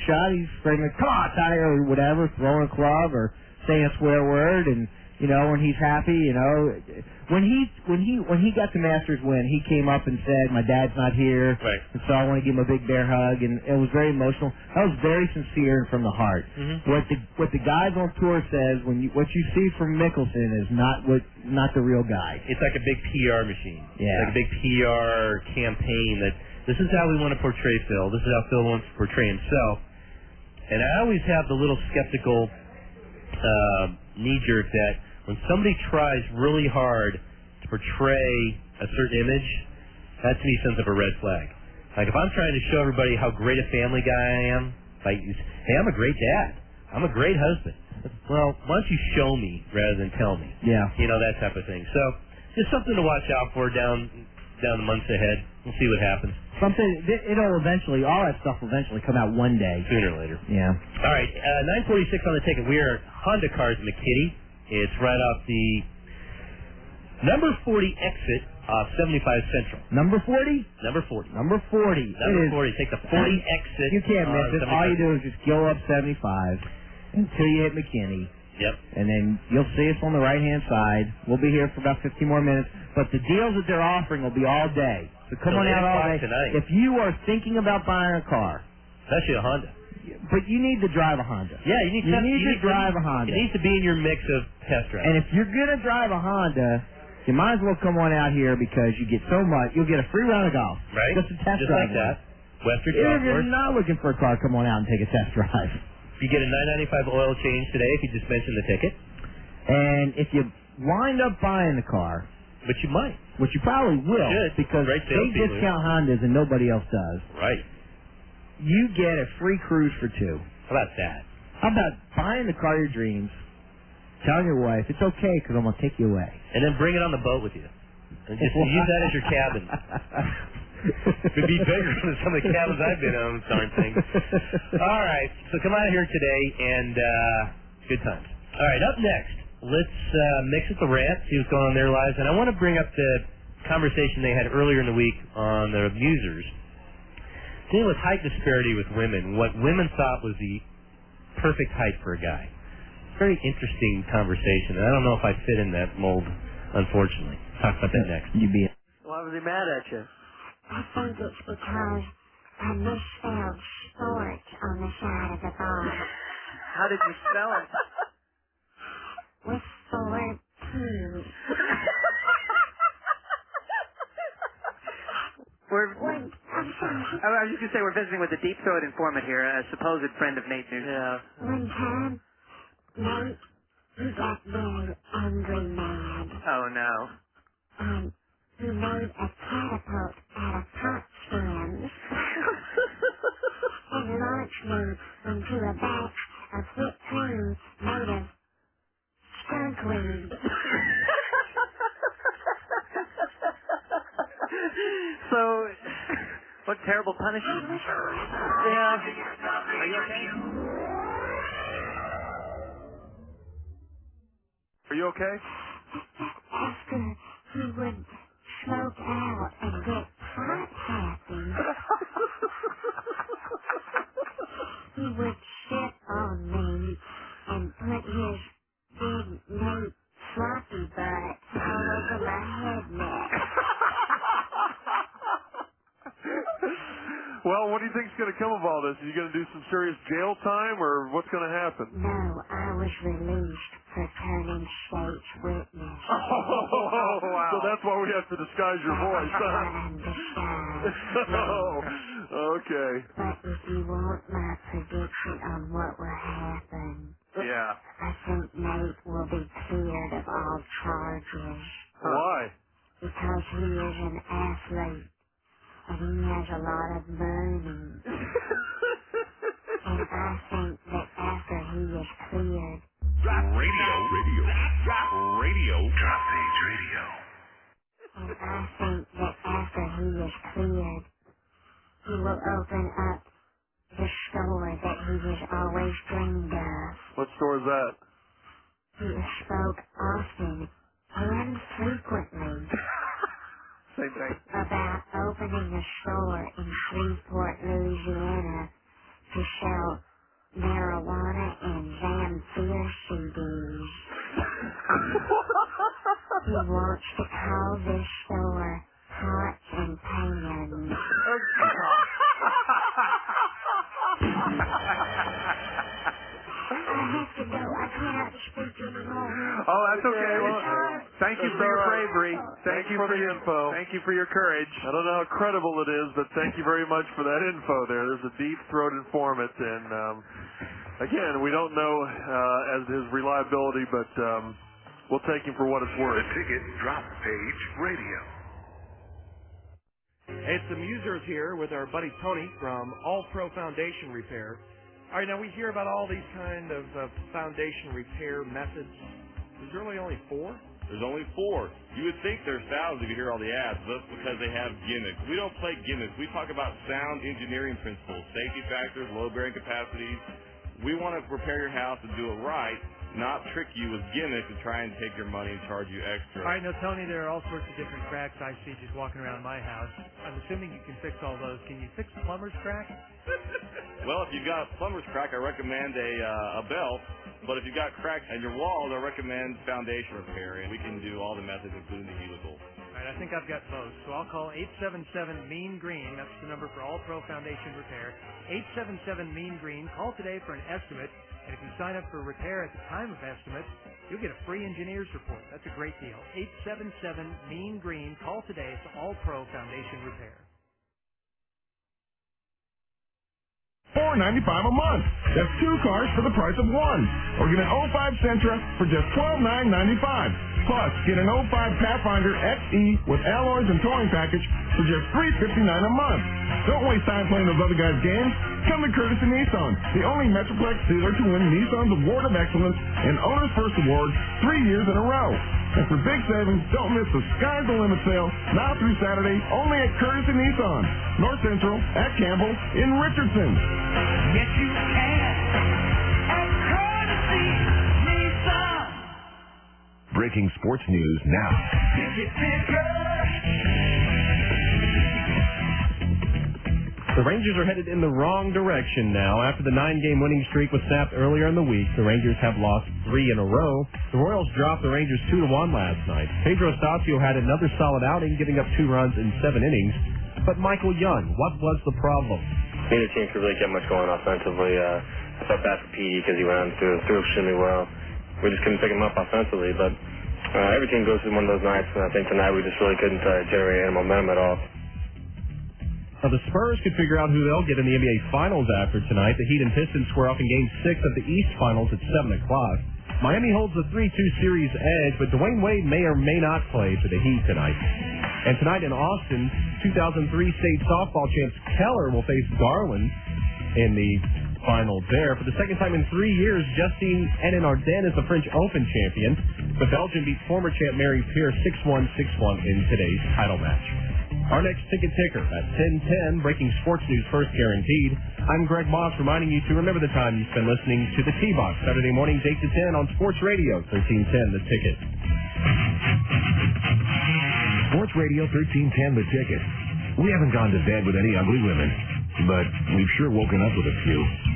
shot, he's screaming, "Come on, Tiger," or whatever, throwing a club or saying a swear word, and when he's happy, when he got the Masters win, he came up and said, "My dad's not here, right. and so I want to give him a big bear hug," and it was very emotional. That was very sincere and from the heart. Mm-hmm. What the guys on tour says, what you see from Mickelson is not the real guy. It's like a big PR machine. Yeah. Like a big PR campaign that this is how we want to portray Phil. This is how Phil wants to portray himself. And I always have the little skeptical knee-jerk that when somebody tries really hard to portray a certain image, that to me sends up a red flag. Like if I'm trying to show everybody how great a family guy I am, like, hey, I'm a great dad. I'm a great husband. Well, why don't you show me rather than tell me? Yeah. That type of thing. So just something to watch out for down the months ahead. We'll see what happens. It'll eventually, all that stuff will eventually come out one day. Sooner or later. Yeah. All right, 9:46 on the ticket. We are Honda Cars McKitty. It's right off the number 40 exit off 75 Central. Number 40? Number 40. Number 40. Number 40. Take the 40 exit. You can't miss it. 75. All you do is just go up 75 until you hit McKinney. Yep. And then you'll see us on the right-hand side. We'll be here for about 15 more minutes. But the deals that they're offering will be all day. So come on out all day. Tonight. If you are thinking about buying a car. Especially a Honda. But you need to drive a Honda. Yeah, you need to drive a Honda. It needs to be in your mix of test drives. And if you're going to drive a Honda, you might as well come on out here because you get so much. You'll get a free round of golf. Right. Just a test Just drive. like that. Western If you're not looking for a car, come on out and take a test drive. You get a $9.95 oil change today if you just mention the ticket. And if you wind up buying the car, which you might, which you probably will, because they discount Hondas and nobody else does. Right. You get a free cruise for two. How about that? How about buying the car of your dreams, telling your wife it's okay because I'm gonna take you away, and then bring it on the boat with you, and just use that as your cabin. It'd be bigger than some of the cabins I've been on, darn thing. All right, so come out here today and good times. All right, up next, let's mix it the rant, see what's going on in their lives, and I want to bring up the conversation they had earlier in the week on the Musers, dealing with height disparity with women, what women thought was the perfect height for a guy. Very interesting conversation, and I don't know if I fit in that mold, unfortunately. Talk about that next. Why was he mad at you? I think it's because I misspelled sport on the side of the bar. How did you spell it? With 4 T's. I'm sorry. I was just going to say we're visiting with the Deep Throat informant here, a supposed friend of Nate Newton. Yeah. One time, Nate, he got very angry mad. Oh, no. And he made a catapult out of pot stems and launched me into a batch of whipped cream made of skunk weed. So, what terrible punishment. Yeah. Are you okay? Are you okay? After he would smoke out and get hot happy, he would sit on me and put his big Nate floppy butt all over my head neck. Well, what do you think's going to come of all this? Are you going to do some serious jail time, or what's going to happen? No, I was released for turning state's witness. Oh, wow. So that's why we have to disguise your voice, huh? I'm disguised. Oh, okay. But if you want my prediction on what will happen, yeah, I think Nate will be cleared of all charges. Why? Because he is an athlete. And he has a lot of money. And I think that after he is cleared... Drop radio. Drop Page Radio. And I think that after he is cleared, he will open up the store that he has always dreamed of. What store is that? He has spoke often and frequently Same thing. about opening a store in Shreveport, Louisiana to to sell marijuana and Zamfir CDs. He wants to call this store Pots and Pans. I have to go. I cannot speak anymore. Oh, that's okay. Well, thank you for your bravery. Thank you for the info. Thank you for your courage. I don't know how credible it is, but thank you very much for that info there. There's a deep-throat informant, and again, we don't know as his reliability, but we'll take him for what it's worth. The Ticket Drop Page Radio. Hey, it's the Musers here with our buddy Tony from All Pro Foundation Repair. All right, now we hear about all these kind of foundation repair methods. There's really only 4? There's only 4. You would think there's thousands if you hear all the ads, but that's because they have gimmicks. We don't play gimmicks. We talk about sound engineering principles, safety factors, load bearing capacities. We want to repair your house and do it right, not trick you with gimmicks and try and take your money and charge you extra. All right, now, Tony, there are all sorts of different cracks I see just walking around my house. I'm assuming you can fix all those. Can you fix plumber's crack? Well, if you've got a plumber's crack, I recommend a belt. But if you've got cracks in your walls, I recommend foundation repair, and we can do all the methods, including the helical. All right, I think I've got both. So I'll call 877-MEAN-GREEN. That's the number for All Pro Foundation Repair. 877-MEAN-GREEN. Call today for an estimate. And if you sign up for repair at the time of estimate, you'll get a free engineer's report. That's a great deal. 877-MEAN-GREEN. Call today. It's All Pro Foundation Repair. $4.95 a month. That's 2 cars for the price of 1. Or get an 05 Sentra for just $12,995. Plus, get an 05 Pathfinder XE with alloys and towing package for just $359 a month. Don't waste time playing those other guys' games. Come to Courtesy Nissan, the only Metroplex dealer to win Nissan's Award of Excellence and Owner's First Award 3 years in a row. And for big savings, don't miss the Sky's the Limit sale now through Saturday only at Courtesy Nissan, North Central, at Campbell, in Richardson. Yes, you can. At Courtesy Nissan. Breaking sports news now. The Rangers are headed in the wrong direction now. After the 9-game winning streak was snapped earlier in the week, the Rangers have lost 3 in a row. The Royals dropped the Rangers 2-1 last night. Pedro Estacio had another solid outing, giving up 2 runs in 7 innings. But Michael Young, what was the problem? Neither team could really get much going offensively. I felt bad for Petey because he went through extremely well. We just couldn't pick him up offensively, but every team goes through one of those nights, and I think tonight we just really couldn't generate any momentum at all. Now, the Spurs could figure out who they'll get in the NBA Finals after tonight. The Heat and Pistons square off in Game 6 of the East Finals at 7 o'clock. Miami holds the 3-2 series edge, but Dwayne Wade may or may not play for the Heat tonight. And tonight in Austin, 2003 state softball champs Keller will face Garland in the final there. For the second time in 3 years, Justine Henin-Ardenne is the French Open champion. The Belgian beat former champ Mary Pierce 6-1, 6-1 in today's title match. Our next ticket ticker at 10:10, breaking sports news first guaranteed. I'm Greg Moss, reminding you to remember the time you spend listening to the T-Box, Saturday mornings 8 to 10 on Sports Radio 1310, The Ticket. Sports Radio 1310, The Ticket. We haven't gone to bed with any ugly women, but we've sure woken up with a few.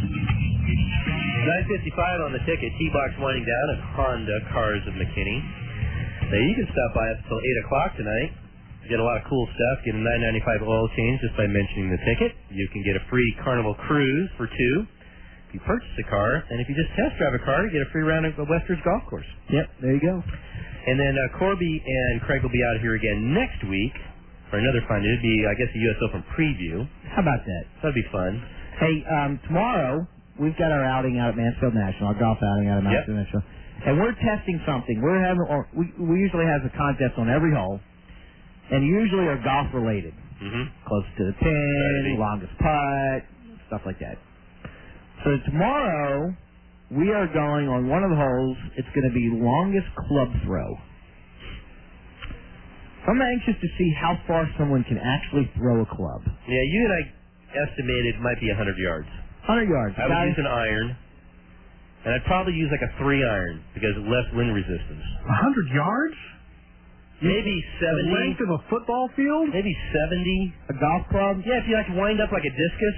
9:55 on The Ticket. T-Box winding down at Honda Cars of McKinney. Now, you can stop by us until 8 o'clock tonight. Get a lot of cool stuff. Get a $9.95 oil change just by mentioning the ticket. You can get a free Carnival Cruise for 2 if you purchase a car. And if you just test drive a car, you get a free round of the Westridge Golf Course. Yep, there you go. And then Corby and Craig will be out here again next week for another fun. It'd be, I guess, a U.S. Open preview. How about that? That'd be fun. Hey, tomorrow we've got our outing out at Mansfield National, our golf outing out at Mansfield National. And we're testing something. We usually have a contest on every hole. And usually are golf related. Close to the pin, longest putt, stuff like that. So tomorrow, we are going on one of the holes. It's going to be longest club throw. I'm anxious to see how far someone can actually throw a club. Yeah, you and I estimated it might be 100 yards. 100 yards. I would use an iron. And I'd probably use like a 3-iron because of less wind resistance. 100 yards? Maybe 70. The length of a football field? Maybe 70. A golf club? Yeah, if you like wind up like a discus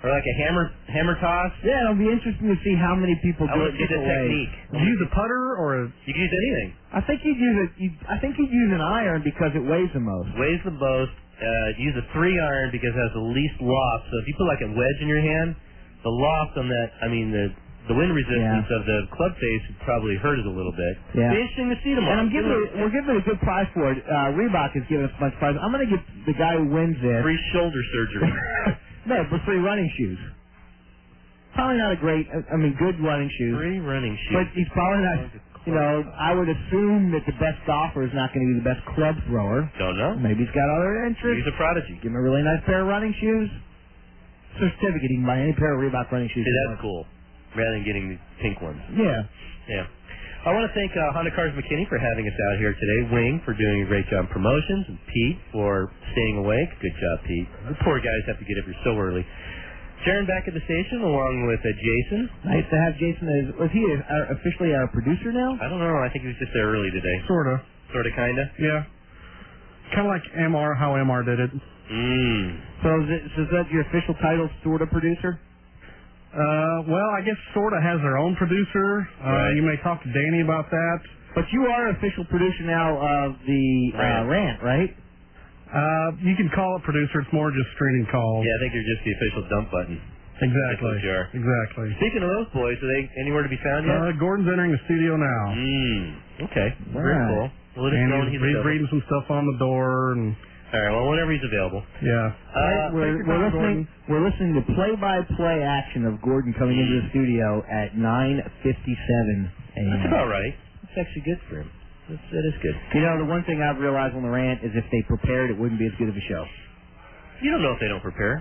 Or like a hammer toss. Yeah, it'll be interesting to see how many people I do want it to get the different ways. technique. Use a putter or You can use anything. I think you'd use an iron because it weighs the most. Weighs the most. Use a 3-iron because it has the least loft. So if you put like a wedge in your hand, the loft on that, the wind resistance of the club face would probably hurt it a little bit. Yeah. It'd be interesting to see tomorrow. And we're giving it a good prize for it. Reebok is giving us a bunch of prizes. I'm going to give the guy who wins this free shoulder surgery. No, for free running shoes. Probably not a great, good running shoes. Free running shoes. But he's probably not, I would assume that the best golfer is not going to be the best club thrower. Don't know. Maybe he's got other interests. He's a prodigy. Give him a really nice pair of running shoes. Certificate, he can buy any pair of Reebok running shoes. See, that's cool. Rather than getting the pink ones. Yeah. Yeah. I want to thank Honda Cars McKinney for having us out here today. Wing for doing a great job in promotions. And Pete for staying awake. Good job, Pete. The poor guys have to get up here so early. Sharon back at the station along with Jason. Nice to have Jason. Was he officially our producer now? I don't know. I think he was just there early today. Sort of. Sort of, kind of? Yeah. Kind of like MR, how MR did it. So is that your official title, sort of producer? Well, I guess Sorta has their own producer. Right. You may talk to Danny about that. But you are official producer now of the rant, right? You can call it producer. It's more just screening calls. Yeah, I think you're just the official dump button. Exactly. That's what you are. Exactly. Speaking of those boys, are they anywhere to be found yet? Gordon's entering the studio now. Okay. Very cool. We'll let us know when he's available. Reading some stuff on the door and. All right. Well, whenever he's available. Yeah. We're listening to play-by-play action of Gordon coming into the studio at 9:57 a.m. That's about right. That's actually good for him. That is good. The one thing I've realized on the rant is if they prepared, it wouldn't be as good of a show. You don't know if they don't prepare.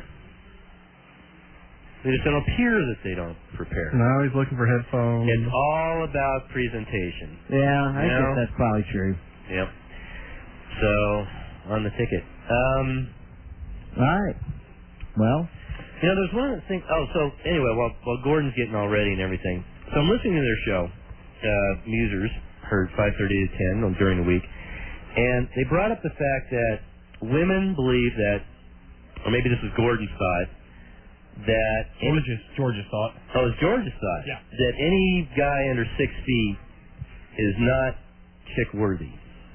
They just don't appear that they don't prepare. No, he's looking for headphones. It's all about presentation. Yeah, I guess that's probably true. Yep. So, on the ticket. All right. Well. There's one thing. Oh, so anyway, while Gordon's getting all ready and everything, so I'm listening to their show, Musers, heard 5:30 to 10 during the week, and they brought up the fact that women believe that, or maybe this was Gordon's thought, that George's thought. Oh, it's George's thought. Yeah. That any guy under 6 feet is not chick worthy.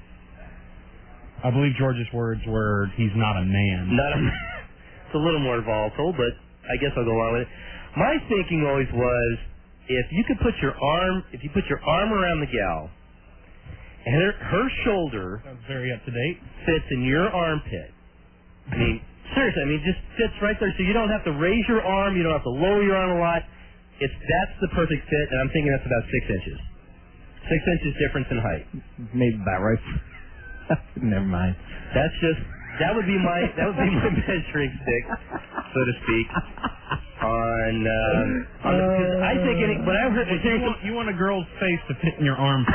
I believe George's words were, "He's not a man." It's a little more volatile, but I guess I'll go along with it. My thinking always was, if you put your arm around the gal, and her shoulder Sounds very up to date. fits in your armpit. Seriously, just fits right there, so you don't have to raise your arm, you don't have to lower your arm a lot. That's the perfect fit, and I'm thinking that's about 6 inches. 6 inches difference in height. Maybe about right. Never mind. That would be my measuring stick, so to speak. On I think when I heard you want a girl's face to fit in your armpit.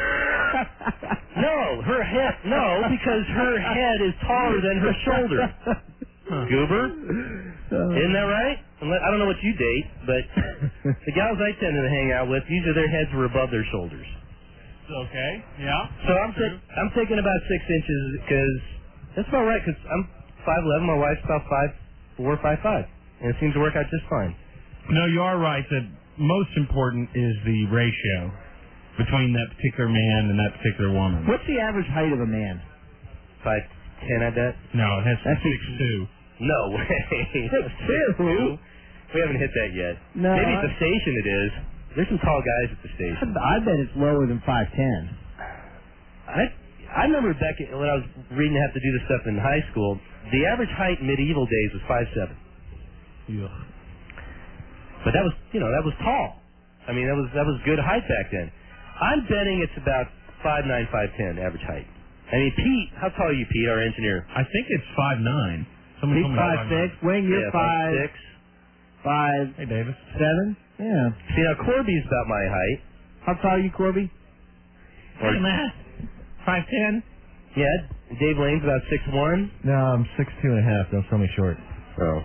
No, her head. No, because her head is taller than her shoulder. Goober, isn't that right? I don't know what you date, but the gals I tend to hang out with, usually their heads were above their shoulders. Okay. Yeah. So I'm thinking about 6 inches because that's about right. Because I'm 5'11", my wife's about 5'4", 5'5", and it seems to work out just fine. No, you are right. The most important is the ratio between that particular man and that particular woman. What's the average height of a man? 5'10", I bet. No, that's 6'2". No way. 6'2"? We haven't hit that yet. No. Maybe at the station it is. There's some tall guys at the station. I bet it's lower than 5'10". I remember back when I was reading to have to do this stuff in high school, the average height in medieval days was 5'7". Yeah. But that was tall. That was good height back then. I'm betting it's about 5'9", 5'10", average height. Pete, how tall are you, Pete, our engineer? I think it's 5'9". He's 5'6". Wing, you're 5'6". 5'7". Hey, Davis. Yeah. See, now Corby's about my height. How tall are you, Corby? Hey, Matt. 5'10". Yeah. Dave Lane's about 6'1". No, I'm 6'2.5". Don't sell me short. Oh.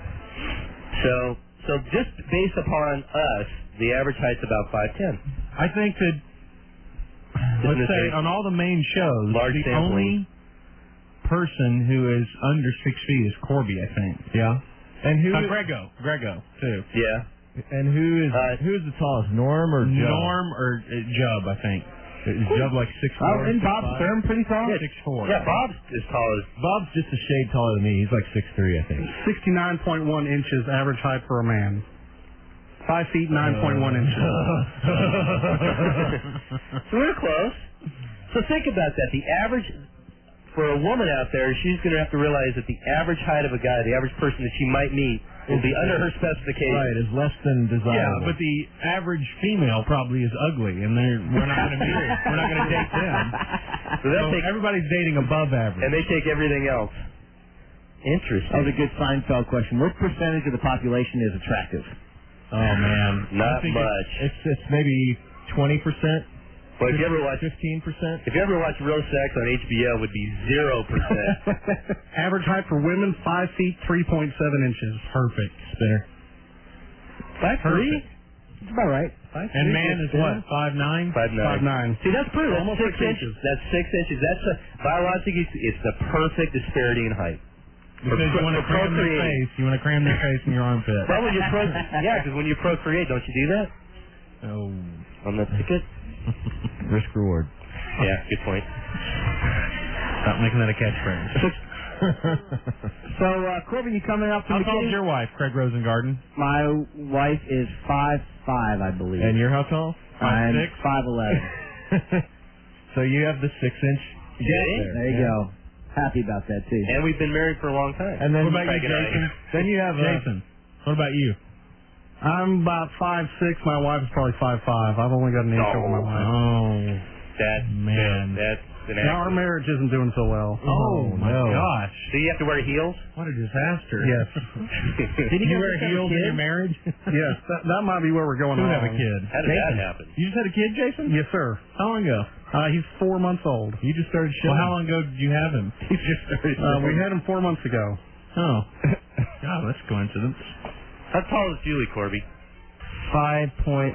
So just based upon us, the average height's about 5'10". I think that, let's say, on all the main shows, the only person who is under 6 feet is Corby, I think. Yeah? And who? Grego too. Yeah. And who is the tallest? Norm or Jubb? Norm or Jubb, I think. Is Jubb like 6'4"? Oh, isn't Bob Stern pretty tall? Yeah, 6'4". Yeah, Bob's as tall as... Bob's just a shade taller than me. He's like 6'3", I think. 69.1 inches average height for a man. 5 feet 9.1 inches. So we're close. So think about that. The average... For a woman out there, she's going to have to realize that the average height of a guy, the average person that she might meet, will be under her specifications. Right, is less than desirable. Yeah, but the average female probably is ugly, and we're not going to meet her. We're not going to date them. So everybody's dating above average. And they take everything else. Interesting. That was a good Seinfeld question. What percentage of the population is attractive? Oh, man. Not much. It's maybe 20%. Well, if you ever watch 15%. If you ever watch Real Sex on HBO, it would be 0%. Average height for women 5 feet 3.7 inches. Perfect, Spinner. 5'3"? That's about right. And man is what? 5'9"? 5'9". See, that's pretty. That's Almost 6 inches. That's 6 inches. That's biologically, it's the perfect disparity in height. Because you want to cram their face. You want to cram their face in your armpit. Well, when you because when you procreate, don't you do that? Oh. On the ticket? Risk reward. Yeah, good point. Stop making that a catchphrase. So, Corbin, you coming up to How tall is your wife, Craig Rosengarten? My wife is 5'5", I believe. And you're how tall? I'm 5'11". So you have the 6-inch. There you go. Happy about that too. And we've been married for a long time. And then what about you, Jason? Then you have Jason. What about you? I'm about 5'6". My wife is probably 5'5". I've only got an inch over my wife. Oh, that's an now our marriage isn't doing so well. Oh my gosh! So you have to wear heels? What a disaster! Yes. Did you wear heels in your marriage? Yes, that might be where we're going. Who wrong. have a kid? How did that happen? You just had a kid, Jason? Yes, sir. How long ago? He's 4 months old. You just started showing. Well, how long ago did you have him? You just started. We had him 4 months ago. Oh, God, that's a coincidence. How tall is Julie, Corby? 375.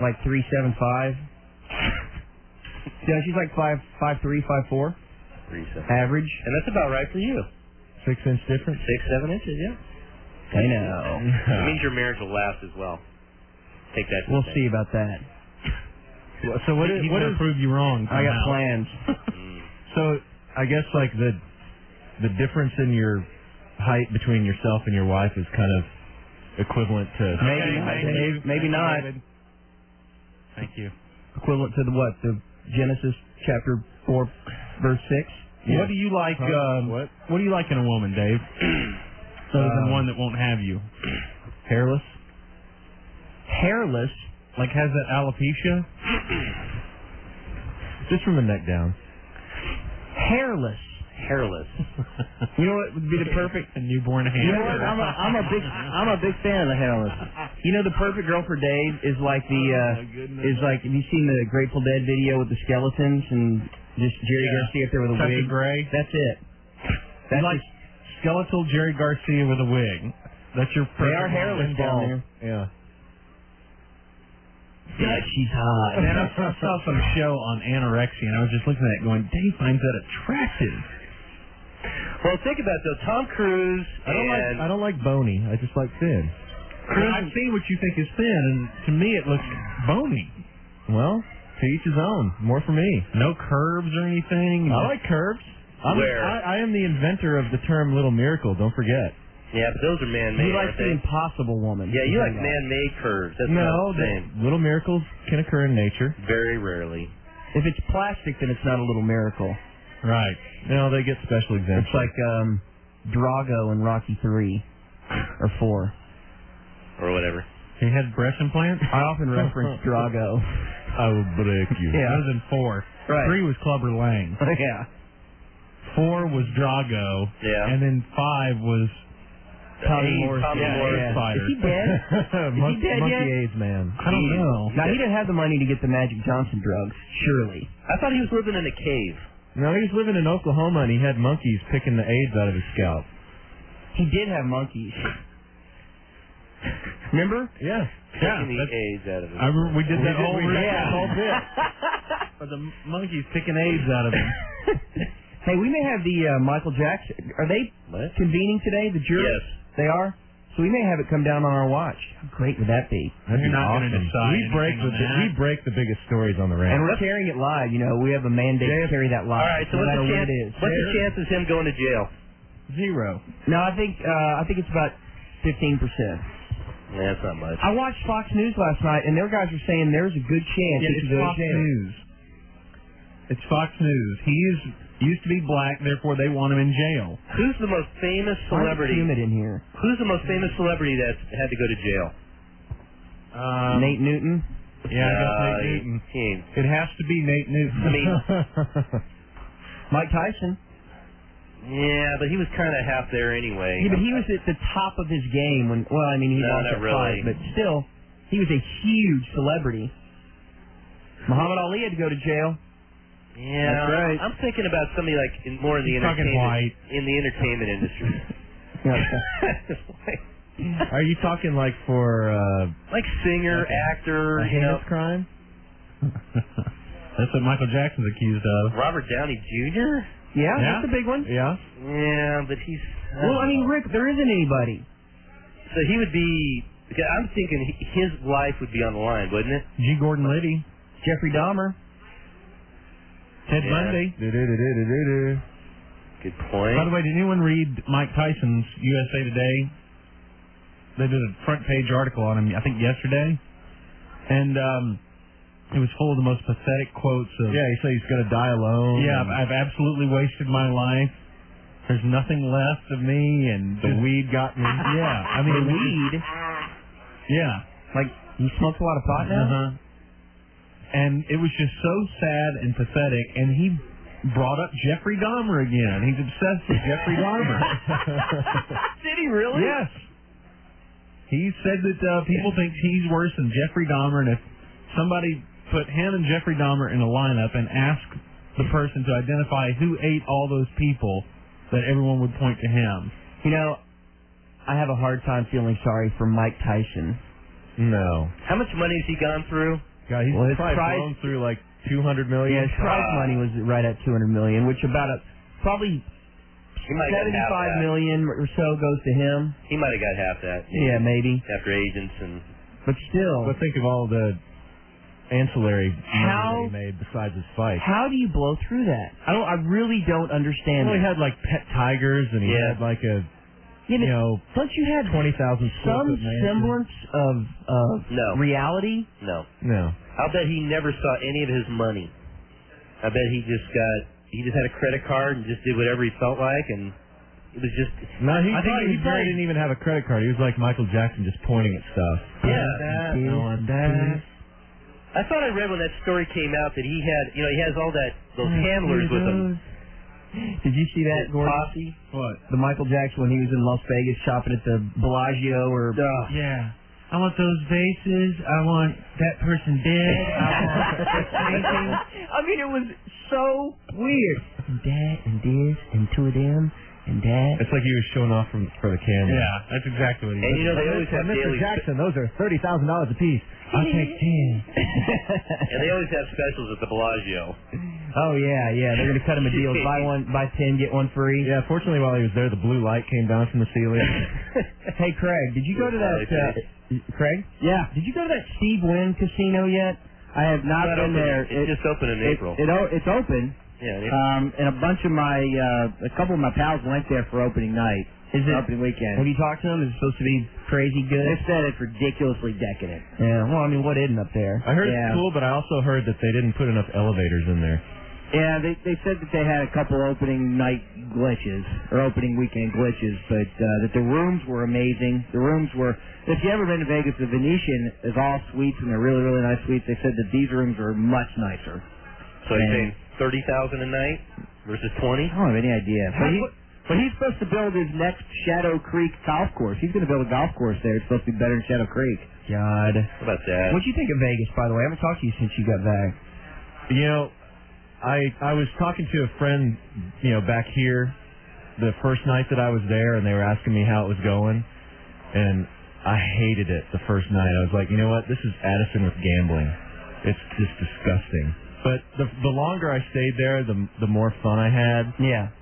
Yeah, she's like 5'3", 5'4". 3'7". Average. And that's about right for you. 6-inch difference. 6-7 inches, yeah. I know. It means your marriage will last as well. Take that. We'll see about that. So what is prove you wrong? I got plans. So I guess like the difference in your height between yourself and your wife is kind of equivalent to Maybe not. Thank you. Equivalent to the Genesis chapter 4 verse 6. Yeah. What do you like? What do you like in a woman, Dave? Other than one that won't have you. Hairless. Hairless. Like has that alopecia? Just from the neck down. Hairless. You know what would be the perfect a newborn hair? You know what? I'm a big fan of the hairless. You know the perfect girl for Dave is like have you seen the Grateful Dead video with the skeletons and just Jerry Garcia up there with a Touch wig? of gray. That's it. That's like skeletal Jerry Garcia with a wig. That's your perfect. They are hairless down there. Yeah. God, she's hot. Man, I saw some show on anorexia, and I was just looking at it going, Dave finds that attractive. Well, think about it, though. Tom Cruise. I don't like bony. I just like thin. I've seen what you think is thin, and to me it looks bony. Well, to each his own. More for me. No curves or anything. I like curves. I am the inventor of the term "little miracle." Don't forget. Yeah, but those are man-made. You like the impossible woman. Yeah, you like man-made curves. That's not the same. Little miracles can occur in nature. Very rarely. If it's plastic, then it's not a little miracle. Right. No, they get special exemptions. It's like Drago in Rocky 3 or 4. Or whatever. He had breast implants? I often reference Drago. I will break you. Yeah. That was in 4. Right. 3 was Clubber Lang. Yeah. 4 was Drago. Yeah. And then 5 was Tommy Morris. Spider. Is he dead? Is he dead Monkey yet? AIDS man. I don't know. Now, he didn't have the money to get the Magic Johnson drugs, surely. I thought he was living in a cave. No, he was living in Oklahoma and he had monkeys picking the AIDS out of his scalp. He did have monkeys. Remember? Yeah. Taking the AIDS out of him. I remember we did that whole bit. For the monkeys picking AIDS out of him. Hey, we may have the Michael Jackson. Are they convening today, the jury? Yes. They are? So we may have it come down on our watch. How great would that be? That'd You're be not awesome. gonna decide We break anything the on that. we break the biggest stories on the radio. And we're carrying it live. You know, we have a mandate to carry that live. All right, so no what's matter the what chance? it is. What's the chances of him going to jail? 0. No, I think it's about 15%. Yeah, that's not much. I watched Fox News last night, and their guys were saying there's a good chance Yeah, he it's could go to Fox jail. News. It's Fox News. He used to be black, therefore they want him in jail. Who's the most famous Why is it celebrity? humid in here? Who's the most famous celebrity that's had to go to jail? Nate Newton. Yeah, I guess Nate Newton. He ain't. It has to be Nate Newton. I mean, Mike Tyson. yeah, but he was kind of half there anyway. Yeah, but he was at the top of his game when. Well, I mean, he No, lost not that really. fight, but still, he was a huge celebrity. Muhammad Ali had to go to jail. Yeah, That's right. I'm thinking about somebody like more in the He's talking entertainment white. in the entertainment industry. Are you talking like for Like singer, actor, a you know, heinous crime? That's what Michael Jackson's accused of. Robert Downey Jr. Yeah, Yeah? that's a big one. Yeah. Yeah, but he's. Well, I mean, Rick, there isn't anybody. So he would be. I'm thinking his life would be on the line, wouldn't it? G. Gordon Liddy. Jeffrey Dahmer. Ted Yeah. Bundy. Good point. By the way, did anyone read Mike Tyson's USA Today? They did a front page article on him, I think yesterday, and it was full of the most pathetic quotes of. Yeah, he said he's going to die alone. Yeah, and I've absolutely wasted my life. There's nothing left of me, and the weed got me. Yeah, I mean The weed. Yeah. Like, he smokes a lot of pot now? Uh-huh. And it was just so sad and pathetic, and he brought up Jeffrey Dahmer again. He's obsessed with Jeffrey Dahmer. Did he really? Yes. He said that people think he's worse than Jeffrey Dahmer, and if somebody put him and Jeffrey Dahmer in a lineup and asked the person to identify who ate all those people, that everyone would point to him. You know, I have a hard time feeling sorry for Mike Tyson. No. How much money has he gone through? God, he's Well, his probably prize- blown through like $200 million. Yeah, his prize money was right at $200 million, which about probably He might have got half $75 that. million or so goes to him. He might have got half that. Yeah, maybe. After agents and. But still, But think of all the ancillary money How- that he made besides his fight. how do you blow through that? I really don't understand. Well, he it. had like pet tigers, and he Yeah. had like a Yeah, but you know don't you have 20,000 some semblance of No. reality? No. No. I'll bet he never saw any of his money. I bet he just had a credit card and just did whatever he felt like, and it was just. No, I think he probably didn't even have a credit card. He was like Michael Jackson, just pointing at stuff. Yeah. I thought I read when that story came out that he had, he has all those handlers with him. Did you see that, Gordon? Posse. What? The Michael Jackson when he was in Las Vegas shopping at the Bellagio or. Yeah. I want those vases. I want that person dead. I want this painting. I mean, it was so weird. And that, and this, and two of them, and that. It's like he was showing off for the camera. Yeah, that's exactly what he And did. you know they always have Mr. daily. Jackson, those are $30,000 a piece. I'll take 10. And they always have specials at the Bellagio. Oh yeah, they're gonna cut him a deal. Buy 10, get one free. Yeah, fortunately while he was there, the blue light came down from the ceiling. Hey Craig, did you go to that? Craig? Yeah. Did you go to that Steve Wynn casino yet? I have not It's been there. It just opened in April. It's open. Yeah. And a bunch of a couple of my pals went there for opening night. Is it opening weekend? Have you talked to them? Is it supposed to be crazy good? They said it's ridiculously decadent. Yeah. Well, I mean, what isn't up there? I heard Yeah. it's cool, but I also heard that they didn't put enough elevators in there. Yeah, they said that they had a couple opening night glitches or opening weekend glitches, but that the rooms were amazing. The rooms were. If you ever been to Vegas, the Venetian is all suites and they're really really nice suites. They said that these rooms are much nicer. So he's And- paying $30,000 a night versus 20. I don't have any idea. But he's supposed to build his next Shadow Creek golf course. He's going to build a golf course there. It's supposed to be better than Shadow Creek. God. How about that? What'd you think of Vegas, by the way? I haven't talked to you since you got back. You know, I was talking to a friend, back here the first night that I was there, and they were asking me how it was going, and I hated it the first night. I was like, you know what? This is Addison with gambling. It's just disgusting. But the longer I stayed there, the more fun I had. Yeah.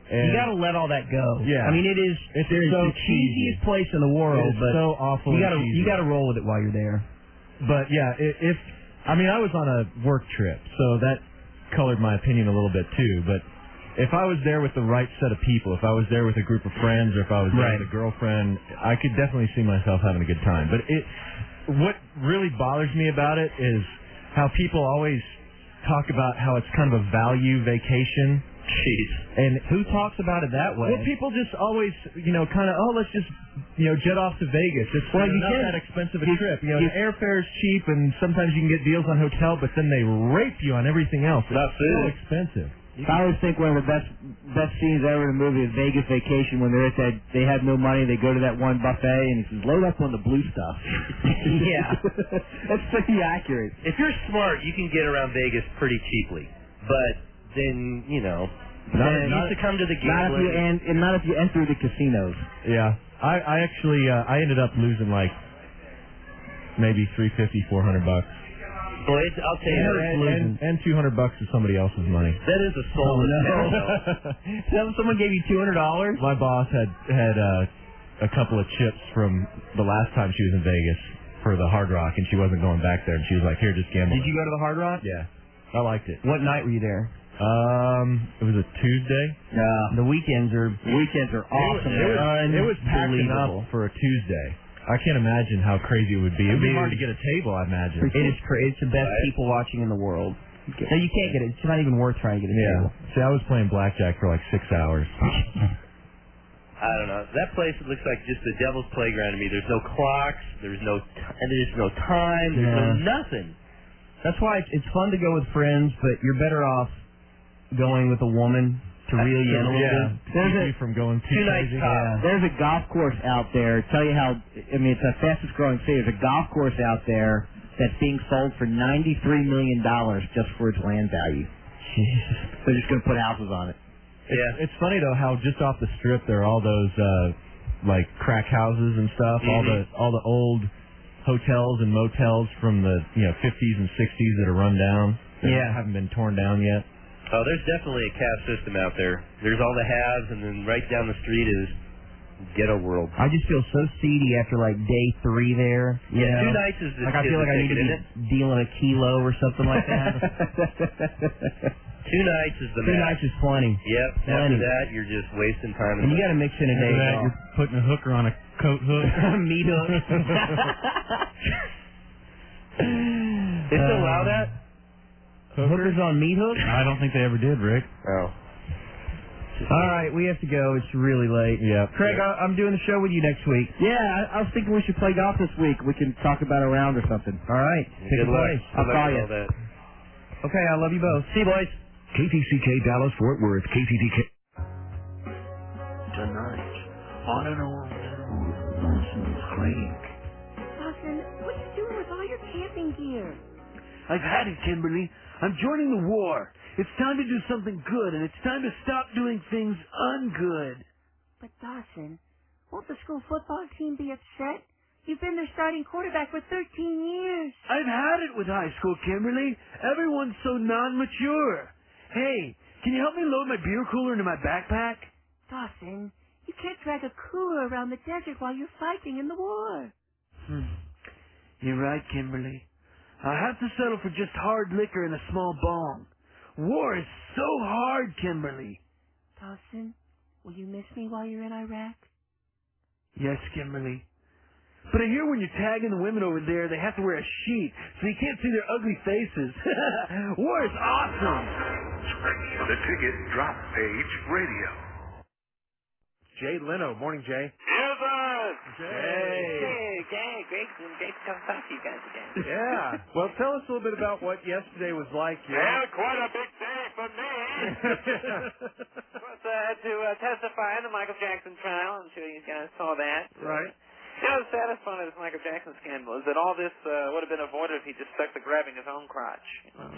You got to let all that go. Yeah. I mean, it's so the cheesiest place in the world, It is but so awful. you got to roll with it while you're there. But yeah, I was on a work trip, so that colored my opinion a little bit too. But if I was there with the right set of people, if I was there with a group of friends, or if I was there with a girlfriend, I could definitely see myself having a good time. But what really bothers me about it is how people always talk about how it's kind of a value vacation. Jeez. And who talks about it that way? Well, people just always, kind of, let's just, jet off to Vegas. It's not that expensive a trip. The airfare's cheap, and sometimes you can get deals on hotel, but then they rape you on everything else. It's so expensive. I always think one of the best scenes ever in a movie is Vegas Vacation, when they're at that, they have no money, they go to that one buffet, and he says, load up on the blue stuff. Yeah. That's pretty accurate. If you're smart, you can get around Vegas pretty cheaply. But then, you succumb to the gambling. Not if you enter the casinos. Yeah. I actually, I ended up losing like maybe $350, $400. Well, I'll tell you, and $200 is somebody else's money. That is a soulless town. Someone gave you $200? My boss had a couple of chips from the last time she was in Vegas for the Hard Rock, and she wasn't going back there, and she was like, "Here, just gamble." Did you go to the Hard Rock? Yeah, I liked it. What night were you there? It was a Tuesday. The weekends are awesome. It was packed enough for a Tuesday. I can't imagine how crazy it would be. It would be hard to get a table, I imagine. It is crazy. It's the best people watching in the world. No, you can't get it. It's not even worth trying to get a table. See, I was playing blackjack for like 6 hours. I don't know. That place looks like just the devil's playground to me. There's no clocks. There's no time. There's no nothing. That's why it's fun to go with friends, but you're better off going with a woman to reel you in a little bit. There's from going too crazy. There's a golf course out there. Tell you how. I mean, it's the fastest growing city. There's a golf course out there that's being sold for $93 million just for its land value. Jesus. They're just going to put houses on it. Yeah. It's funny though how just off the strip there are all those like crack houses and stuff. Mm-hmm. All the old hotels and motels from the 50s and 60s that are run down. That haven't been torn down yet. Oh, there's definitely a caste system out there. There's all the haves, and then right down the street is ghetto world. I just feel so seedy after like day 3 there. Yeah, 2 nights is the I feel like I need to be dealing a kilo or something like that. 2 nights is the 2 nights is plenty. Yep. After that, you're just wasting time. And you got to mix in a day. You're putting a hooker on a coat hook. Meat hook. They still allow that? Hookers on meat hooks? I don't think they ever did, Rick. Oh. All right, we have to go. It's really late. Yeah. Craig, I'm doing the show with you next week. Yeah, I was thinking we should play golf this week. We can talk about a round or something. All right. Pick a place. I'll call you. Okay, I love you both. See you, boys. KTCK Dallas Fort Worth, KTTK. Tonight, on an all-new Lawson Craig. Dawson, what are you doing with all your camping gear? I've had it, Kimberly. I'm joining the war. It's time to do something good, and it's time to stop doing things ungood. But Dawson, won't the school football team be upset? You've been their starting quarterback for 13 years. I've had it with high school, Kimberly. Everyone's so non-mature. Hey, can you help me load my beer cooler into my backpack? Dawson, you can't drag a cooler around the desert while you're fighting in the war. You're right, Kimberly. I'll have to settle for just hard liquor and a small bong. War is so hard, Kimberly. Dawson, will you miss me while you're in Iraq? Yes, Kimberly. But I hear when you're tagging the women over there, they have to wear a sheet, so you can't see their ugly faces. War is awesome. The Ticket Drop Page Radio. Jay Leno. Morning, Jay. Yes, sir. Jay. Hey, great to come talk to you guys again. Yeah. Well, tell us a little bit about what yesterday was like. Yeah, quite a big day for me. Had to testify in the Michael Jackson trial. I'm sure you guys saw that. Right. You know, the saddest part of this Michael Jackson scandal is that all this would have been avoided if he just stuck to grabbing his own crotch. You know?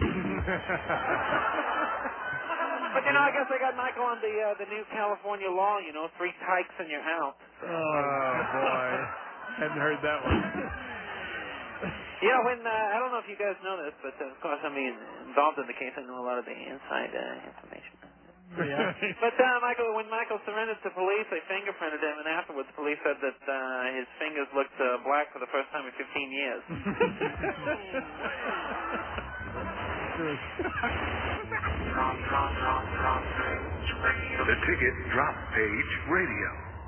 But, you know, I guess they got Michael on the new California law, 3 tykes and you're out. So. Oh, boy. Hadn't heard that one. Yeah, when, I don't know if you guys know this, but of course, I mean, involved in the case, I know a lot of the inside information. Yeah. But when Michael surrendered to police, they fingerprinted him, and afterwards, police said that his fingers looked black for the first time in 15 years. The Ticket Drop Page Radio.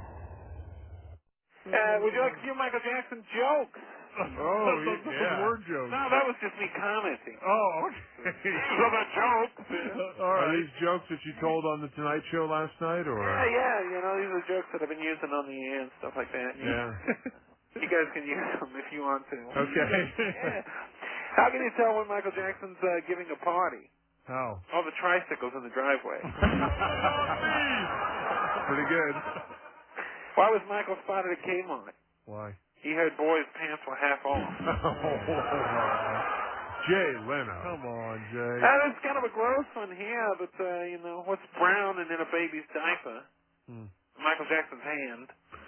Would you like a few Michael Jackson jokes? Those were jokes. No, that was just me commenting. Oh, okay. These are the jokes. Are these jokes that you told on the Tonight Show last night, or? Yeah, these are jokes that I've been using on the air and stuff like that. Yeah. You guys can use them if you want to. Okay. Yeah. How can you tell when Michael Jackson's giving a party? How? All the tricycles in the driveway. Pretty good. Why was Michael spotted at Kmart? Why? He heard boys' pants were half off. Jay Leno. Come on, Jay. It's kind of a gross one here, but, what's brown and in a baby's diaper? Michael Jackson's hand.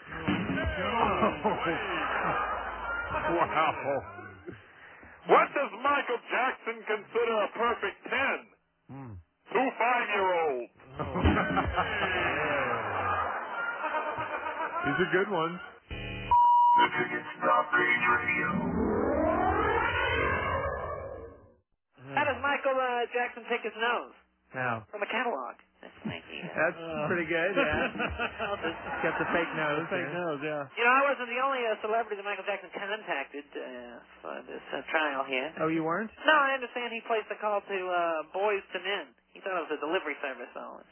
Wow. What does Michael Jackson consider a perfect 10? 2 5-year-olds. These are good ones. The Ticket Drop Page Radio. How does Michael Jackson pick his nose? How? From a catalog. That's pretty good, yeah. Got the fake nose. Fake nose, yeah. I wasn't the only celebrity that Michael Jackson contacted for this trial here. Oh, you weren't? No, I understand he placed a call to Boys to Men. He thought it was a delivery service.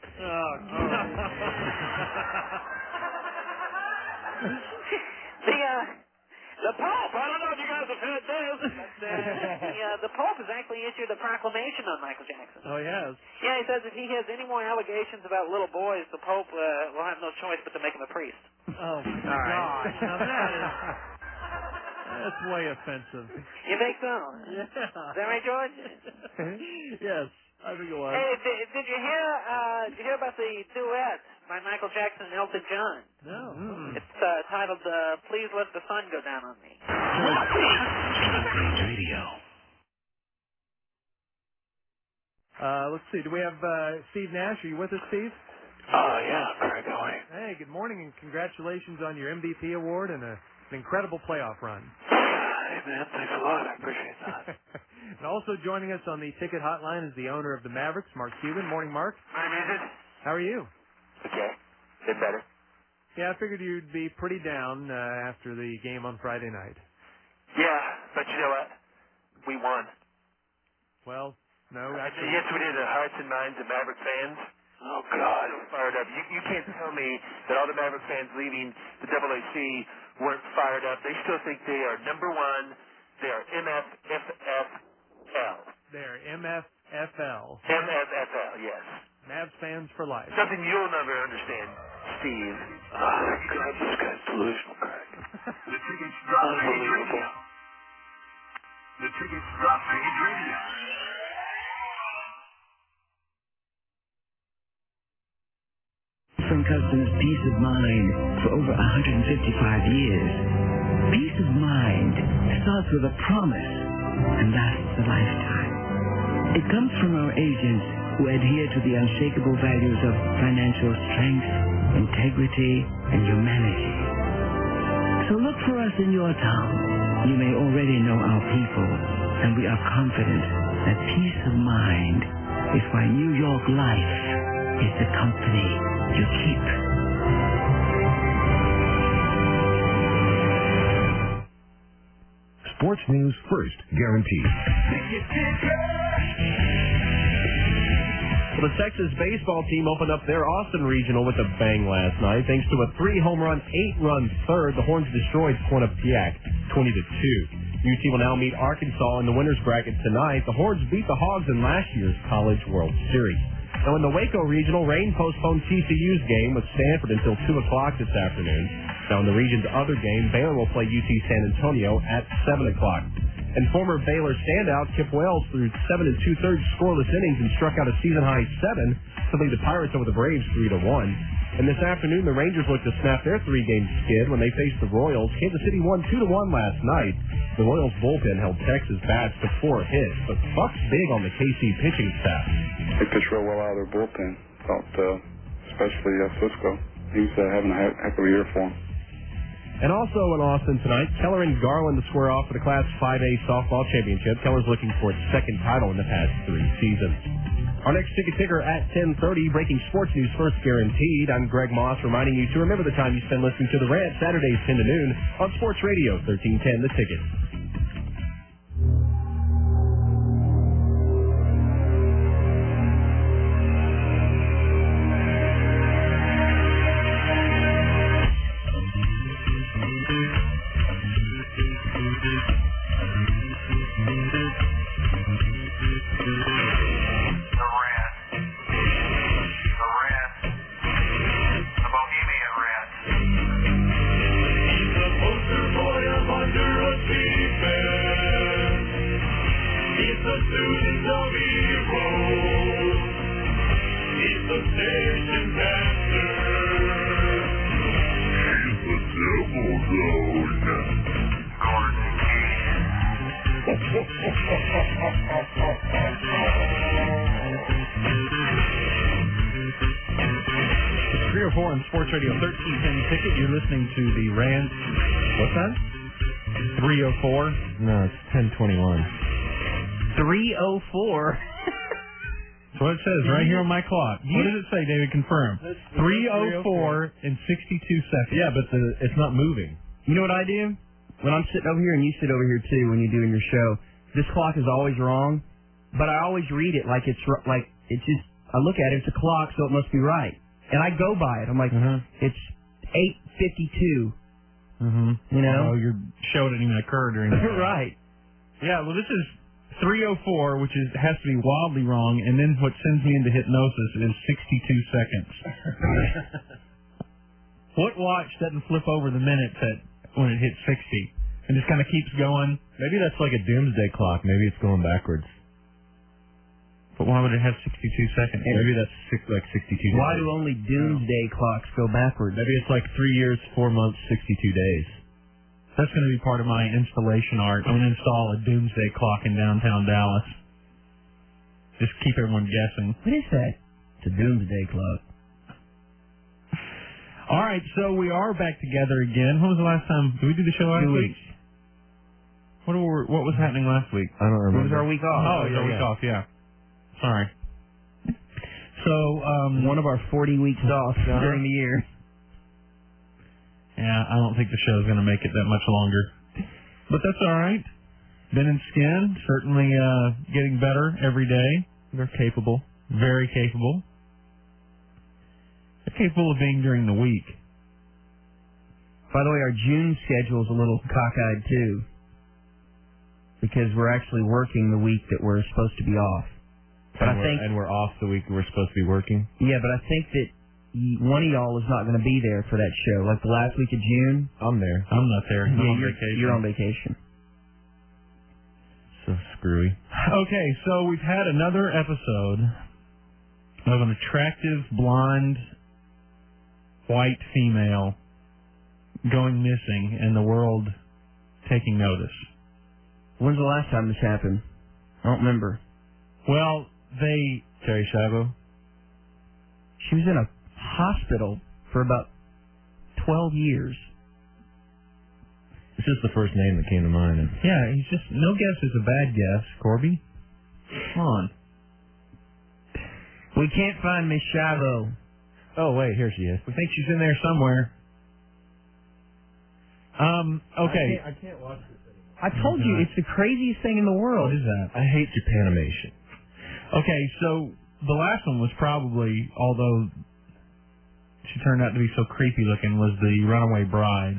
The Pope, I don't know if you guys have heard this, but the Pope has actually issued a proclamation on Michael Jackson. Oh, he has? Yeah, he says if he has any more allegations about little boys, the Pope will have no choice but to make him a priest. Oh, my gosh. Now that's way offensive. You think so? Yeah. Is that right, George? Yes, I think it was. Hey, did you hear about the duet by Michael Jackson and Elton John? No. It's titled Please Let the Sun Go Down on Me. Radio. Let's see. Do we have Steve Nash? Are you with us, Steve? Yeah, Craig, how are you? Hey, good morning, and congratulations on your MVP award and an incredible playoff run. Hey, man, thanks a lot. I appreciate that. And also joining us on the ticket hotline is the owner of the Mavericks, Mark Cuban. Morning, Mark. Hi, man. How are you? Okay. Bit better. Yeah, I figured you'd be pretty down after the game on Friday night. Yeah, but you know what? We won. Well, no, actually. Yes, we did. The hearts and minds of Maverick fans. Oh, God. Fired up. You can't tell me that all the Maverick fans leaving the AAC weren't fired up. They still think they are number one. They are MFFL. They're MFFL. MFFL, yes. Mavs fans for life. Something you'll never understand, Steve. God, this guy's delusional, Craig. The Tickets Drop Page Radio. The Tickets Drop Page Radio. From customers peace of mind for over 155 years. Peace of mind starts with a promise and lasts a lifetime. It comes from our agents who adhere to the unshakable values of financial strength, integrity, and humanity. So look for us in your town. You may already know our people, and we are confident that peace of mind is why New York Life is the company you keep. Sports news first, guaranteed. Well, the Texas baseball team opened up their Austin Regional with a bang last night. Thanks to a 3-home run, 8-run third, the Horns destroyed Quinnipiac 20-2. UT will now meet Arkansas in the winners bracket tonight. The Horns beat the Hogs in last year's College World Series. Now, in the Waco Regional, rain postponed TCU's game with Stanford until 2 o'clock this afternoon. Now, in the region's other game, Baylor will play UT San Antonio at 7 o'clock. And former Baylor standout Kip Wells threw 7 2/3 scoreless innings and struck out a season-high 7 to lead the Pirates over the Braves 3-1. And this afternoon, the Rangers look to snap their 3-game skid when they face the Royals. Kansas City won 2-1 last night. The Royals bullpen held Texas bats to 4 hits, but Buck's big on the KC pitching staff. They pitch real well out of their bullpen. thought, especially Cisco. He was having a heck of a year for him. And also in Austin tonight, Keller and Garland to square off for the Class 5A softball championship. Keller's looking for its second title in the past 3 seasons. Our next ticket ticker at 10:30, breaking sports news first guaranteed. I'm Greg Moss, reminding you to remember the time you spend listening to The Rant, Saturdays 10 to noon on Sports Radio 1310 The Ticket. Radio 1310 Ticket. You're listening to the Rand. What's that? 304? No, it's 1021. 304? That's what it says right here on my clock. What does it say, David? Confirm. 304 and 62 seconds. Yeah, but it's not moving. You know what I do? When I'm sitting over here, and you sit over here too when you're doing your show, this clock is always wrong, but I always read it like it's just, I look at it, it's a clock, so it must be right. And I go by it. I'm like, it's 8:52. You know? Oh, your show didn't even occur during that. Right. Yeah, well, this is 304, which has to be wildly wrong, and then what sends me into hypnosis is 62 seconds. What watch doesn't flip over the minutes when it hits 60? And just kind of keeps going? Maybe that's like a doomsday clock. Maybe it's going backwards. But why would it have 62 seconds? Maybe that's like 62 days. Why do only doomsday clocks go backwards? Maybe it's like 3 years, 4 months, 62 days. That's going to be part of my installation art. I'm going to install a doomsday clock in downtown Dallas. Just keep everyone guessing. What is that? It's a doomsday clock. All right, so we are back together again. When was the last time? Did we do the show last 2 week? weeks. What was happening last week? I don't remember. It was our week off. Oh, it was our week off, yeah. Sorry. So, one of our 40 weeks off during the year. Yeah, I don't think the show's going to make it that much longer. But that's all right. Ben and Skin, certainly getting better every day. They're capable. Very capable. They're capable of being during the week. By the way, our June schedule's a little cockeyed, too. Because we're actually working the week that we're supposed to be off. But And we're off the week we're supposed to be working? Yeah, but I think that one of y'all is not going to be there for that show. Like the last week of June. I'm there. I'm not there. I'm on vacation. You're on vacation. So screwy. Okay, so we've had another episode of an attractive, blonde, white female going missing and the world taking notice. When's the last time this happened? I don't remember. Well, Terry Schiavo? She was in a hospital for about 12 years. It's just the first name that came to mind. Yeah, he's just, no guess is a bad guess, Corby. Come on. We can't find Miss Schiavo. Oh, wait, here she is. We think she's in there somewhere. Okay. I can't watch this anymore. I told you, it's the craziest thing in the world. What is that? I hate Japanimation. Okay, so the last one was probably, although she turned out to be so creepy looking, was the Runaway Bride.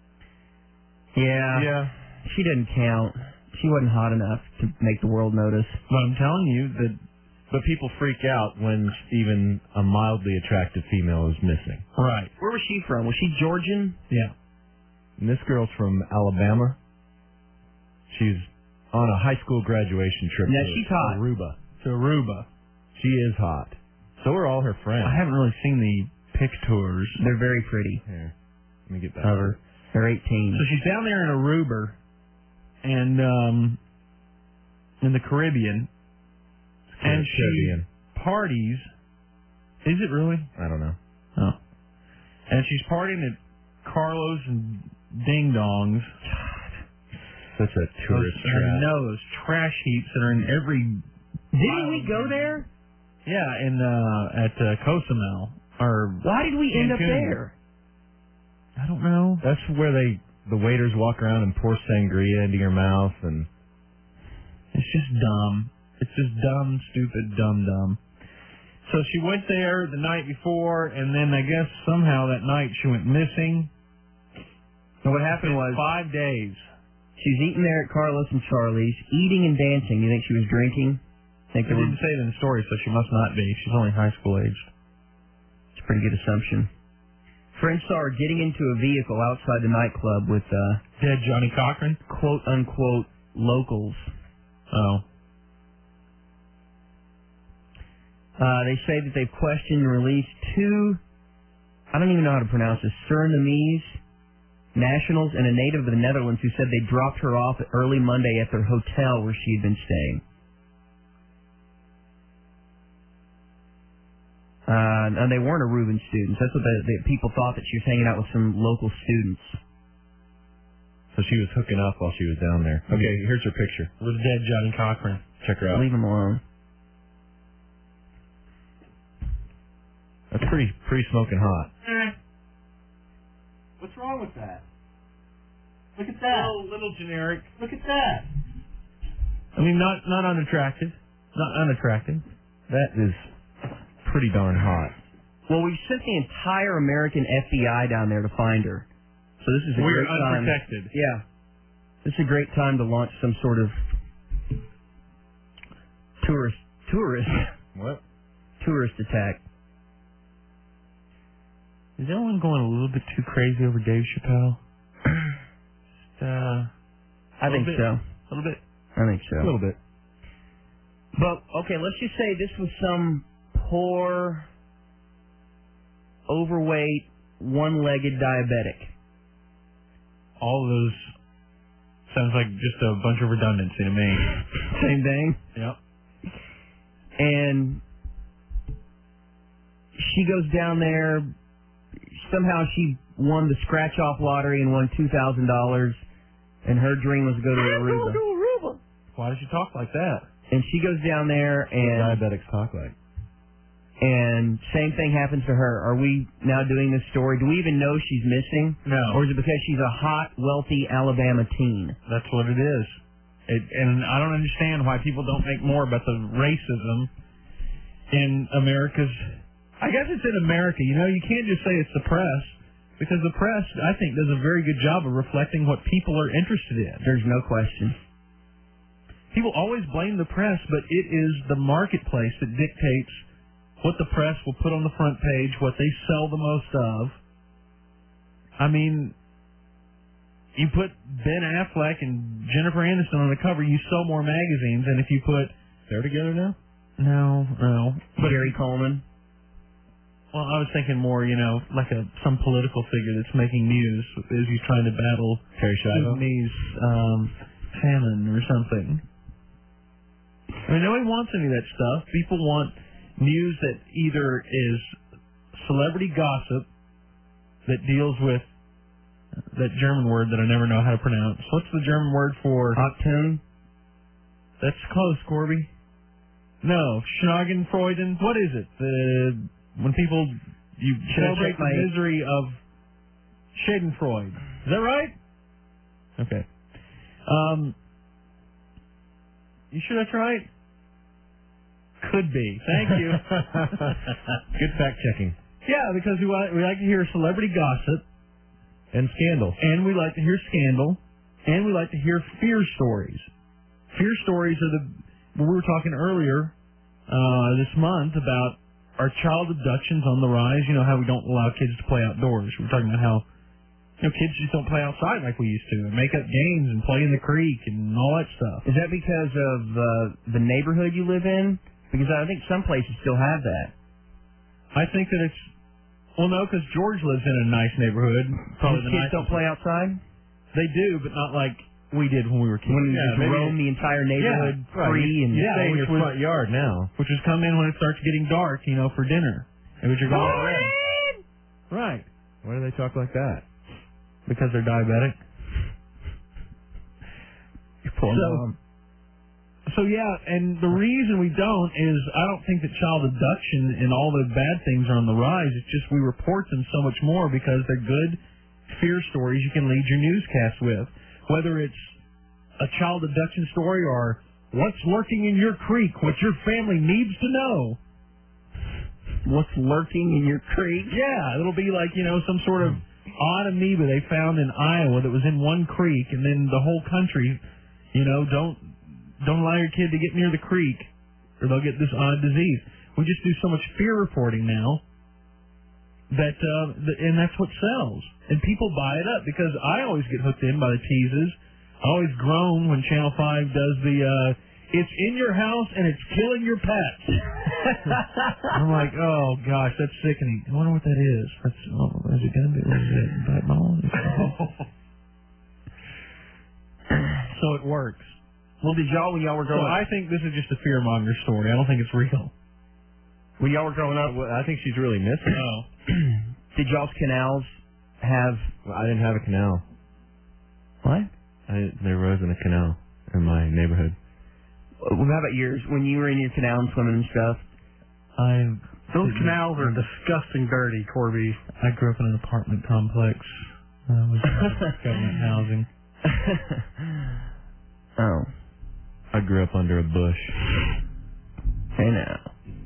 Yeah. She didn't count. She wasn't hot enough to make the world notice. But I'm telling you that. But people freak out when even a mildly attractive female is missing. Right. Where was she from? Was she Georgian? Yeah. And this girl's from Alabama. She's on a high school graduation trip Now to she's hot. Aruba. To Aruba. She is hot. So are all her friends. I haven't really seen the pictures. They're very pretty. Here, let me get back. Of her. They're 18. So she's down there in Aruba, and in the Caribbean, and she parties Is it really? I don't know. Oh. And she's partying at Carlos and Ding Dongs. Such a tourist I trap. know, those trash heaps that are in every... Didn't we go there? Yeah, at Cozumel. Or why did we end up Cancun. there? I don't know. That's where the waiters walk around and pour sangria into your mouth, and it's just dumb. It's just dumb, stupid, dumb. So she went there the night before, and then I guess somehow that night she went missing. And what happened was 5 days. She's eating there at Carlos and Charlie's, eating and dancing. You think she was drinking? They didn't say it in the story, so she must not be. She's only high school aged. It's a pretty good assumption. Friends saw her getting into a vehicle outside the nightclub with dead Johnny Cochran, quote unquote locals. Oh. They say that they've questioned and released 2, I don't even know how to pronounce this, Surinamese nationals and a native of the Netherlands who said they dropped her off early Monday at their hotel where she had been staying. And they weren't Aruban students. That's what the people thought, that she was hanging out with some local students. so she was hooking up while she was down there. Okay, here's her picture. With dead Johnny Cochran. Check her out. Leave him alone. That's pretty smoking hot. What's wrong with that? Look at that. Little generic. Look at that. I mean, not unattractive. Not unattractive. That is pretty darn hot. Well, we sent the entire American FBI down there to find her. So this is a We're great time. unprotected. Yeah. This is a great time to launch some sort of tourist What? tourist attack. Is anyone going a little bit too crazy over Dave Chappelle? I think bit. so. A little bit. I think so. A little bit. But, okay, let's just say this was some poor, overweight, one-legged diabetic. All of those sounds like just a bunch of redundancy to me. Same thing? Yep. And she goes down there. Somehow she won the scratch-off lottery and won $2,000, and her dream was to go to Aruba. Why does she talk like that? And she goes down there, and diabetics talk like. And same thing happens to her. Are we now doing this story? Do we even know she's missing? No. Or is it because she's a hot, wealthy Alabama teen? That's what it is. And I don't understand why people don't make more about the racism in America's... I guess it's in America. You know, you can't just say it's the press, because the press, I think, does a very good job of reflecting what people are interested in. There's no question. People always blame the press, but it is the marketplace that dictates what the press will put on the front page, what they sell the most of. I mean, you put Ben Affleck and Jennifer Aniston on the cover, you sell more magazines, and if you put... They're together now? No. But Gary Coleman? Well, I was thinking more, you know, like some political figure that's making news as he's trying to battle Terry Schiavo? Sudanese famine or something. I mean, nobody wants any of that stuff. People want news that either is celebrity gossip that deals with that German word that I never know how to pronounce. What's the German word for... Octune? That's close, Corby. No, Schadenfreude. What is it? When people, you celebrate the misery of Schadenfreude. Is that right? Okay. You sure that's right? Could be. Thank you. Good fact checking. Yeah, because we like to hear celebrity gossip. And scandal. And we like to hear scandal. And we like to hear fear stories. Fear stories are we were talking earlier this month about our child abductions on the rise. You know how we don't allow kids to play outdoors. We're talking about how kids just don't play outside like we used to, and make up games and play in the creek and all that stuff. Is that because of the neighborhood you live in? Because I think some places still have that. I think that it's... Well, no, because George lives in a nice neighborhood. Probably His kids don't play outside? They do, but not like we did when we were kids. When you just roam the entire neighborhood free and stay in your front yard now. Which is come in when it starts getting dark, for dinner. But you're going to red. Right. Why do they talk like that? Because they're diabetic. So yeah, and the reason we don't is I don't think that child abduction and all the bad things are on the rise. It's just we report them so much more because they're good fear stories you can lead your newscast with. Whether it's a child abduction story or what's lurking in your creek, what your family needs to know. What's lurking in your creek? Yeah, it'll be like, some sort of odd amoeba they found in Iowa that was in one creek, and then the whole country, don't allow your kid to get near the creek, or they'll get this odd disease. We just do so much fear reporting now that, and that's what sells. And people buy it up because I always get hooked in by the teases. I always groan when Channel 5 does the, it's in your house and it's killing your pets. I'm like, oh gosh, that's sickening. I wonder what that is. Is it gonna be? Is it bite ball? So it works. Well, did y'all, when y'all were growing up? I think this is just a fearmonger story. I don't think it's real. When y'all were growing up, I think she's really missing. Oh. Did y'all's canals have? Well, I didn't have a canal. What? There wasn't a canal in my neighborhood. Well, how about yours? When you were in your canal and swimming and stuff? Those canals are disgusting dirty, Corby. I grew up in an apartment complex. With government housing. Oh. I grew up under a bush. Hey now.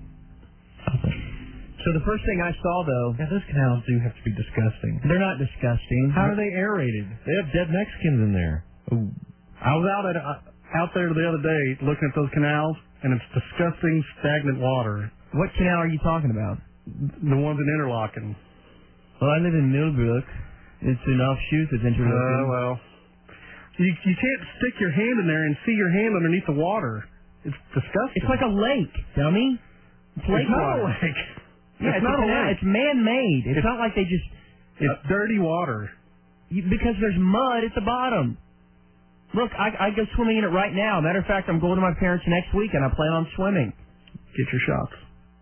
So the first thing I saw, though... Yeah, those canals do have to be disgusting. They're not disgusting. How are they aerated? They have dead Mexicans in there. Ooh. I was out there the other day looking at those canals, and it's disgusting, stagnant water. What canal are you talking about? The ones in Interlaken. Well, I live in Millbrook. It's an offshoot of Interlaken. Well... You can't stick your hand in there and see your hand underneath the water. It's disgusting. It's like a lake, dummy. It's lake not water. a lake. Yeah, it's not a lake. It's man-made. It's not like they just... It's dirty water. Because there's mud at the bottom. Look, I go swimming in it right now. Matter of fact, I'm going to my parents next week, and I plan on swimming. Get your shots.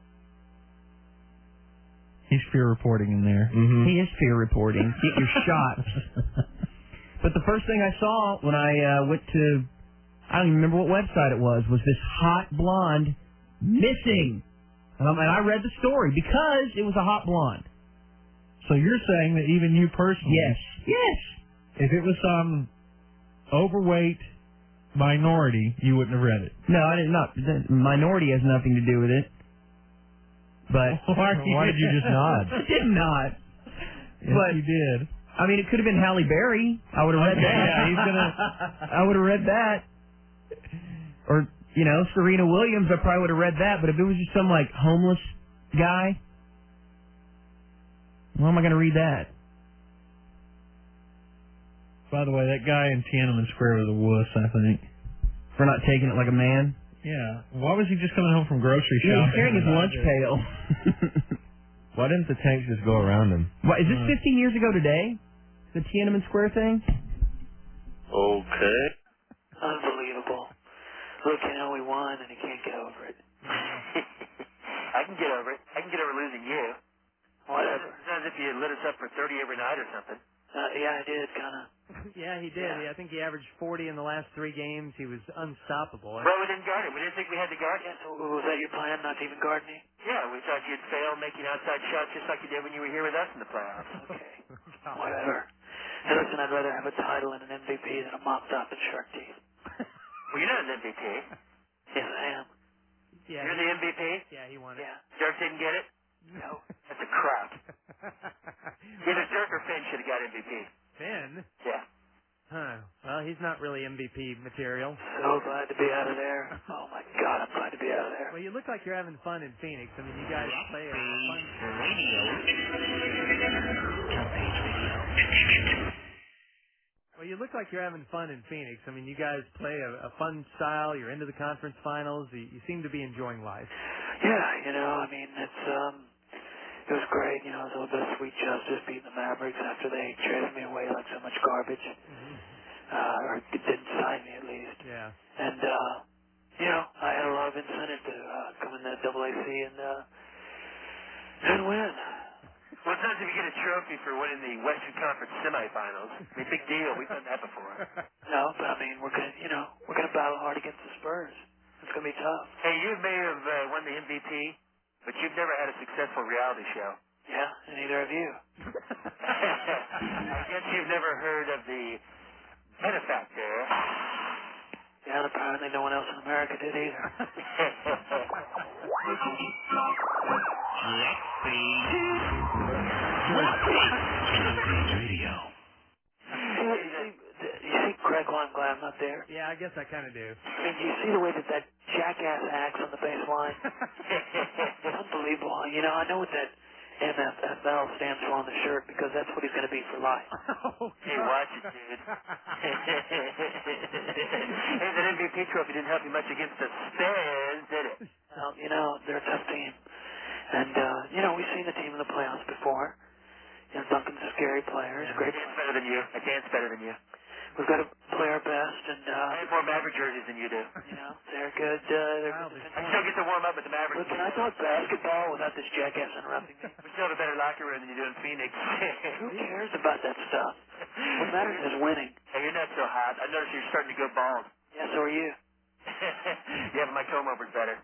He's fear reporting in there. Mm-hmm. He is fear reporting. Get your shots. But the first thing I saw when I went to, I don't even remember what website it was this hot blonde missing. And I read the story because it was a hot blonde. So you're saying that even you personally... Yes. Yes. If it was some overweight minority, you wouldn't have read it. No, I did not. The minority has nothing to do with it. But why did you just nod? I did not. Yes, but you did. I mean, it could have been Halle Berry. I would have read that. Yeah, he's gonna. I would have read that. Or Serena Williams. I probably would have read that. But if it was just some homeless guy, why am I going to read that? By the way, that guy in Tiananmen Square was a wuss, I think. For not taking it like a man. Yeah. Why was he just coming home from grocery shopping? Yeah, he's carrying his lunch pail. Why didn't the tanks just go around him? What, is this 15 years ago today? The Tiananmen Square thing? Okay. Unbelievable. Look, we won, and he can't get over it. I can get over it. I can get over losing you. Whatever. It's not as if you lit us up for 30 every night or something. Yeah, I did, kind of. Yeah, he did. Yeah. I think he averaged 40 in the last 3 games. He was unstoppable. Well, we didn't guard him. We didn't think we had to guard him. Yeah, so was that your plan, not to even guard me? Yeah, we thought you'd fail making outside shots just like you did when you were here with us in the playoffs. Okay. Whatever. Hey, listen, I'd rather have a title and an MVP than a mop top and shark teeth. Well, you're not an MVP. Yes, I am. Yeah, You're the MVP? Yeah, he won it. Yeah. Dirk didn't get it? No. That's a crap. Either Dirk or Finn should have got MVP. Finn? Yeah. Huh. Well, he's not really MVP material. So glad to be out of there. Oh, my God, I'm glad to be out of there. Well, you look like you're having fun in Phoenix. I mean, you guys play a fun... Well, you look like you're having fun in Phoenix. I mean, you guys play a fun style. You're into the conference finals. You seem to be enjoying life. Yeah, I mean, it was great. It was a little bit of sweet justice beating the Mavericks after they traded me away like so much garbage. Mm-hmm. Or didn't sign me at least. Yeah. And, I had a lot of incentive to come in the AAC and And win. Well, it's nice if you get a trophy for winning the Western Conference semifinals. I mean, big deal. We've done that before. No, but I mean, we're gonna battle hard against the Spurs. It's gonna be tough. Hey, you may have won the MVP, but you've never had a successful reality show. Yeah, and neither have you. I guess you've never heard of the benefactor. Yeah, and apparently no one else in America did either. Radio. You see Greg while I'm glad I'm not there? Yeah, I guess I kind of do. I mean, do you see the way that jackass acts on the baseline? It's unbelievable. You know, I know what that MFFL stands for on the shirt because that's what he's going to be for life. Hey, watch it, dude. Hey, that MVP trophy didn't help you much against the Spurs, did it? Well, you know, they're a tough team. And, we've seen the team in the playoffs before. You know, Duncan's a scary player. He's a great player. Better than you. I dance better than you. We've got to play our best, and I have more Maverick jerseys than you do. You know, they're good. They're good. I still get to warm up with the Mavericks. Look, can I talk basketball without this jackass interrupting me? We still have a better locker room than you do in Phoenix. Who cares about that stuff? What matters is winning. Hey, you're not so hot. I noticed you're starting to go bald. Yeah, so are you. Yeah, but my comb over's better.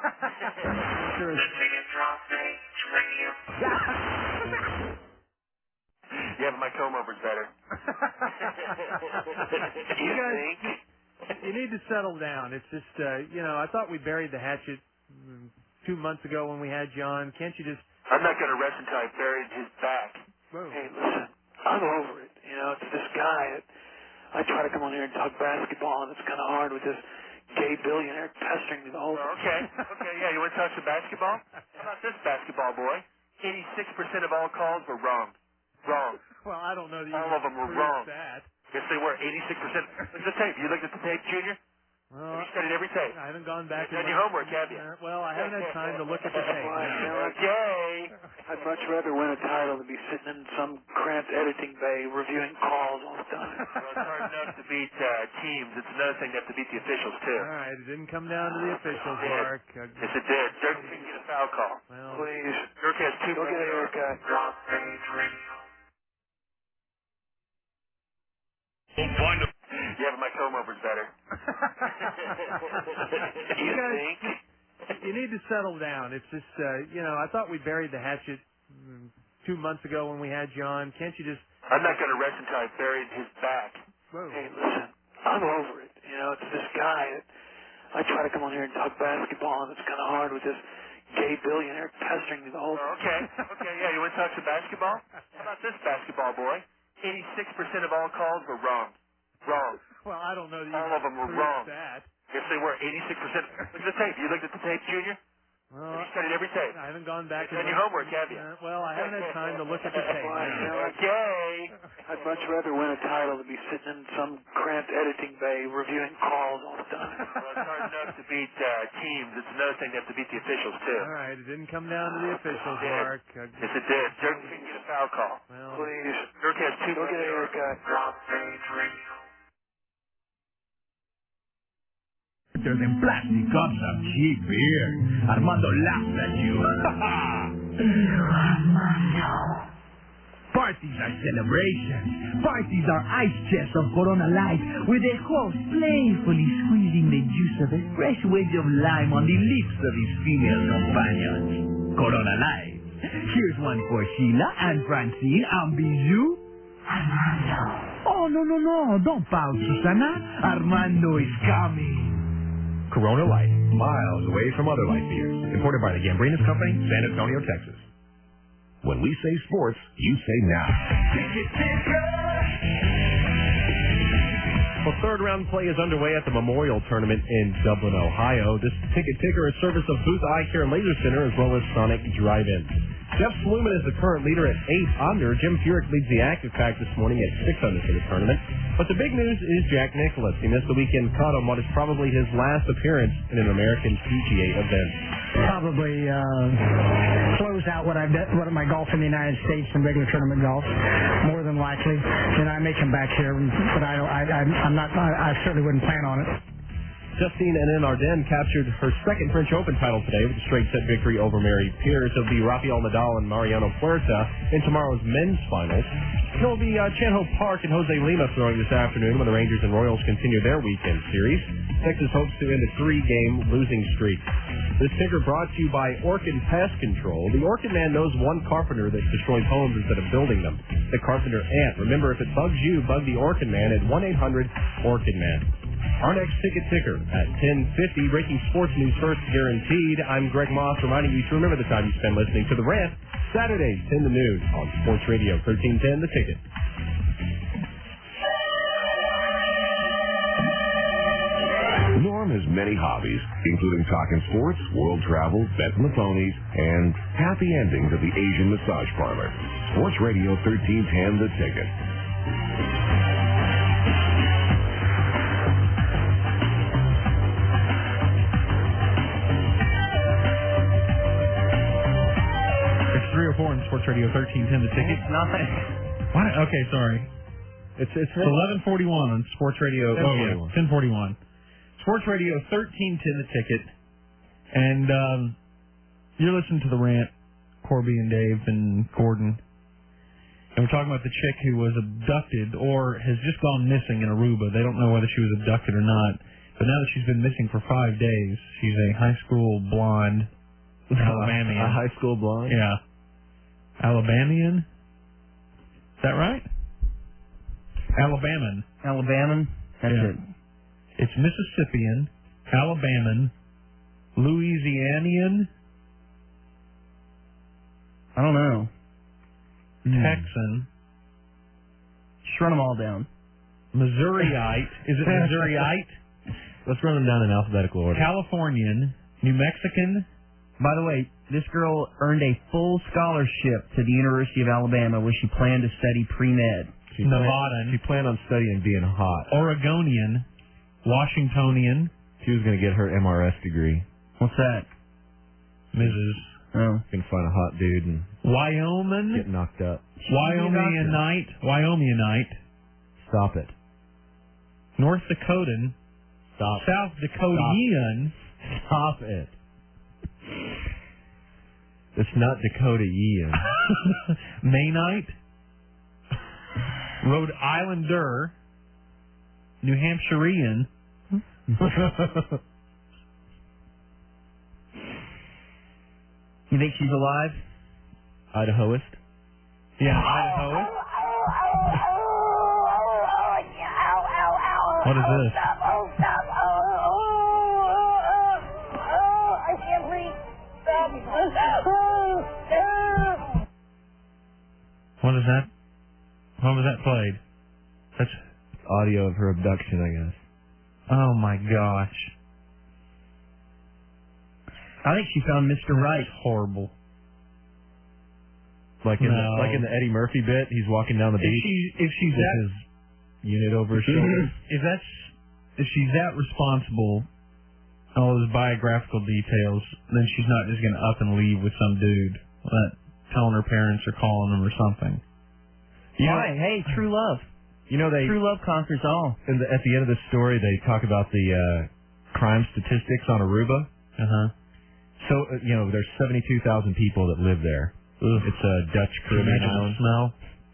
Yeah, but my comb over's better. You guys, you need to settle down. It's just, I thought we buried the hatchet 2 months ago when we had John. Can't you just... I'm not going to rest until I buried his back. Whoa. Hey, listen, I'm over it. You know, it's this guy that I try to come on here and talk basketball, and it's kind of hard with this gay billionaire pestering me the whole time. Okay, yeah, you want to talk some basketball? How about this basketball, boy? 86% of all calls were wrong. Wrong. Well, I don't know that you all of them were prove wrong. that. Yes, they were. 86%. Look at the tape. You looked at the tape, Junior? Well, you studied every tape. I haven't gone back. You've done your homework, have you? Well, I haven't had time to look at the tape. Okay. I'd much rather win a title than be sitting in some cramped editing bay reviewing calls all the time. Well, it's hard enough to beat teams. It's another thing to have to beat the officials, too. All right, it didn't come down to the officials, Mark. Yes, it did. Dirk didn't get a foul call. Well, please. Dirk has two. Go get a haircut. Yeah, but my comb over's better. You guys, you need to settle down. It's just, I thought we buried the hatchet 2 months ago when we had John. Can't you just... I'm not going to rest until I buried his back. Whoa. Hey, listen, I'm over it. You know, it's this guy that I try to come on here and talk basketball, and it's kind of hard with this gay billionaire pestering me the whole time. Okay, yeah, you want to talk some basketball? How about this basketball, boy? 86% of all calls were wrong. Wrong. Well, I don't know that you all of them were proved wrong. that. Yes, they were. 86%. Look at the tape. You looked at the tape, Junior? Well, you studied every tape. I haven't gone back. You've done your homework, have you? Well, I haven't had time to look at the tape. Okay. I'd much rather win a title than be sitting in some cramped editing bay reviewing calls all the time. Well, it's hard enough to beat teams. It's another thing to have to beat the officials, too. All right, it didn't come down to the officials, Mark. Yes, it did. Dirk didn't get a foul call. Well, please. Dirk has two. Go get a haircut. And plastic cups of cheap beer. Armando laughs at you. Ew, Armando. Parties are celebrations. Parties are ice chests of Corona Light with a host playfully squeezing the juice of a fresh wedge of lime on the lips of his female companions. Corona Light. Here's one for Sheila and Francine and Bijou. Armando. Oh, no. Don't pout, Susana. Armando is coming. Corona Light, miles away from other light beers. Imported by the Gambrinus Company, San Antonio, Texas. When we say sports, you say now. Well, third round play is underway at the Memorial Tournament in Dublin, Ohio. This ticket ticker is service of Booth Eye Care Laser Center as well as Sonic Drive-In. Jeff Sluman is the current leader at 8 under. Jim Furyk leads the active pack this morning at 6 under for the tournament. But the big news is Jack Nicklaus. He missed the weekend cut on what is probably his last appearance in an American PGA event. Probably close out what my golf in the United States and regular tournament golf, more than likely. And I may come back here, but I certainly wouldn't plan on it. Justine Henin Arden captured her second French Open title today with a straight set victory over Mary Pierce. It'll be Rafael Nadal and Mariano Puerta in tomorrow's men's finals. It'll be Chan Ho Park and Jose Lima throwing this afternoon when the Rangers and Royals continue their weekend series. Texas hopes to end a 3-game losing streak. This ticker brought to you by Orchid Pest Control. The Orchid Man knows one carpenter that destroys homes instead of building them. The Carpenter Ant. Remember, if it bugs you, bug the Orchid Man at 1-800-ORCHID-MAN. Our next ticker at 10:50. Breaking sports news first, guaranteed. I'm Greg Moss, reminding you to remember the time you spend listening to The Rant, Saturdays 10 to noon on Sports Radio 1310 The Ticket. Norm has many hobbies, including talking sports, world travel, betting the ponies, and happy endings at the Asian Massage Parlor. Sports Radio 1310 The Ticket. It's 3:04 on Sports Radio 1310 The Ticket. It's not. What? Okay, sorry. It's 11:41 on Sports Radio. 10:41. Sports Radio 1310 The Ticket, and you're listening to The Rant, Corby and Dave and Gordon, and we're talking about the chick who was abducted or has just gone missing in Aruba. They don't know whether she was abducted or not, but now that she's been missing for 5 days, she's a high school blonde Alabamian. A high school blonde? Yeah. Alabamian? Is that right? Alabaman. That's it. It's Mississippian, Alabaman, Louisianian. I don't know. Texan. Just run them all down. Missouriite. Is it Missouriite? Let's run them down in alphabetical order. Californian, New Mexican. By the way, this girl earned a full scholarship to the University of Alabama where she planned to study pre-med. Nevadan. She planned on studying being hot. Oregonian. Washingtonian. She was going to get her MRS degree. What's that? Mrs. Oh. Can find a hot dude and Wyoming. get knocked up. Wyominite. Stop it. North Dakotan. Stop. South Dakotian. Stop it. It's not Dakota-ian. Mainite. Rhode Islander. New Hampshirean. You think she's alive? Idahoist. Yeah, Idahoist. What is this? I can't breathe. What is that? When was that played? That's audio of her abduction, I guess. Oh my gosh. I think she found Mr. Right. Horrible. Like in the Eddie Murphy bit, he's walking down the beach. If she's with that his unit over his shoulder. if she's that responsible, all those biographical details, then she's not just gonna up and leave with some dude telling her parents or calling them or something. Why? Hey, true love. You know, true love conquers all. At the end of the story, they talk about the crime statistics on Aruba. So, there's 72,000 people that live there. It's a Dutch Caribbean island. Smell.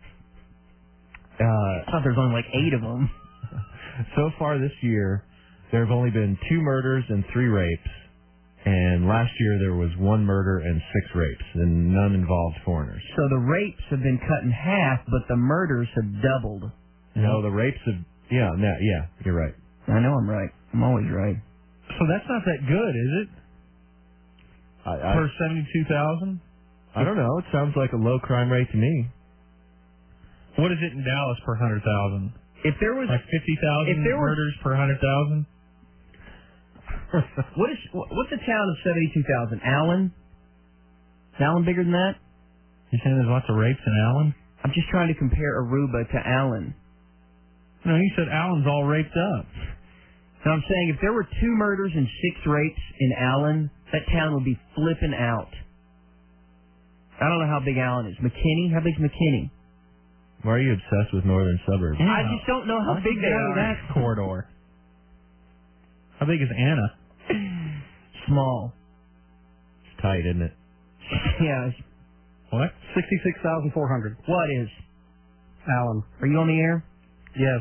I thought there was only like 8 of them. So far this year, there have only been 2 murders and 3 rapes. And last year there was 1 murder and 6 rapes, and none involved foreigners. So the rapes have been cut in half, but the murders have doubled. No, the rapes have... Yeah, you're right. I know I'm right. I'm always right. So that's not that good, is it? Per 72,000? I don't know. It sounds like a low crime rate to me. What is it in Dallas per 100,000? If there was... Like 50,000 murders per 100,000? What's a town of 72,000? Allen? Is Allen bigger than that? You saying there's lots of rapes in Allen? I'm just trying to compare Aruba to Allen. No, you said Allen's all raped up. So I'm saying if there were 2 murders and 6 rapes in Allen, that town would be flipping out. I don't know how big Allen is. McKinney? How big's McKinney? Why are you obsessed with northern suburbs? I just don't know how big they are. That corridor. How big is Anna? Small. It's tight, isn't it? Yeah. What? 66,400. What is? Alan. Are you on the air? Yes.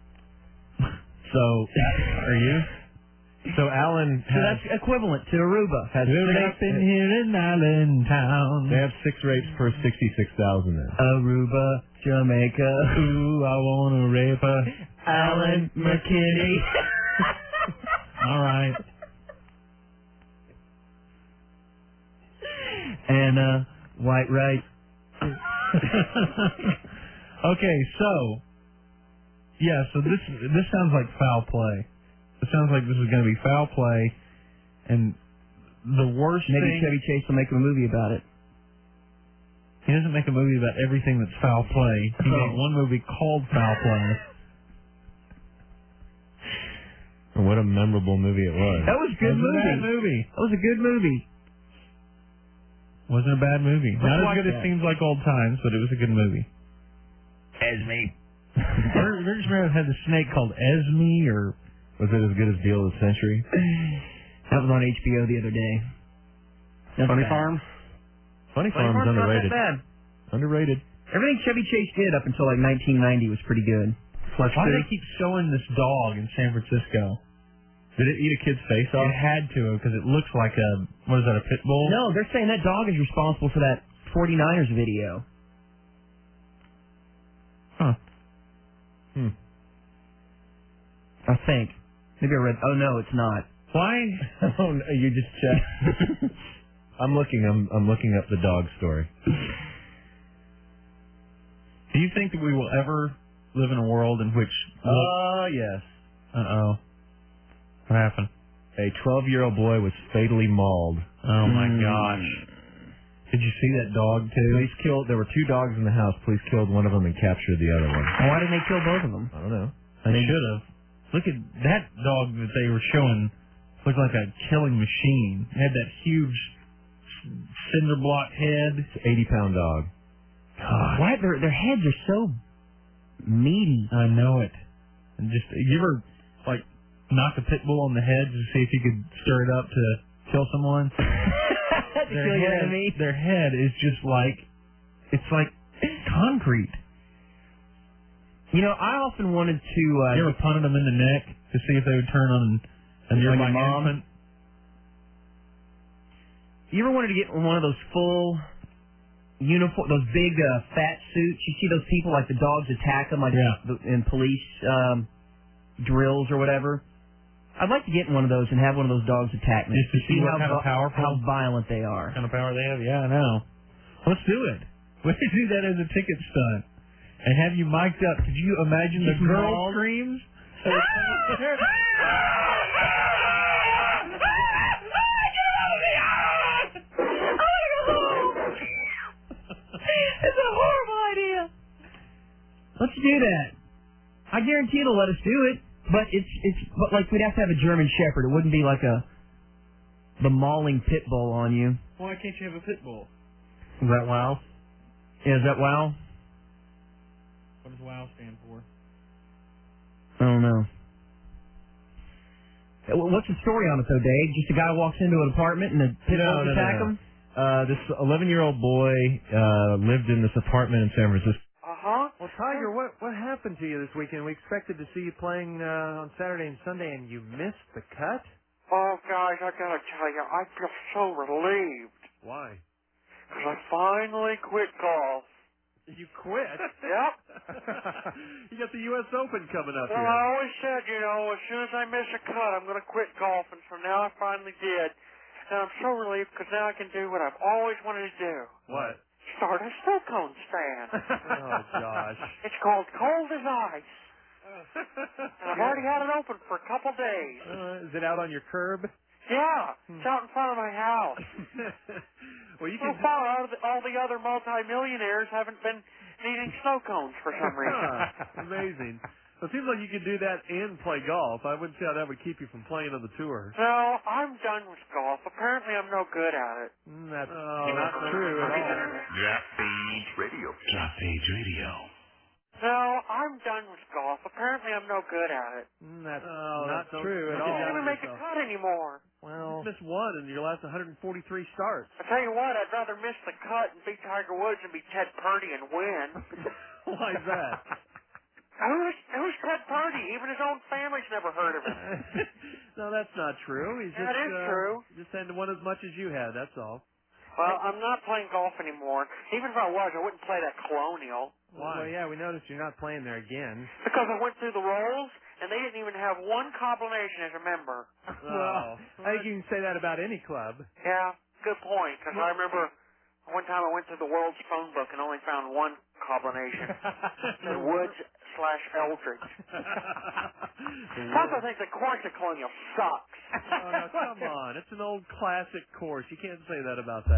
So, are you? So Alan So has... that's equivalent to Aruba. Has Up in here in Island Town. They have 6 rapes per 66,000 then. Aruba, Jamaica. Ooh, I wanna rape her. Alan McKinney. All right. Anna White Right. Okay, so so this sounds like foul play. It sounds like this is going to be foul play, and the worst Maybe thing. Chevy Chase will make a movie about it. He doesn't make a movie about everything that's foul play. He made one movie called Foul Play. And what a memorable movie it was. That was a good Wasn't a movie. bad movie. That was a good movie. Wasn't a bad movie. Let's Not as watch good that. as Seems Like Old Times, but it was a good movie. Esme. Burgess Meredith had the snake called Esme, or was it as good as Deal of the Century? That was on HBO the other day. That's Funny bad. Farm? Funny Farm's Farm's not underrated. that bad. Underrated. Everything Chevy Chase did up until like 1990 was pretty good. why do they keep showing this dog in San Francisco? Did it eat a kid's face off? It had to, because it looks like a, what is that, a pit bull? No, they're saying that dog is responsible for that 49ers video. Huh. I think. Maybe I read. Oh no, it's not. Why? Oh, no, you just checked. I'm looking up the dog story. Do you think that we will ever live in a world in which... Yes. Uh-oh. What happened? A 12-year-old boy was fatally mauled. Oh, my gosh. Did you see that dog, too? There were 2 dogs in the house. Police killed one of them and captured the other one. Why didn't they kill both of them? I don't know. They should have. Look at that dog that they were showing. Looked like a killing machine. It had that huge cinder block head. It's an 80-pound dog. God. Why their heads are so meaty. I know it. And just, you ever, like, knock a pit bull on the head to see if you could stir it up to kill someone? Their head is just like, it's like concrete. You know, I often wanted to... you ever punted them in the neck to see if they would turn on a nearby infant? You ever wanted to get one of those full uniform, those big fat suits? You see those people, like the dogs attack them, like in police drills or whatever? I'd like to get in one of those and have one of those dogs attack me. Just to see what kind of powerful... How violent they are. What kind of power they have? Yeah, I know. Let's do it. Let's do that as a ticket stunt. And have you mic'd up. Could you imagine the girl screams? It's a horrible idea. Let's do that. I guarantee it'll let us do it. But but like we'd have to have a German Shepherd. It wouldn't be like the mauling pit bull on you. Why can't you have a pit bull? Is that WOW? Yeah, is that WOW? What does WOW stand for? I don't know. What's the story on it though, Dave? Just a guy walks into an apartment and the pit bulls attack him? This 11-year-old boy lived in this apartment in San Francisco. Well, Tiger, what happened to you this weekend? We expected to see you playing on Saturday and Sunday, and you missed the cut? Oh, guys, I gotta tell you, I feel so relieved. Why? Because I finally quit golf. You quit? Yep. You got the U.S. Open coming up Well, here. I always said, you know, as soon as I miss a cut, I'm going to quit golfing, so now I finally did. And I'm so relieved because now I can do what I've always wanted to do. What? Start a snow cone stand. Oh, gosh. It's called Cold as Ice. And I've already had it open for a couple days. Is it out on your curb? Yeah, it's out in front of my house. Well, you So can... far, all the other multimillionaires haven't been needing snow cones for some reason. Amazing. So it seems like you could do that and play golf. I wouldn't see how that would keep you from playing on the tour. No, I'm done with golf. Apparently, I'm no good at it. That's not true at all. Drop Page Radio. Drop Page Radio. No, I'm done with golf. Apparently I'm no good at it. That's not not true at at all. all. I can't even make a cut anymore. Well, you missed one in your last 143 starts. I tell you what, I'd rather miss the cut and beat Tiger Woods than beat Ted Purdy and win. Why is that? Who's Ted Purdy? Even his own family's never heard of him. No, that's not true. He's That is true. Just hadn't won as much as you had, that's all. Well, I'm not playing golf anymore. Even if I was, I wouldn't play that Colonial. Why? Well, yeah, we noticed you're not playing there again. Because I went through the rolls, and they didn't even have one combination as a member. Well, I think you can say that about any club. Yeah, good point. Because I remember one time I went through the world's phone book and only found one combination. Said Woods/Eldridge. Plus, I think the course at Colonial sucks. Oh, no, come on. It's an old classic course. You can't say that about that.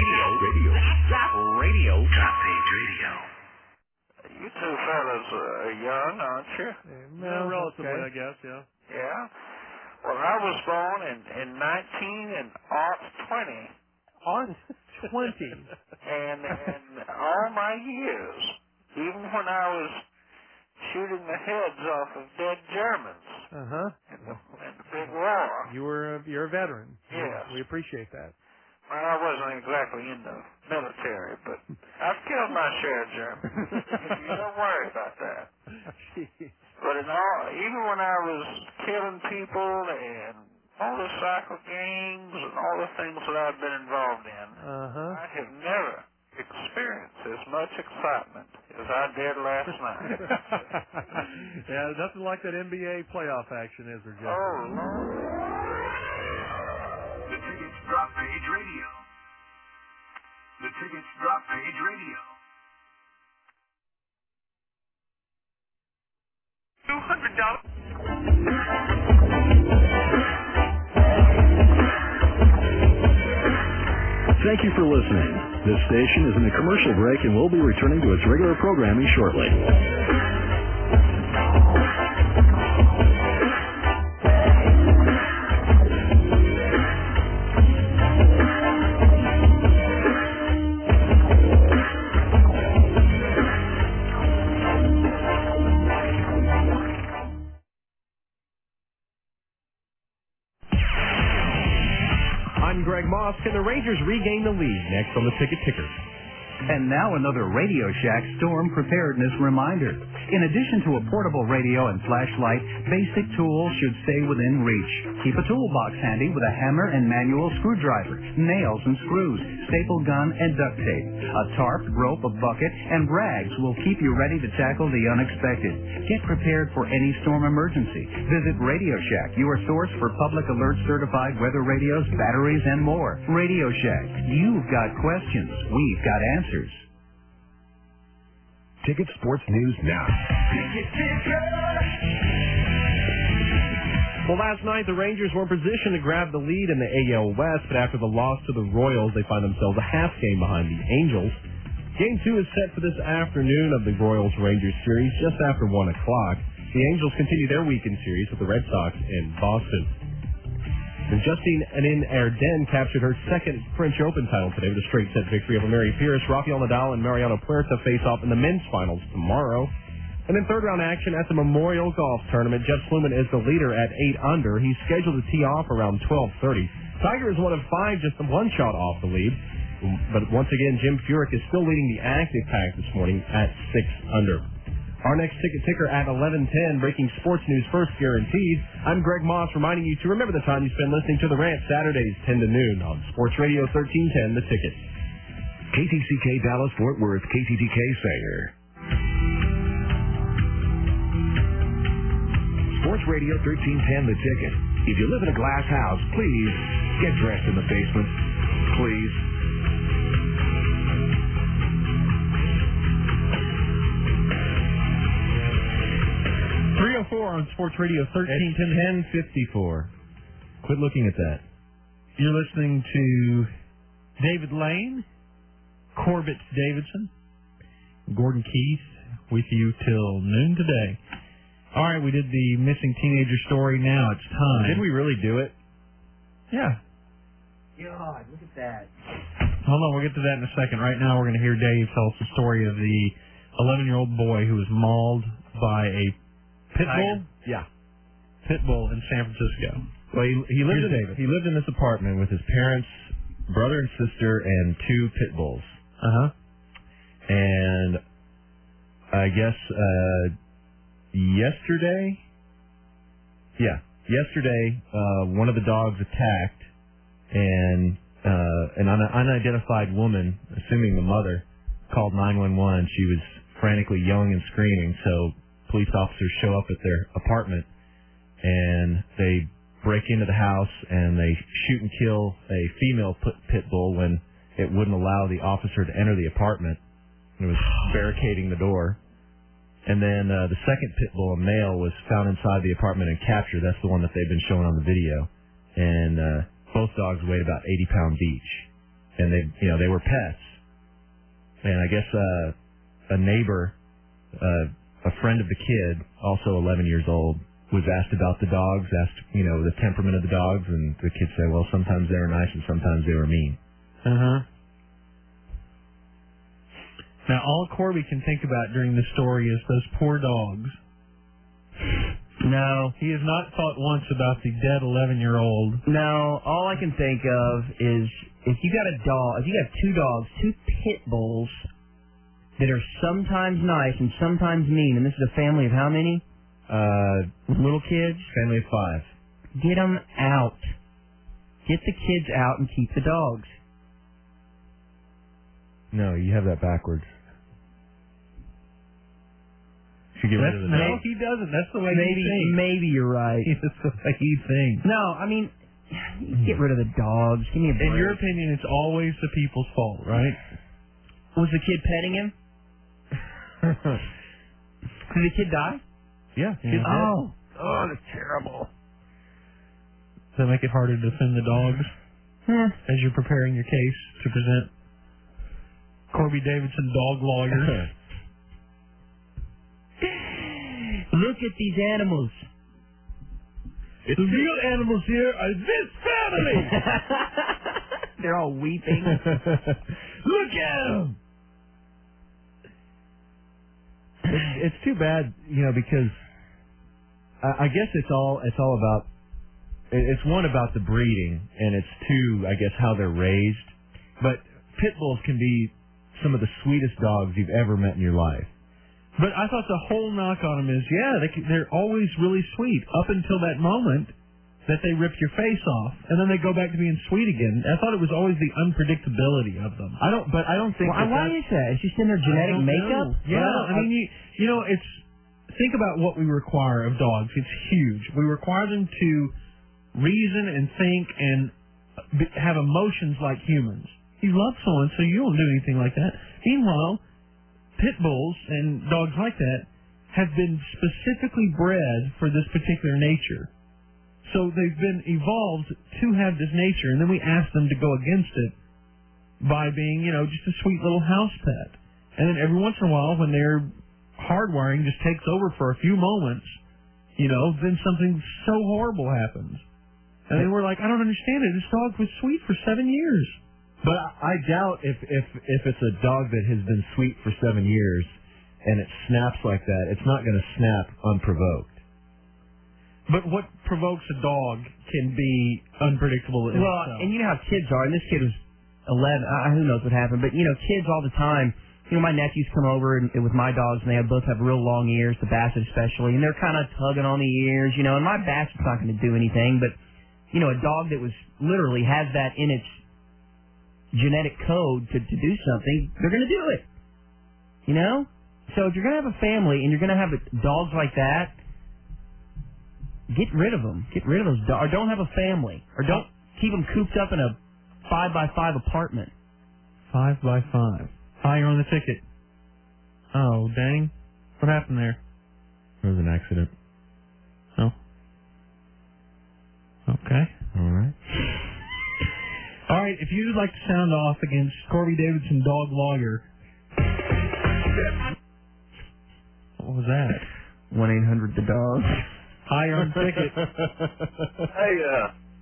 Radio. Top Page Radio. You two fellas are young, aren't you? No, relatively, I guess, yeah. Yeah. Well, I was born in 1920. On 20. And all my years, even when I was shooting the heads off of dead Germans in the big war. You're a veteran. Yes. We appreciate that. Well, I wasn't exactly in the military, but I've killed my share of Germans. You don't worry about that. But even when I was killing people and motorcycle gangs and all the things that I've been involved in, I have never experienced as much excitement as I did last night. Yeah, nothing like that NBA playoff action, is there, Jeff? Oh, Lord. The Tickets Drop Page Radio. The Tickets Drop Page Radio. $200. Thank you for listening. This station is in a commercial break and will be returning to its regular programming shortly. I'm Greg Moss. Can the Rangers regain the lead? Next on the Ticket Ticker. And now another Radio Shack storm preparedness reminder. In addition to a portable radio and flashlight, basic tools should stay within reach. Keep a toolbox handy with a hammer and manual screwdriver, nails and screws, staple gun and duct tape. A tarp, rope, a bucket, and rags will keep you ready to tackle the unexpected. Get prepared for any storm emergency. Visit Radio Shack, your source for public alert certified weather radios, batteries, and more. Radio Shack, you've got questions, we've got answers. Ticket Sports News now. Well, last night the Rangers were in position to grab the lead in the AL West, but after the loss to the Royals, they find themselves a half game behind the Angels. Game 2 is set for this afternoon of the Royals-Rangers series just after 1 o'clock. The Angels continue their weekend series with the Red Sox in Boston. And Justine Henin captured her second French Open title today with a straight set victory over Mary Pierce. Rafael Nadal and Mariano Puerta face off in the men's finals tomorrow. And in third round action at the Memorial Golf Tournament, Jeff Sluman is the leader at 8 under. He's scheduled to tee off around 12:30. Tiger is one of 5, just one shot off the lead. But once again, Jim Furyk is still leading the active pack this morning at 6 under. Our next ticket ticker at 11:10, breaking sports news first guaranteed. I'm Greg Moss reminding you to remember the time you spend listening to The Rant Saturdays 10 to noon on Sports Radio 1310, The Ticket. KTCK Dallas Fort Worth, KTTK Sanger. Sports Radio 1310, The Ticket. If you live in a glass house, please get dressed in the basement. Please. On Sports Radio 1310. 10:54. Quit looking at that. You're listening to David Lane, Corbett Davidson, Gordon Keith with you till noon today. All right, we did the missing teenager story. Now it's time. Did we really do it? Yeah. God, look at that. Hold on, we'll get to that in a second. Right now we're going to hear Dave tell us the story of the 11-year-old boy who was mauled by a pit bull. Yeah. Pit bull in San Francisco. Well, he lived in this apartment with his parents, brother and sister, and 2 pit bulls. And I guess yesterday, one of the dogs attacked, and an unidentified woman, assuming the mother, called 911. She was frantically yelling and screaming, so police officers show up at their apartment, and they break into the house, and they shoot and kill a female pit bull when it wouldn't allow the officer to enter the apartment. It was barricading the door. And then the second pit bull, a male, was found inside the apartment and captured. That's the one that they've been showing on the video. And both dogs weighed about 80 pounds each. And they were pets. And I guess a neighbor, a friend of the kid, also 11 years old, was asked about the dogs, asked, the temperament of the dogs, and the kid said, well, sometimes they were nice and sometimes they were mean. Now, all Corby can think about during this story is those poor dogs. No. He has not thought once about the dead 11-year-old. No, all I can think of is if you got 2 dogs, 2 pit bulls that are sometimes nice and sometimes mean, and this is a family of how many? With little kids? Family of 5. Get them out. Get the kids out and keep the dogs. No, you have that backwards. Should get rid of the dog. No, he doesn't. That's the way he thinks. Maybe you're right. That's the way he thinks. No, I mean, get rid of the dogs. Give me a break. In your opinion, it's always the people's fault, right? Was the kid petting him? Did the kid die? Yeah. Oh, that's terrible. Does that make it harder to defend the dogs as you're preparing your case to present Corby Davidson, dog lawyer? Look at these animals. The real animals here are this family. They're all weeping. Look at them. It's too bad, because I guess it's all about. It's one about the breeding, and it's two, I guess, how they're raised. But pit bulls can be some of the sweetest dogs you've ever met in your life. But I thought the whole knock on them is, they're always really sweet up until that moment that they rip your face off, and then they go back to being sweet again. I thought it was always the unpredictability of them. I don't think. Why is that? It's just in their genetic makeup. Yeah, I mean, it's. Think about what we require of dogs. It's huge. We require them to reason and think and have emotions like humans. You love someone, so you don't do anything like that. Meanwhile, pit bulls and dogs like that have been specifically bred for this particular nature. So they've been evolved to have this nature, and then we ask them to go against it by being, just a sweet little house pet. And then every once in a while, when their hardwiring just takes over for a few moments, then something so horrible happens. And then we're like, I don't understand it. This dog was sweet for 7 years. But I doubt if it's a dog that has been sweet for 7 years and it snaps like that, it's not going to snap unprovoked. But what provokes a dog can be unpredictable in itself. And you know how kids are, and this kid was 11, who knows what happened, but, kids all the time, my nephews come over and with my dogs, and they both have real long ears, the Basset especially, and they're kind of tugging on the ears, and my Basset's not going to do anything, but, a dog that was literally has that in its genetic code to do something, they're going to do it. So if you're going to have a family and you're going to have dogs like that, get rid of them. Get rid of those dogs. Or don't have a family. Or don't keep them cooped up in a 5x5 apartment. 5x5. Hi, you're on the ticket. Oh, dang. What happened there? It was an accident. Oh. Okay. All right. All right, if you'd like to sound off against Corby Davidson, dog lawyer. What was that? 1-800-THE-DOG. Hi, you're on the ticket. Hey,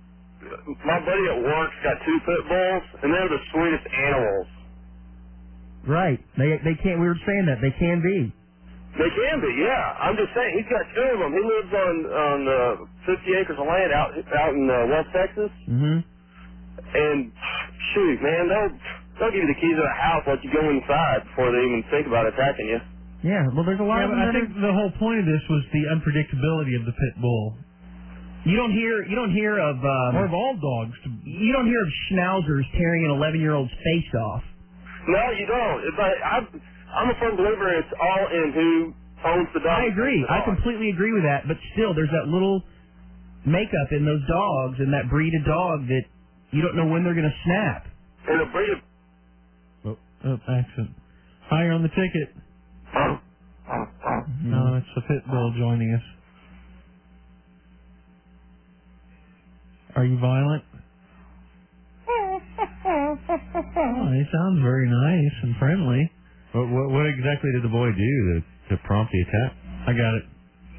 my buddy at work's got 2 pit bulls, and they're the sweetest animals. Right. They can't. We were saying that they can be. They can be, yeah. I'm just saying, he's got two of them. He lives on 50 acres of land out in West Texas. Mm-hmm. And shoot, man, they'll give you the keys to the house, let you go inside before they even think about attacking you. Yeah. Well, there's a lot of them. I think the whole point of this was the unpredictability of the pit bull. You don't hear of or of all dogs. You don't hear of schnauzers tearing an 11-year-old's face off. No, you don't. But I'm a firm believer it's all in who owns the dog. I agree. I completely agree with that. But still, there's that little makeup in those dogs and that breed of dog that you don't know when they're going to snap. And a breed of... Accent. Higher on the ticket. No, it's the pit bull joining us. Are you violent? Oh, he sounds very nice and friendly. What exactly did the boy do to prompt the attack? I got it.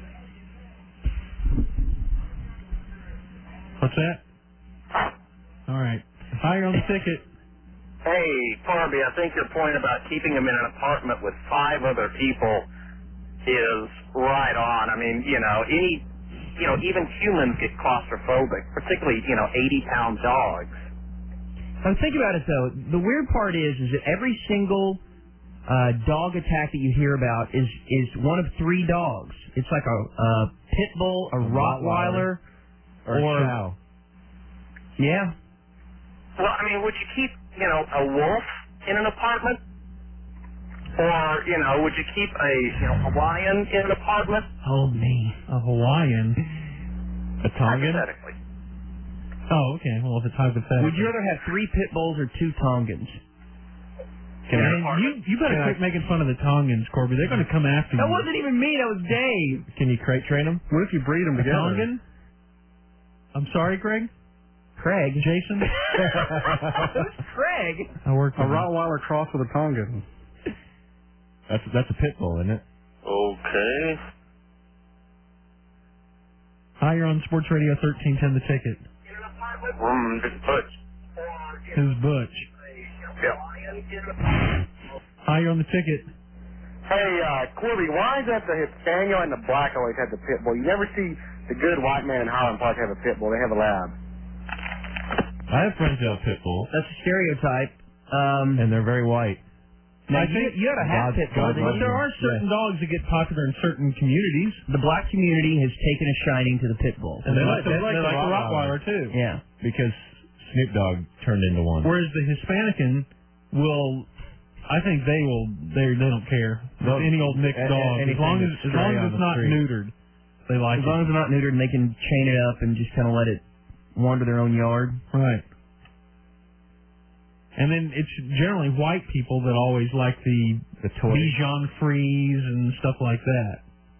What's that? All right. Higher on the ticket. Hey, Corby, I think your point about keeping him in an apartment with 5 other people is right on. I mean, even humans get claustrophobic, particularly, 80-pound dogs. Now, think about it, though. The weird part is that every single dog attack that you hear about is one of 3 dogs. It's like a pit bull, a Rottweiler, or a chow. Yeah. Well, I mean, would you keep, a wolf in an apartment? Or, would you keep a, Hawaiian in an apartment? Oh, me. A Hawaiian? A Tongan? Hypothetically. Oh, okay. Well, if it's hypothetical. Would you rather have 3 pit bulls or 2 Tongans? You better quit making fun of the Tongans, Corby. They're going to come after you. That wasn't even me. That was Dave. Can you crate train them? What if you breed them A together? Tongan? I'm sorry, Greg? Craig. Jason? Who's Craig? I work A Rottweiler cross with a Tongan. That's a pit bull, isn't it? Okay. Hi, you're on Sports Radio 1310 The Ticket. This is Butch. Who's Butch? Yep. Hi, you're on The Ticket. Hey, Corby, why is that the Hispanic and the black always have the pit bull? You never see the good white man in Highland Park have a pit bull. They have a lab. I have friends who have pit bulls. That's a stereotype. And they're very white. Now, you had a half pit bull, didn't But you? there are certain dogs that get popular in certain communities. The black community has taken a shining to the pit bull. And they like the Rottweiler, too. Yeah. Because Snoop Dogg turned into one. Whereas the Hispanican will, I think they don't care. Any old mixed dog. As long as it's not neutered, they like it. As long as it's not neutered and they can chain it up and just kind of let it wander their own yard. Right. And then it's generally white people that always like the Bichon Frise and stuff like that.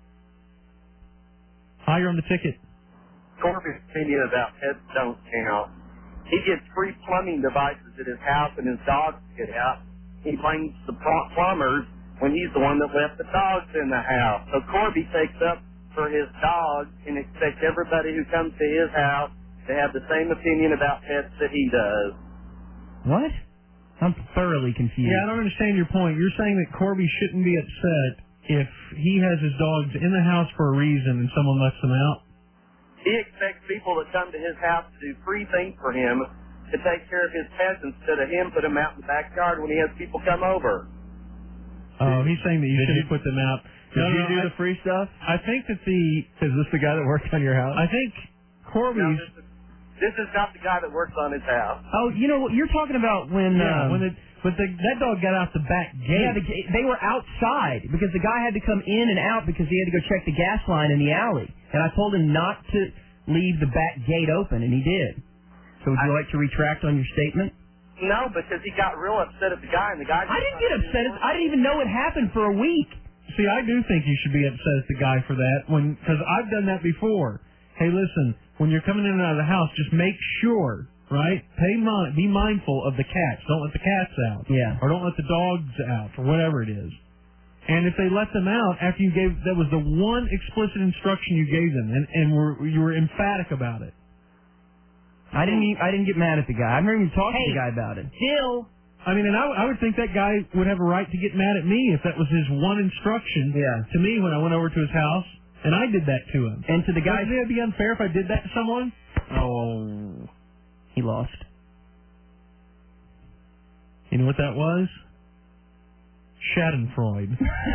Higher on the ticket. Corby's opinion about pets don't count. He gets free plumbing devices at his house and his dogs get out. He blames the plumbers when he's the one that left the dogs in the house. So Corby takes up for his dogs and expects everybody who comes to his house to have the same opinion about pets that he does. What? I'm thoroughly confused. Yeah, I don't understand your point. You're saying that Corby shouldn't be upset if he has his dogs in the house for a reason and someone lets them out? He expects people that come to his house to do free things for him to take care of his pets instead of him put them out in the backyard when he has people come over. Oh, he's saying that you should put them out. Did you do the free stuff? I think that Is this the guy that worked on your house? I think Corby's... This is not the guy that works on his house. Oh, you know what you're talking about when... that dog got out the back gate. Yeah, they were outside because the guy had to come in and out because he had to go check the gas line in the alley. And I told him not to leave the back gate open, and he did. So would you like to retract on your statement? No, because he got real upset at the guy, and the guy... I didn't get upset. I didn't even know it happened for a week. See, I do think you should be upset at the guy for that, because I've done that before. Hey, listen, when you're coming in and out of the house, just make sure, right? Be mindful of the cats. Don't let the cats out. Yeah. Or don't let the dogs out, or whatever it is. And if they let them out after you gave, that was the one explicit instruction you gave them, and you were emphatic about it. I didn't get mad at the guy. I've never even talked to the guy about it. Still, I mean, and I would think that guy would have a right to get mad at me if that was his one instruction to me when I went over to his house, and I did that to him. And to the guy... Would it be unfair if I did that to someone? Oh, he lost. You know what that was? Schadenfreude.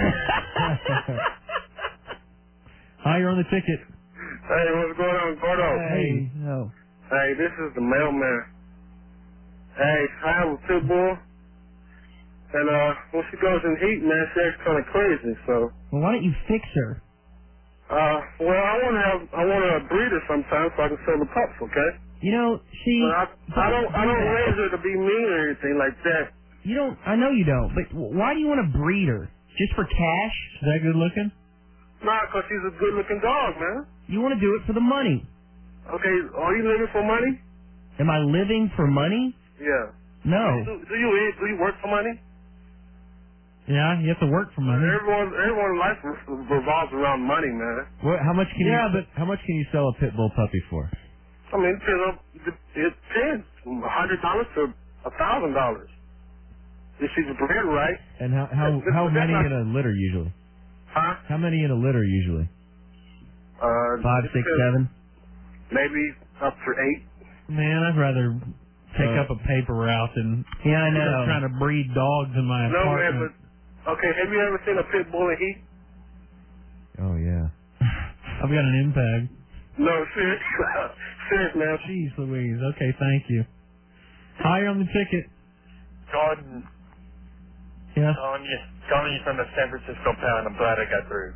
Hi, you're on the ticket. Hey, what's going on, Gordo? Hey. No. Hey, this is the mailman. Hey, I have a pit bull, and when she goes in heat, man, she acts kind of crazy. So. Well, why don't you fix her? Well, I want a breeder sometime so I can sell the pups, okay? You know, see. But I don't raise her to be mean or anything like that. You don't. I know you don't. But why do you want to breed her? Just for cash? Is that good looking? Nah, 'cause she's a good-looking dog, man. You want to do it for the money. Okay, are you living for money? Am I living for money? Yeah. No. Do you work for money? Yeah, you have to work for money. Everyone's life revolves around money, man. How much can you sell a pit bull puppy for? I mean, it depends. $100 to $1,000. If she's bred right. And how many in a litter usually? Huh? How many in a litter usually? 5, 6, 7. Maybe up to 8. Man, I'd rather take up a paper route than I know. trying to breed dogs in my No, apartment. man, but okay. Have you ever seen a pit bull in heat? Oh yeah. I've got an impeg. No, serious, man. Jeez Louise. Okay, thank you. Hi, you're on the ticket. Jordan. Yes. Calling you from the San Francisco pound. I'm glad I got through.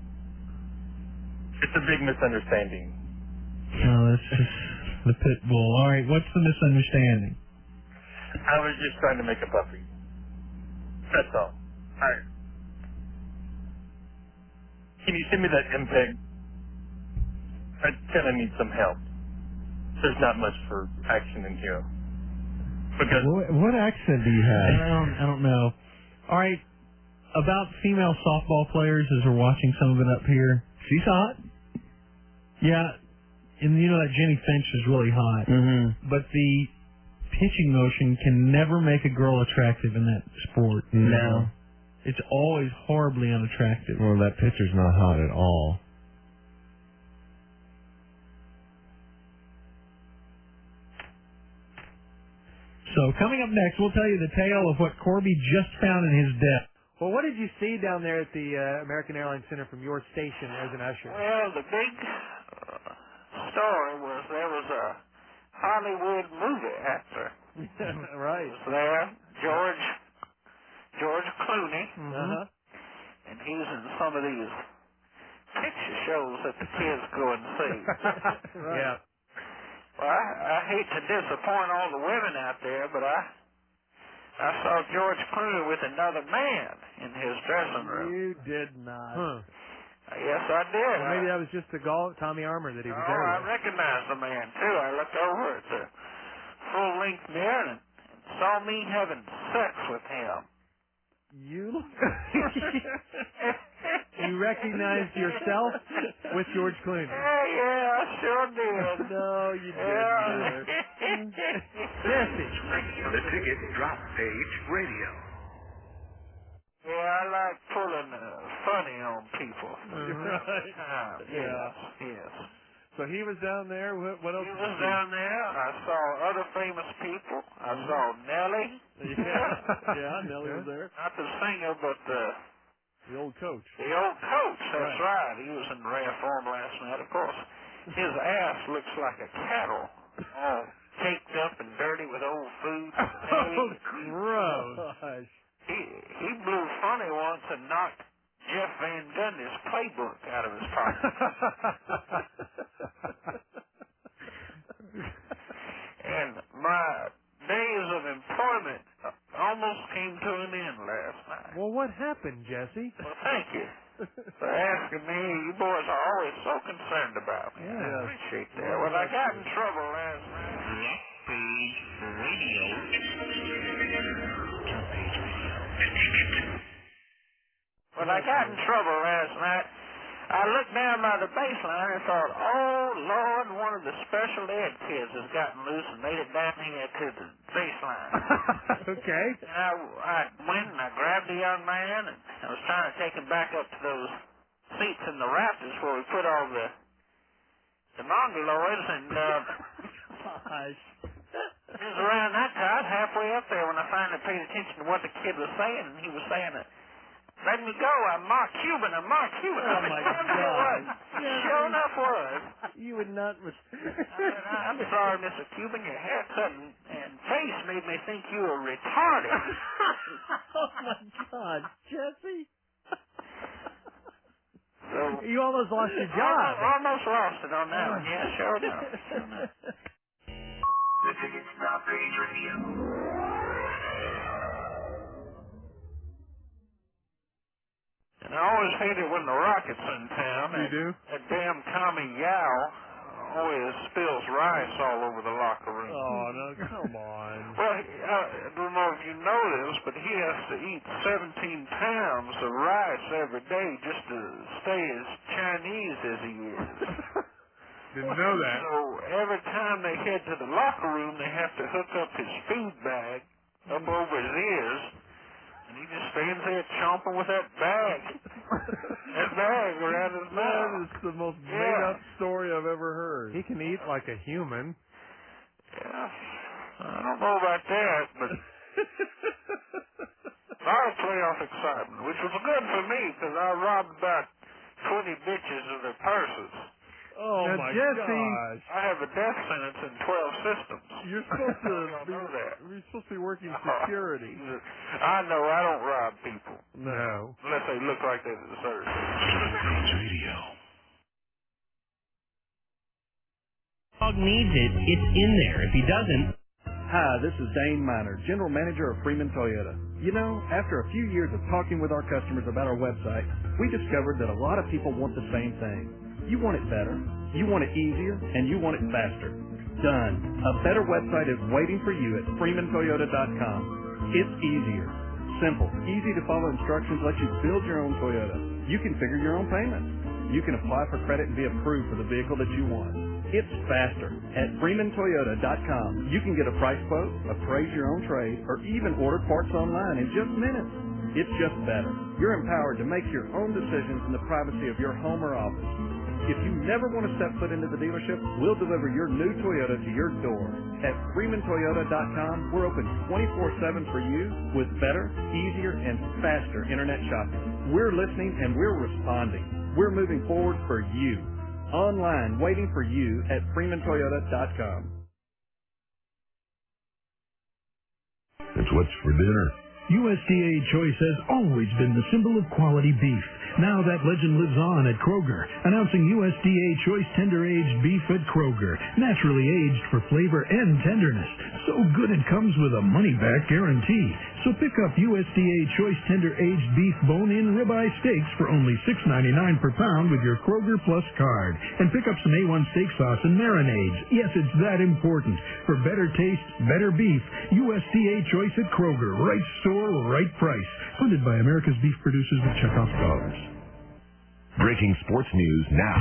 It's a big misunderstanding. No, that's just the pit bull. All right, what's the misunderstanding? I was just trying to make a puppy. That's all. Alright. Can you send me that MPEG? I kind of need some help. There's not much for action in here. Because what accent do you have? I don't know. All right, about female softball players, as we're watching some of it up here. She's hot. Yeah, and you know that Jenny Finch is really hot. Mm-hmm. But the pitching motion can never make a girl attractive in that sport. No. It's always horribly unattractive. Well, that pitcher's not hot at all. So coming up next, we'll tell you the tale of what Corby just found in his desk. Well, what did you see down there at the American Airlines Center from your station as an usher? Well, the big story was there was a Hollywood movie actor. Right. Was there, George Clooney. Uh-huh. And he was in some of these picture shows that the kids go and see. Right. Yeah. Well, I hate to disappoint all the women out there, but I saw George Clooney with another man in his dressing room. You did not. Huh. Yes, I did. Well, maybe that was just the Tommy Armour that he was there I with. recognized the man, too. I looked over at the full-length mirror and saw me having sex with him. You recognized yourself with George Clooney. Yeah, I sure did. No, you didn't. Jesse. The Ticket Drop Page Radio. Yeah, I like pulling funny on people. Right. Yes. So he was down there. What else? He was down there. I saw other famous people. I saw Nellie. Yeah, Nellie was there. Not the singer, but the old coach. The old coach, that's right. He was in rare form last night. Of course, his ass looks like a cattle, all caked up and dirty with old food. Oh, gross. He blew funny once and knocked Jeff Van Gundy's playbook out of his pocket. And my days of employment almost came to an end last night. Well, what happened, Jesse? Well, thank you for asking me. You boys are always so concerned about me. Yeah. I appreciate that. Well, I got in trouble last night. Drop Page Radio. Drop Page Radio. Well, I got in trouble last night. I looked down by the baseline and thought, oh, Lord, one of the special ed kids has gotten loose and made it down here to the baseline. Okay. And I went and I grabbed the young man, and I was trying to take him back up to those seats in the rafters where we put all the mongoloids, and it was around that time, halfway up there, when I finally paid attention to what the kid was saying, and he was saying that, let me go, I'm Mark Cuban. Oh, my God. Sure enough was. You would not... I'm sorry, Mr. Cuban, your haircut and face made me think you were retarded. Oh, my God. Jesse? So, you almost lost your job. Almost lost it on that one. Yeah, sure enough. The Ticket Stop Page Radio. And I always hate it when the Rocket's in town. You do? That damn Tommy Yao always spills rice all over the locker room. Oh, no, come on. Well, I don't know if you know this, but he has to eat 17 pounds of rice every day just to stay as Chinese as he is. Didn't know that. So every time they head to the locker room, they have to hook up his food bag up over his ears, and he just stands there chomping with that bag around his mouth. That is the most made-up story I've ever heard. He can eat like a human. Yeah, I don't know about that, but a lot of playoff excitement, which was good for me because I robbed about 20 bitches of their purses. Oh, now, my Jesse, gosh. I have a death sentence in 12 systems. You're supposed to know that. You're supposed to be working security. I know. I don't rob people. No. Unless they look like they deserve it. Radio. Dog needs it, it's in there. If he doesn't... Hi, this is Dane Miner, General Manager of Freeman Toyota. You know, after a few years of talking with our customers about our website, we discovered that a lot of people want the same thing. You want it better, you want it easier, and you want it faster. Done. A better website is waiting for you at freemantoyota.com. It's easier, simple, easy to follow instructions, let you build your own Toyota. You can figure your own payments. You can apply for credit and be approved for the vehicle that you want. It's faster. At freemantoyota.com, you can get a price quote, appraise your own trade, or even order parts online in just minutes. It's just better. You're empowered to make your own decisions in the privacy of your home or office. If you never want to step foot into the dealership, we'll deliver your new Toyota to your door. At freemantoyota.com, we're open 24/7 for you with better, easier, and faster internet shopping. We're listening and we're responding. We're moving forward for you. Online, waiting for you at freemantoyota.com. It's what's for dinner. USDA Choice has always been the symbol of quality beef. Now that legend lives on at Kroger, announcing USDA Choice Tender-Aged Beef at Kroger, naturally aged for flavor and tenderness. So good it comes with a money-back guarantee. So pick up USDA Choice Tender-Aged Beef Bone-In Ribeye Steaks for only $6.99 per pound with your Kroger Plus card. And pick up some A1 steak sauce and marinades. Yes, it's that important. For better taste, better beef, USDA Choice at Kroger. Right store, right price. Funded by America's beef producers with checkoff dollars. Breaking sports news now.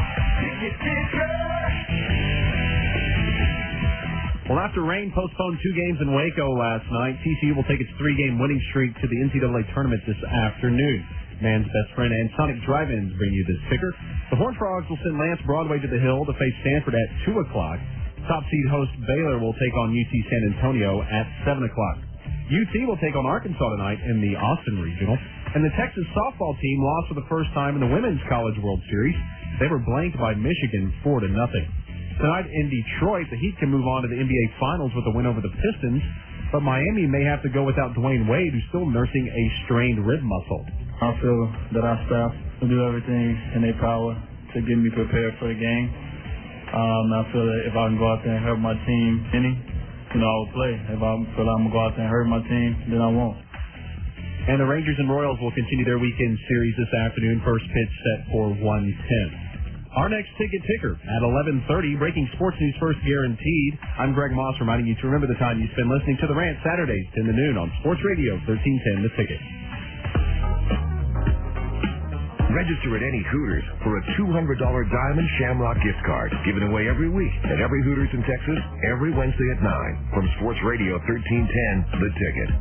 Well, after rain postponed 2 games in Waco last night, TCU will take its 3-game winning streak to the NCAA tournament this afternoon. Man's Best Friend and Sonic Drive-Ins bring you this ticker. The Horned Frogs will send Lance Broadway to the Hill to face Stanford at 2 o'clock. Top seed host Baylor will take on UT San Antonio at 7 o'clock. UT will take on Arkansas tonight in the Austin Regional. And the Texas softball team lost for the first time in the Women's College World Series. They were blanked by Michigan 4-0. Tonight in Detroit, the Heat can move on to the NBA Finals with a win over the Pistons. But Miami may have to go without Dwayne Wade, who's still nursing a strained rib muscle. I feel that our staff will do everything in their power to get me prepared for the game. I feel that if I can go out there and hurt my team I will play. If I feel like I'm going to go out there and hurt my team, then I won't. And the Rangers and Royals will continue their weekend series this afternoon. First pitch set for 1:10. Our next ticket ticker at 11:30. Breaking sports news first guaranteed. I'm Greg Moss reminding you to remember the time you spend listening to The Rant Saturdays 10 to noon on Sports Radio 1310 The Ticket. Register at any Hooters for a $200 Diamond Shamrock gift card given away every week at every Hooters in Texas every Wednesday at 9 from Sports Radio 1310, The Ticket.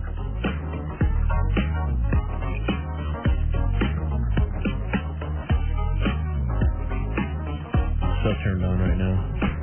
So turned on right now.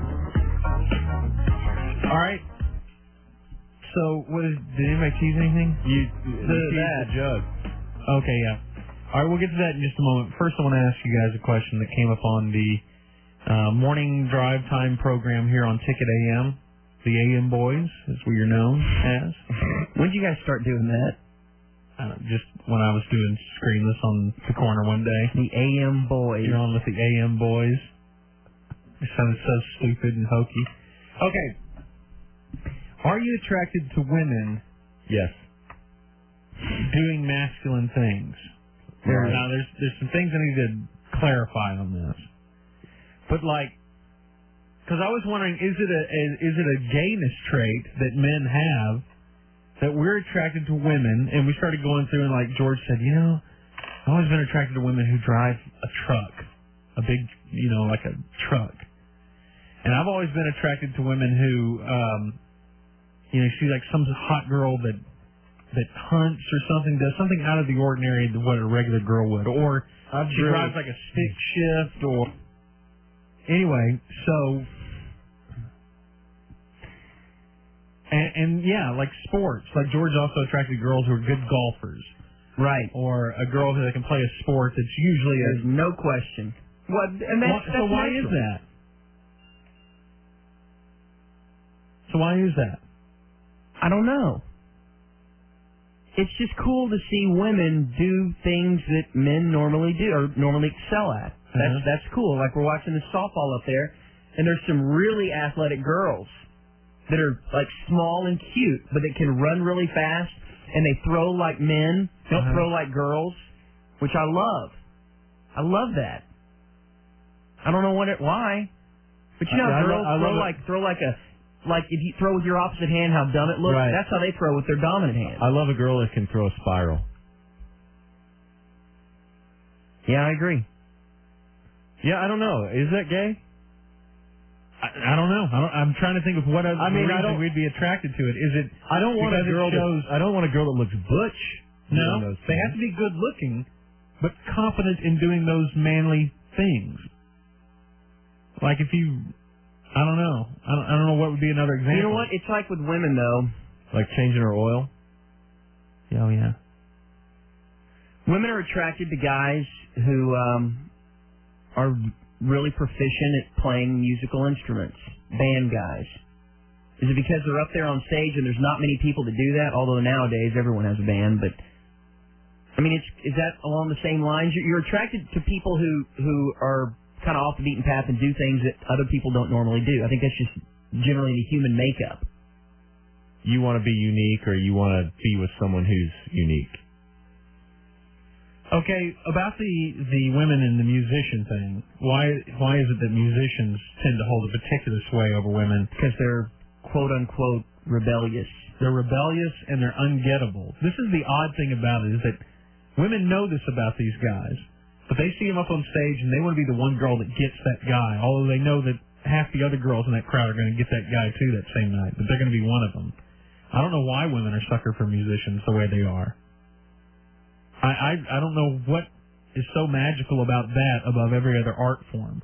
All right. So, did anybody tease anything? You teased the jug. Okay, yeah. All right, we'll get to that in just a moment. First, I want to ask you guys a question that came up on the morning drive time program here on Ticket AM. The AM Boys, as we are known as. When did you guys start doing that? Just when I was doing Screamless on the corner one day. The AM Boys. You're on with the AM Boys. It sounded so stupid and hokey. Okay. Are you attracted to women? Yes. Doing masculine things. Right. Now, there's some things I need to clarify on this. But because I was wondering, is it a gayness trait that men have that we're attracted to women? And we started going through, and like George said, I've always been attracted to women who drive a truck, a big, like a truck. And I've always been attracted to women who, she's like some hot girl that hunts or something, does something out of the ordinary than what a regular girl would. Or she drives like a stick shift or... Anyway, so... And yeah, like sports. Like George also attracted girls who are good golfers. Right. Or a girl who can play a sport that's usually... There's no question. Well, and that's so why natural. is that? So why is that? I don't know. It's just cool to see women do things that men normally do or normally excel at. That's cool. Like we're watching the softball up there, and there's some really athletic girls that are like small and cute, but that can run really fast, and they throw like men, don't throw like girls, which I love. I love that. I don't know why, but girls throw like if you throw with your opposite hand, how dumb it looks. Right. That's how they throw with their dominant hand. I love a girl that can throw a spiral. Yeah, I agree. Yeah, I don't know. Is that gay? I don't know. I'm trying to think of what other reason we'd be attracted to it. Is it? I don't want a girl that looks butch. No, they have to be good looking, but confident in doing those manly things. Like if you, I don't know. I don't know what would be another example. You know what? It's like with women though. Like changing her oil. Oh yeah. Women are attracted to guys who are really proficient at playing musical instruments, band guys. Is it because they're up there on stage and there's not many people to do that? Although nowadays everyone has a band, but I mean, is that along the same lines? You're attracted to people who are kind of off the beaten path and do things that other people don't normally do. I think that's just generally the human makeup. You want to be unique, or you want to be with someone who's unique. Okay, about the women and the musician thing. Why is it that musicians tend to hold a particular sway over women? Because they're quote unquote rebellious. They're rebellious and they're ungettable. This is the odd thing about it, is that women know this about these guys, but they see him up on stage and they want to be the one girl that gets that guy, although they know that half the other girls in that crowd are going to get that guy too that same night, but they're going to be one of them. I don't know why women are sucker for musicians the way they are. I don't know what is so magical about that above every other art form.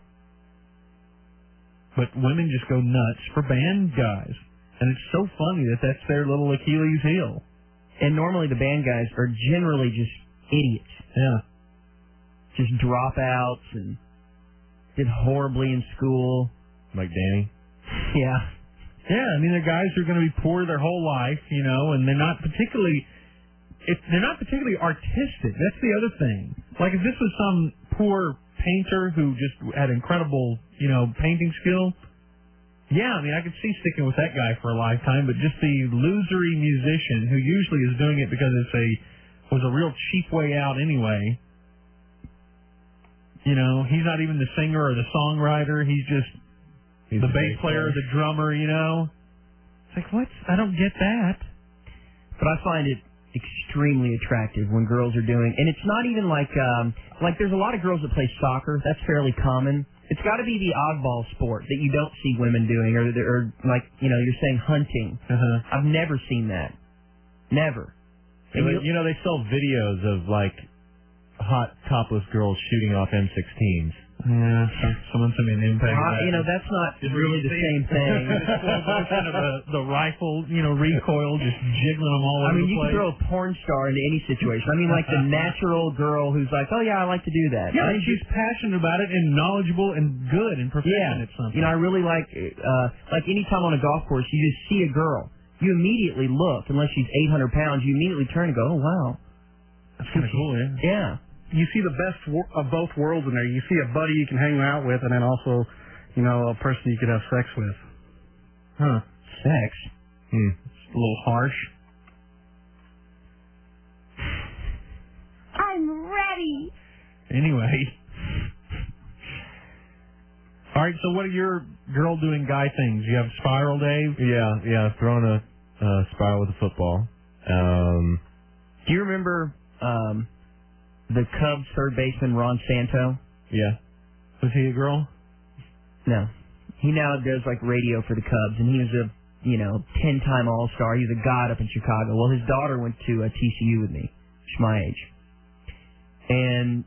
But women just go nuts for band guys. And it's so funny that that's their little Achilles heel. And normally the band guys are generally just idiots. Yeah. Just dropouts and did horribly in school. Like Danny? Yeah. Yeah, I mean, they're guys who are going to be poor their whole life, and they're not particularly artistic. That's the other thing. Like if this was some poor painter who just had incredible, painting skill, yeah, I mean, I could see sticking with that guy for a lifetime, but just the losery musician who usually is doing it because was a real cheap way out anyway. He's not even the singer or the songwriter. He's the bass player or the drummer, It's like, what? I don't get that. But I find it extremely attractive when girls are doing, and it's not even like there's a lot of girls that play soccer. That's fairly common. It's got to be the oddball sport that you don't see women doing, or like, you're saying hunting. I've never seen that. Never. And they sell videos of like hot topless girls shooting off M16s. Yeah, someone sent me an impact. That's not really the same thing. Kind of the rifle, recoil, just jiggling them all over the place. You can throw a porn star into any situation. Like the natural girl who's like, oh yeah, I like to do that. Yeah, she's passionate about it and knowledgeable and good and proficient at something. I really like anytime on a golf course, you just see a girl, you immediately look, unless she's 800 pounds, you immediately turn and go, oh wow, that's kind of cool, yeah. Yeah. You see the best of both worlds in there. You see a buddy you can hang out with, and then also, a person you could have sex with. Huh. Sex? It's a little harsh. I'm ready. Anyway. All right, so what are your girl doing guy things? You have spiral, Dave? Yeah, throwing a spiral with a football. Do you remember the Cubs third baseman Ron Santo? Yeah. Was he a girl? No. He now does radio for the Cubs, and he was a 10-time All-Star. He's a god up in Chicago. Well, his daughter went to TCU with me. She's my age. And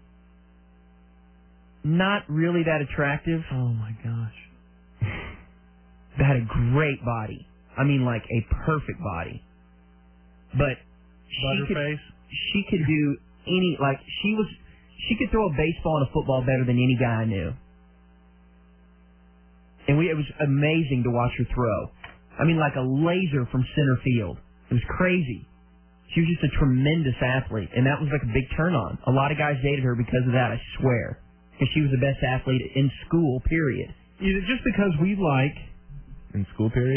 not really that attractive. Oh my gosh. Had a great body. Like a perfect body. But she could do any, she could throw a baseball and a football better than any guy I knew. And it was amazing to watch her throw. Like a laser from center field. It was crazy. She was just a tremendous athlete, and that was a big turn on. A lot of guys dated her because of that, I swear. Because she was the best athlete in school, period. Just because we like... In school, period?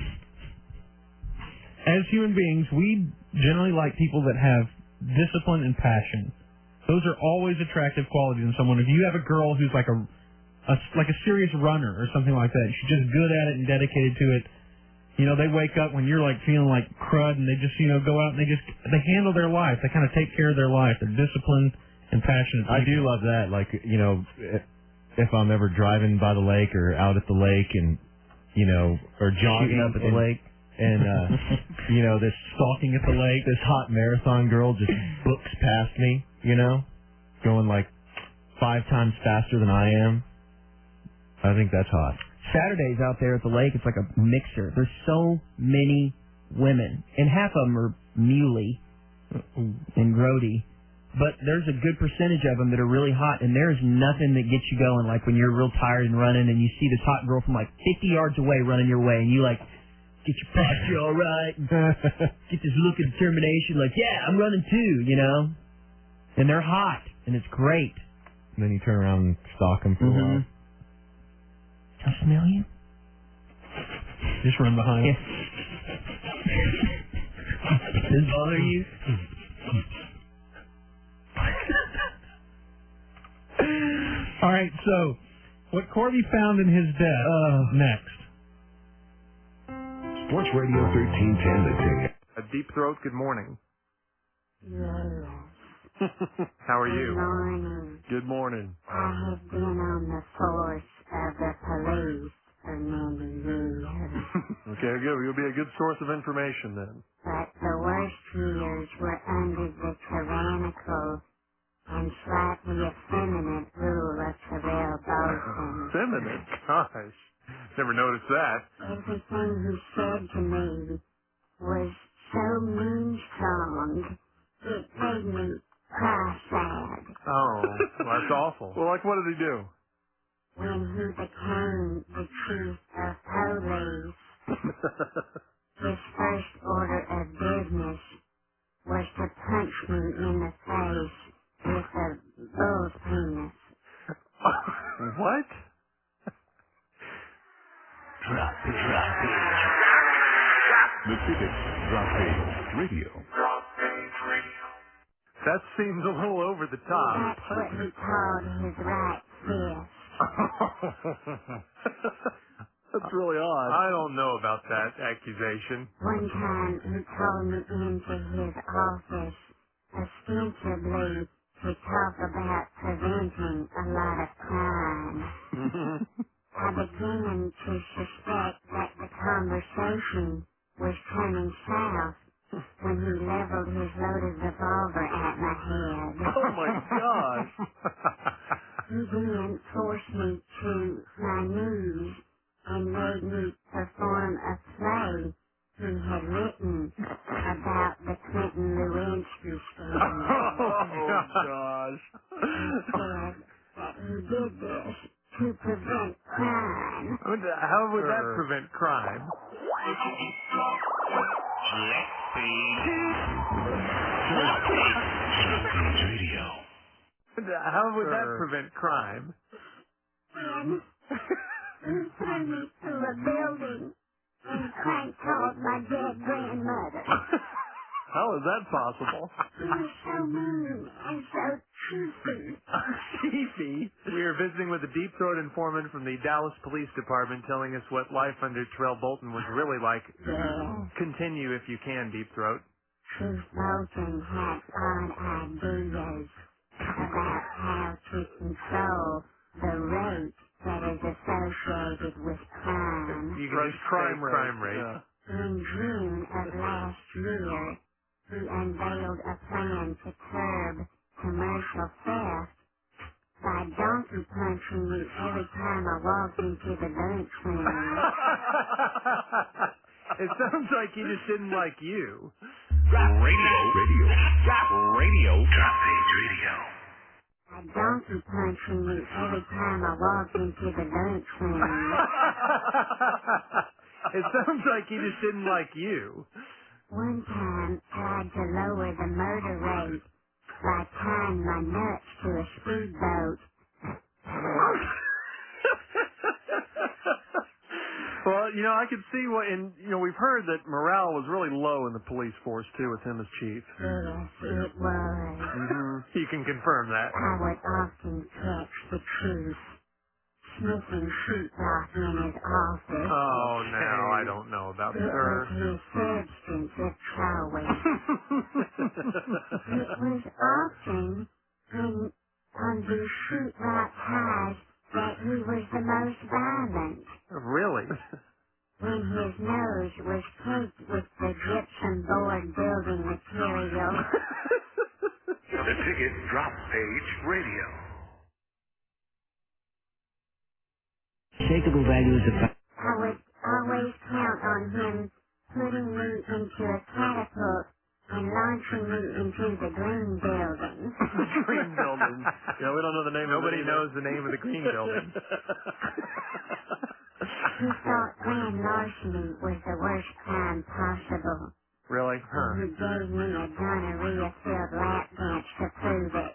As human beings, we generally like people that have discipline and passion. Those are always attractive qualities in someone. If you have a girl who's like a serious runner or something like that, she's just good at it and dedicated to it. They wake up when you're feeling like crud, and they just go out and they handle their life. They kind of take care of their life. They're disciplined and passionate. I do love that. If I'm ever driving by the lake or out at the lake and or jogging up at the lake. And, this stalking at the lake, this hot marathon girl just books past me, going 5 times faster than I am. I think that's hot. Saturdays out there at the lake, it's like a mixer. There's so many women, and half of them are muley and grody, but there's a good percentage of them that are really hot, and there's nothing that gets you going when you're real tired and running, and you see this hot girl from 50 yards away running your way, and you get your posture all right, and get this look of determination, yeah, I'm running too, and they're hot, and it's great. And then you turn around and stalk them for a while. I smell you. Just run behind him. Does this bother you? All right, so what Corby found in his desk next. Sports Radio 1310 The Ticket. A deep throat, good morning. Yes. How are you? Good morning. Good morning. I have been on the force of the police for many years. Okay, good. You'll be a good source of information then. But the worst years were under the tyrannical and slightly effeminate rule of Terrell Bolton. Feminine? Gosh. Never noticed that. Everything he said to me was so mean-strong, it made me cry sad. Oh, well, that's awful. Well, what did he do? When he became the chief of police, his first order of business was to punch me in the face with a bull's penis. What? Drop page. The Ticket Drop Page Radio. That seems a little over the top. That's what he called his right fist. That's really odd. I don't know about that accusation. One time he called me into his office, ostensibly to talk about preventing a lot of crime. I began to suspect that the conversation was turning south when he leveled his loaded revolver at my head. Oh, my gosh. He then forced me to my knees and made me perform a play he had written about the Clinton Lewinsky scandal. Oh, gosh. He said that he did this to prevent crime. How would that prevent crime? How would that prevent crime? Then he turned me to a building and crank called my dead grandmother. How is that possible? He was so mean and so cheeky. Cheeky? We are visiting with a Deep Throat informant from the Dallas Police Department telling us what life under Terrell Bolton was really like. Yeah. Continue if you can, Deep Throat. Chief Bolton had odd ideas about how to control the rate that is associated with crime. You can just crime rate. Yeah. In June of last year, he unveiled a plan to curb commercial theft by donkey punching me every time I walked into the lunchroom. It sounds like he just didn't like you. Radio. Top Page Radio. By donkey punching me every time I walked into the lunchroom. It sounds like he just didn't like you. One time tried to lower the murder rate by tying my nuts to a speedboat. Well, I could see we've heard that morale was really low in the police force, too, with him as chief. Yes, it was. Mm-hmm. You can confirm that. I would often catch the chief sniffing sheetrock in his office. Oh, now I don't know about It sir. was his substance of choice. It was often on these sheetrock highs that he was the most violent. Really? When his nose was caked with the gypsum board building material. The Ticket Drop Page Radio. Shakable values of... I would always count on him putting me into a catapult and launching me into the green building. Green building. Yeah, we don't know the name Nobody of it. knows the name of the green building. He thought grand larceny was the worst crime possible. Really? He gave me a gonorrhea-filled lap dance to prove it.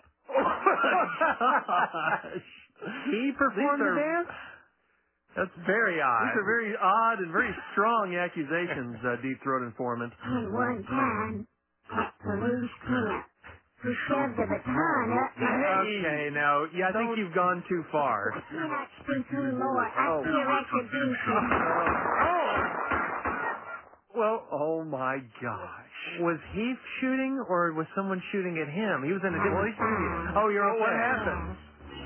He performed the dance? That's very odd. These are very odd and very strong accusations, Deep Throat informant. And one time, at police camp, he shoved a baton up my Okay, now, I think you've gone too far. I cannot speak anymore. I fear retribution. Well, oh my gosh. Was he shooting or was someone shooting at him? He was in a different studio. Oh, you're okay. What happened?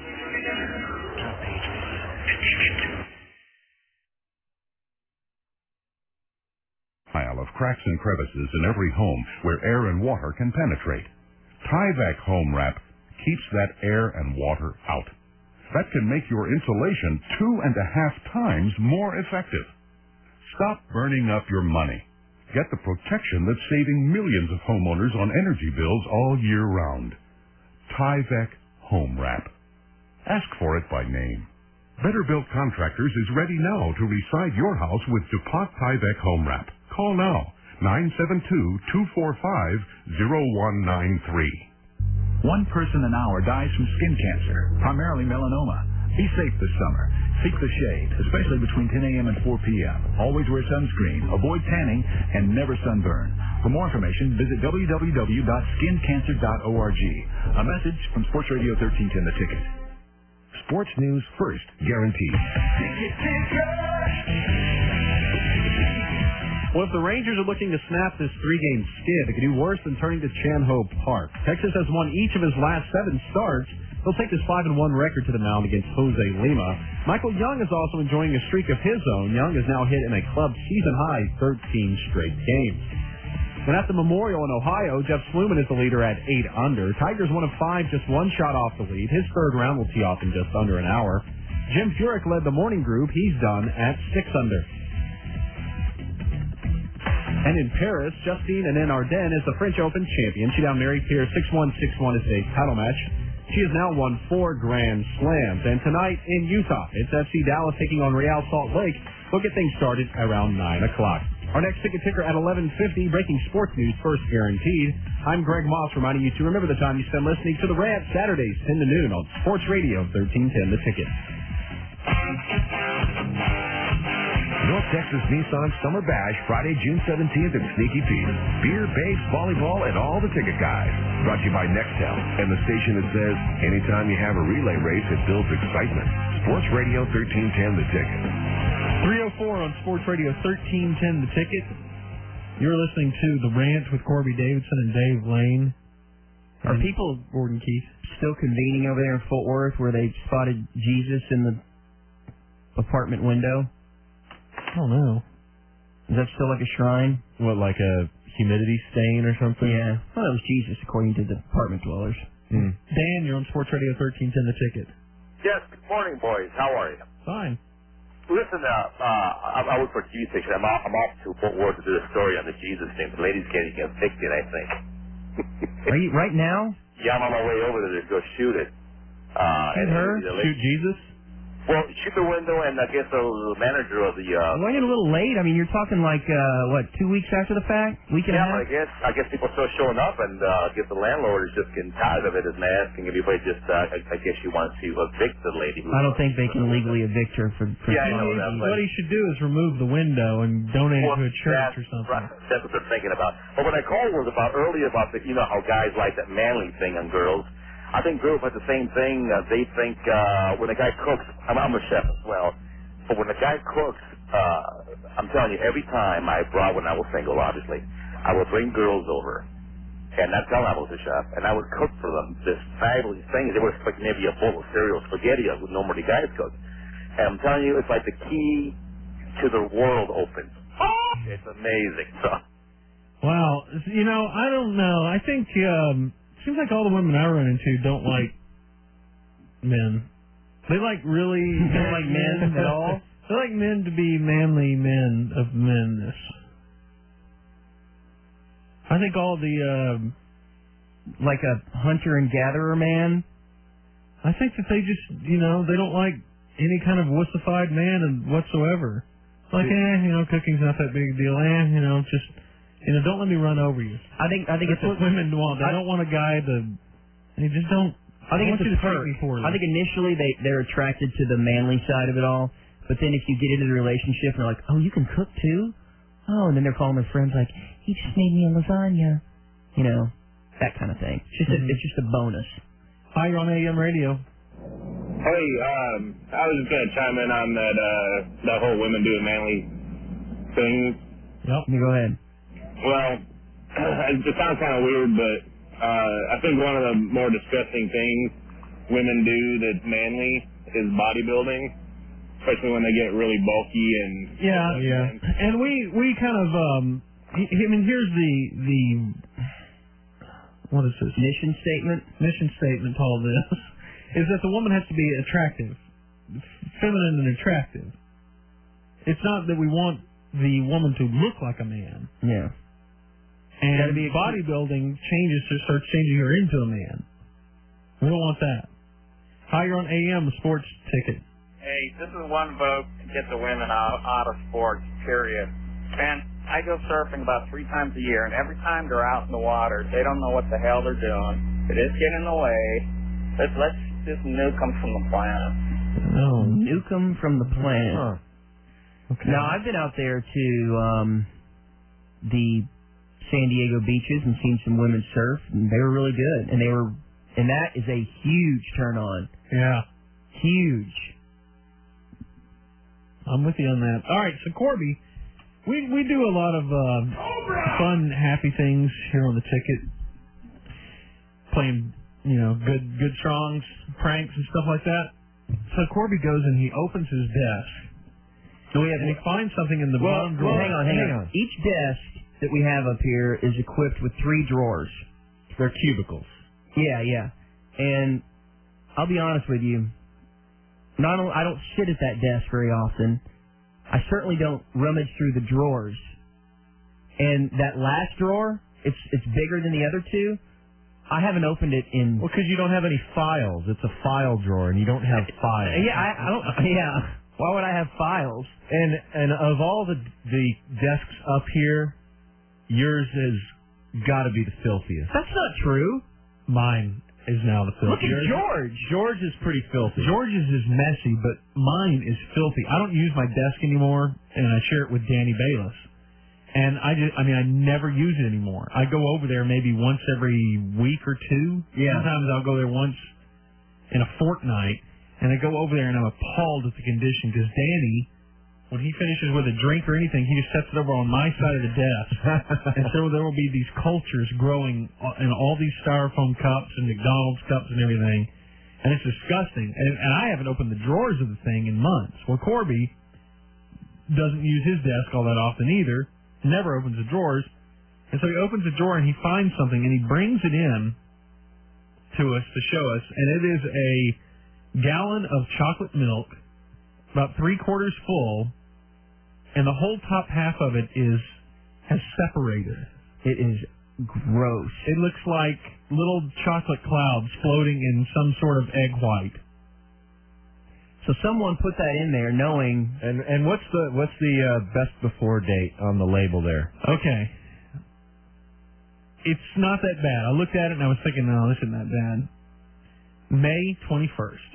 Pile of cracks and crevices in every home where air and water can penetrate. Tyvek Home Wrap keeps that air and water out. That can make your insulation 2.5 times more effective. Stop burning up your money. Get the protection that's saving millions of homeowners on energy bills all year round. Tyvek Home Wrap. Ask for it by name. Better Built Contractors is ready now to reside your house with DuPont Tyvek Home Wrap. Call now, 972-245-0193. One person an hour dies from skin cancer, primarily melanoma. Be safe this summer. Seek the shade, especially between 10 a.m. and 4 p.m. Always wear sunscreen, avoid tanning, and never sunburn. For more information, visit www.skincancer.org. A message from Sports Radio 1310 The Ticket. sports news first guaranteed. Well, if the Rangers are looking to snap this three-game skid, it could do worse than turning to Chan-Ho Park. Texas has won each of his last 7 starts. They'll take this 5-1 record to the mound against Jose Lima. Michael Young is also enjoying a streak of his own. Young is now hit in a club season-high 13 straight games. And at the Memorial in Ohio, Jeff Sluman is the leader at 8 under. Tigers 1 of 5, just 1 shot off the lead. His third round will tee off in just under an hour. Jim Furyk led the morning group. He's done at 6 under. And in Paris, Justine Henin-Ardenne is the French Open champion. She downed Mary Pierce 6-1, 6-1 in today's title match. She has now won 4 Grand Slams. And tonight in Utah, it's FC Dallas taking on Real Salt Lake. We'll get things started around 9 o'clock. Our next ticket ticker at 11:50, breaking sports news first guaranteed. I'm Greg Moss, reminding you to remember the time you spend listening to The Rant, Saturdays 10 to noon on Sports Radio 1310 The Ticket. North Texas Nissan Summer Bash, Friday, June 17th at Sneaky Pete. Beer, babes, volleyball, and all the ticket guys. Brought to you by Nextel and the station that says anytime you have a relay race, it builds excitement. Sports Radio 1310 The Ticket. 304 on Sports Radio 1310 The Ticket. You're listening to The Rant with Corby Davidson and Dave Lane. Are people, Gordon Keith, still convening over there in Fort Worth where they spotted Jesus in the apartment window? I don't know. Is that still like a shrine? What, like a humidity stain or something? Yeah. Well, that was Jesus, according to the apartment dwellers. Dan, you're on Sports Radio 1310 The Ticket. Yes, good morning, boys. How are you? Fine. Listen, I work for a TV station. I'm off to Fort Worth to do a story on the Jesus thing. The lady's getting evicted, I think. Are you right now? Yeah, I'm on my way over there to go shoot it. Shoot her? Shoot Jesus? Well, shoot the window, and I guess the manager of the... Well, you're a little late. I mean, you're talking like, 2 weeks after the fact? Week and a half? But I guess people are still showing up, and I guess the landlord is just getting tired of it, isn't asking everybody just, I guess she wants to evict the lady. I don't think they can legally evict her for yeah, I know that. What he should do is remove the window and donate it to a church or something. Right, that's what they're thinking about. But what I called was earlier about the, how guys like that manly thing on girls. I think girls like the same thing. They think when a guy cooks, I'm a chef as well, but when a guy cooks, I'm telling you, every time I brought, when I was single, obviously, I would bring girls over, and not tell them I was a chef, and I would cook for them this fabulous thing. They would expect maybe a bowl of cereal spaghetti with normally guys cook. And I'm telling you, it's like the key to the world opens. It's amazing. So. Wow. I don't know. I think... seems like all the women I run into don't like men. They really don't like men at all. They like men to be manly men of menness. I think all the like a hunter and gatherer man. I think that they just they don't like any kind of wussified man whatsoever. Like cooking's not that big a deal. Just. Don't let me run over you. I think that's what women want. They don't want a guy they just don't. I think want it's you a to treat perk. me poorly. I think initially they're attracted to the manly side of it all, but then if you get into the relationship and they're like, oh, you can cook too? Oh, and then they're calling their friends like, he just made me a lasagna. That kind of thing. It's just a bonus. Hi, you're on AM radio. Hey, I was just gonna chime in on that whole women doing manly thing. Yep. You go ahead. Well, it sounds kind of weird, but I think one of the more disgusting things women do that's manly is bodybuilding, especially when they get really bulky and... Yeah. And we kind of... here's the... What is this? Mission statement? Mission statement to all this is that the woman has to be attractive. Feminine and attractive. It's not that we want the woman to look like a man. Yeah. And bodybuilding starts changing her into a man. We don't want that. Hi, you're on AM Sports Ticket. Hey, this is one vote to get the women out of sports, period. Man, I go surfing about 3 times a year, and every time they're out in the water, they don't know what the hell they're doing. It is getting in the way. Let's just nuke them from the planet. No. Nuke them from the planet. Huh. Okay. Now, I've been out there to the San Diego beaches and seen some women surf, and they were really good. And that is a huge turn on. Yeah. Huge. I'm with you on that. All right, so Corby, we do a lot of fun, happy things here on the ticket, playing good songs, pranks, and stuff like that. So Corby goes and he opens his desk, and he finds something in the bottom drawer. Hang on. Each desk that we have up here is equipped with 3 drawers. They're cubicles. Yeah. And I'll be honest with you, I don't sit at that desk very often. I certainly don't rummage through the drawers. And that last drawer, it's bigger than the other 2. I haven't opened it in... Well, because you don't have any files. It's a file drawer, and you don't have files. I don't... Yeah. Why would I have files? And of all the desks up here, yours has got to be the filthiest. That's not true. Mine is now the filthiest. Look at George. George is pretty filthy. George's is messy, but mine is filthy. I don't use my desk anymore, and I share it with Danny Bayless. And I never use it anymore. I go over there maybe once every week or 2. Yeah. Sometimes I'll go there once in a fortnight, and I go over there and I'm appalled at the condition because Danny, when he finishes with a drink or anything, he just sets it over on my side of the desk. And so there will be these cultures growing in all these styrofoam cups and McDonald's cups and everything. And it's disgusting. And I haven't opened the drawers of the thing in months. Well, Corby doesn't use his desk all that often either. Never opens the drawers. And so he opens the drawer and he finds something and he brings it in to us to show us. And it is a gallon of chocolate milk, about 3/4 full, and the whole top half of it has separated. It is gross. It looks like little chocolate clouds floating in some sort of egg white. So someone put that in there knowing... And what's the best before date on the label there? Okay. It's not that bad. I looked at it and I was thinking, no, this isn't that bad. May 21st.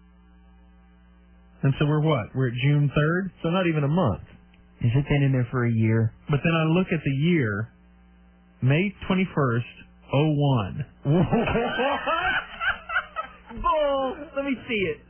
And so we're what? We're at June 3rd? So not even a month. Has it been in there for a year? But then I look at the year, May 21st, 01. Bull! Let me see it.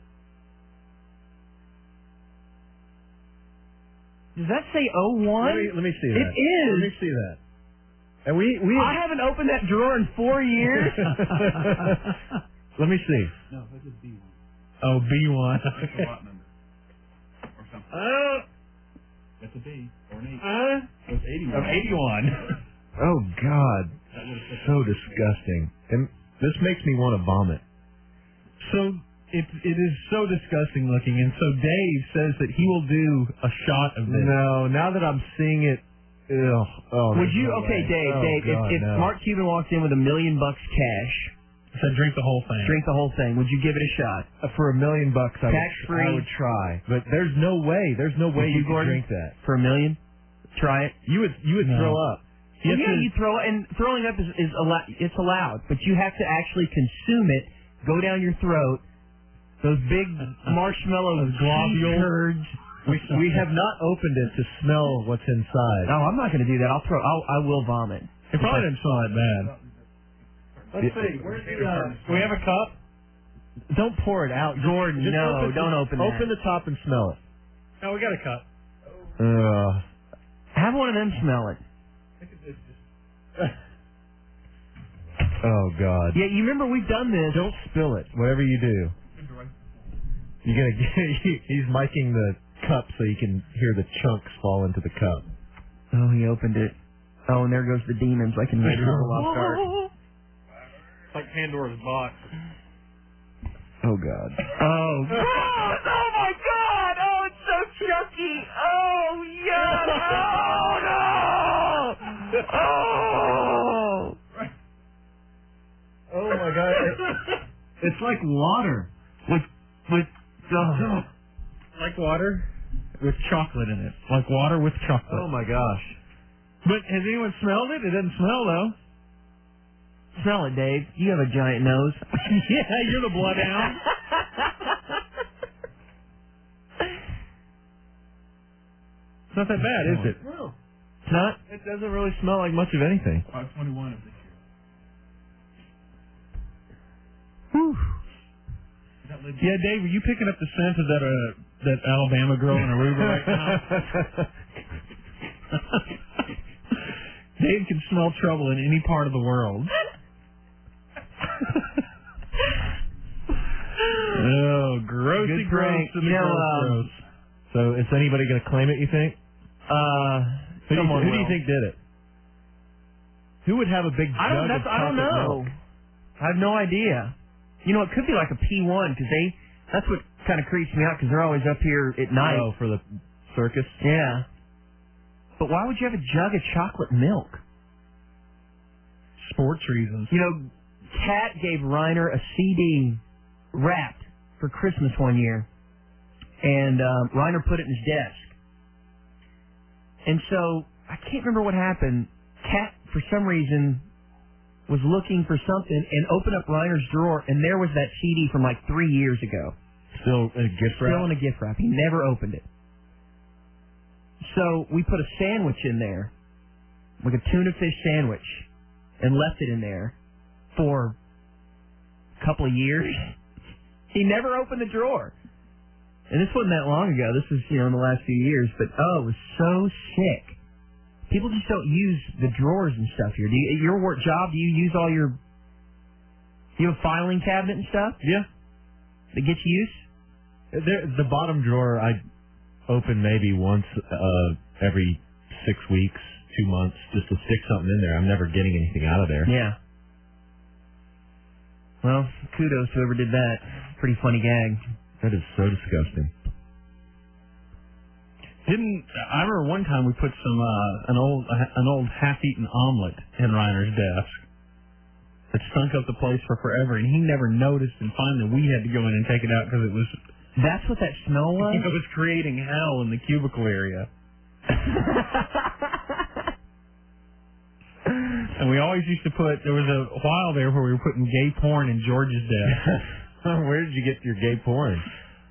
Does that say 01? Let me see that. It is. Let me see that. And we I haven't opened that drawer in 4 years. Let me see. No, that's a B1. Oh, B1. That's a lot number. Or something. That's a B or an 8. That's 81. Of 81. Oh, God. So disgusting. And this makes me want to vomit. So it is so disgusting looking, and so Dave says that he will do a shot of this. No, now that I'm seeing it, would you? Okay, Dave. God, if Mark Cuban walks in with $1 million cash, said drink the whole thing. Would you give it a shot? For $1 million, tax-free. I would try, but there's no way you could drink that for $1 million. Try it. You would throw up. You throw it, and throwing up is it's allowed, but you have to actually consume it. Go down your throat. Those big marshmallow globule curds. We have not opened it to smell what's inside. No, I'm not going to do that. I will vomit. It probably didn't smell that bad. Let's see. Where's do we have a cup? Don't pour it out, Gordon. No, don't open that. Open the top and smell it. No, we got a cup. Have one of them smell it. Oh God. Yeah, you remember we've done this. Don't spill it. Whatever you do. You're gonna. He's miking the cup so you can hear the chunks fall into the cup. Oh, he opened it. Oh, and there goes the demons like in Raiders of the Lost Ark. It's like Pandora's box. Oh God. Oh God! Oh my God! Oh, it's so chunky! Oh yeah! Oh no! Oh! Oh my God! It's like water. Like water with chocolate in it. Like water with chocolate. Oh my gosh! But has anyone smelled it? It doesn't smell though. Smell it, Dave. You have a giant nose. Yeah, you're the bloodhound. It's not that bad, is it? No. It's not? It doesn't really smell like much of anything. 521 of this year. Whew. Is that Yeah, Dave, are you picking up the scent of that Alabama girl in Aruba right now? Dave can smell trouble in any part of the world. Oh, grossy Good gross prank. to the gross. So is anybody going to claim it, you think? Who do you think did it? Who would have a big jug of chocolate I don't know. milk? I have no idea. You know, it could be like a P1 because that's what kind of creeps me out because they're always up here at night. Oh, for the circus? Yeah. But why would you have a jug of chocolate milk? Sports reasons. You know, Kat gave Reiner a CD wrapped for Christmas one year, and Reiner put it in his desk. And so, I can't remember what happened. Kat, for some reason, was looking for something and opened up Reiner's drawer, and there was that CD from like 3 years ago. Still in a gift wrap? Still in a gift wrap. He never opened it. So we put a sandwich in there, like a tuna fish sandwich, and left it in there for a couple of years. He never opened the drawer. And this wasn't that long ago. This was, in the last few years. But, it was so sick. People just don't use the drawers and stuff here. At your work job, do you use all your... You have a filing cabinet and stuff? Yeah. That gets used? The bottom drawer I open maybe once every 6 weeks, 2 months, just to stick something in there. I'm never getting anything out of there. Yeah. Well, kudos to whoever did that. Pretty funny gag. That is so disgusting. I remember one time we put some an old half-eaten omelet in Reiner's desk. It stunk up the place for forever, and he never noticed. And finally, we had to go in and take it out because it was. That's what that smell was. It was creating hell in the cubicle area. And we always used to put. There was a while there where we were putting gay porn in George's desk. Where did you get your gay porn?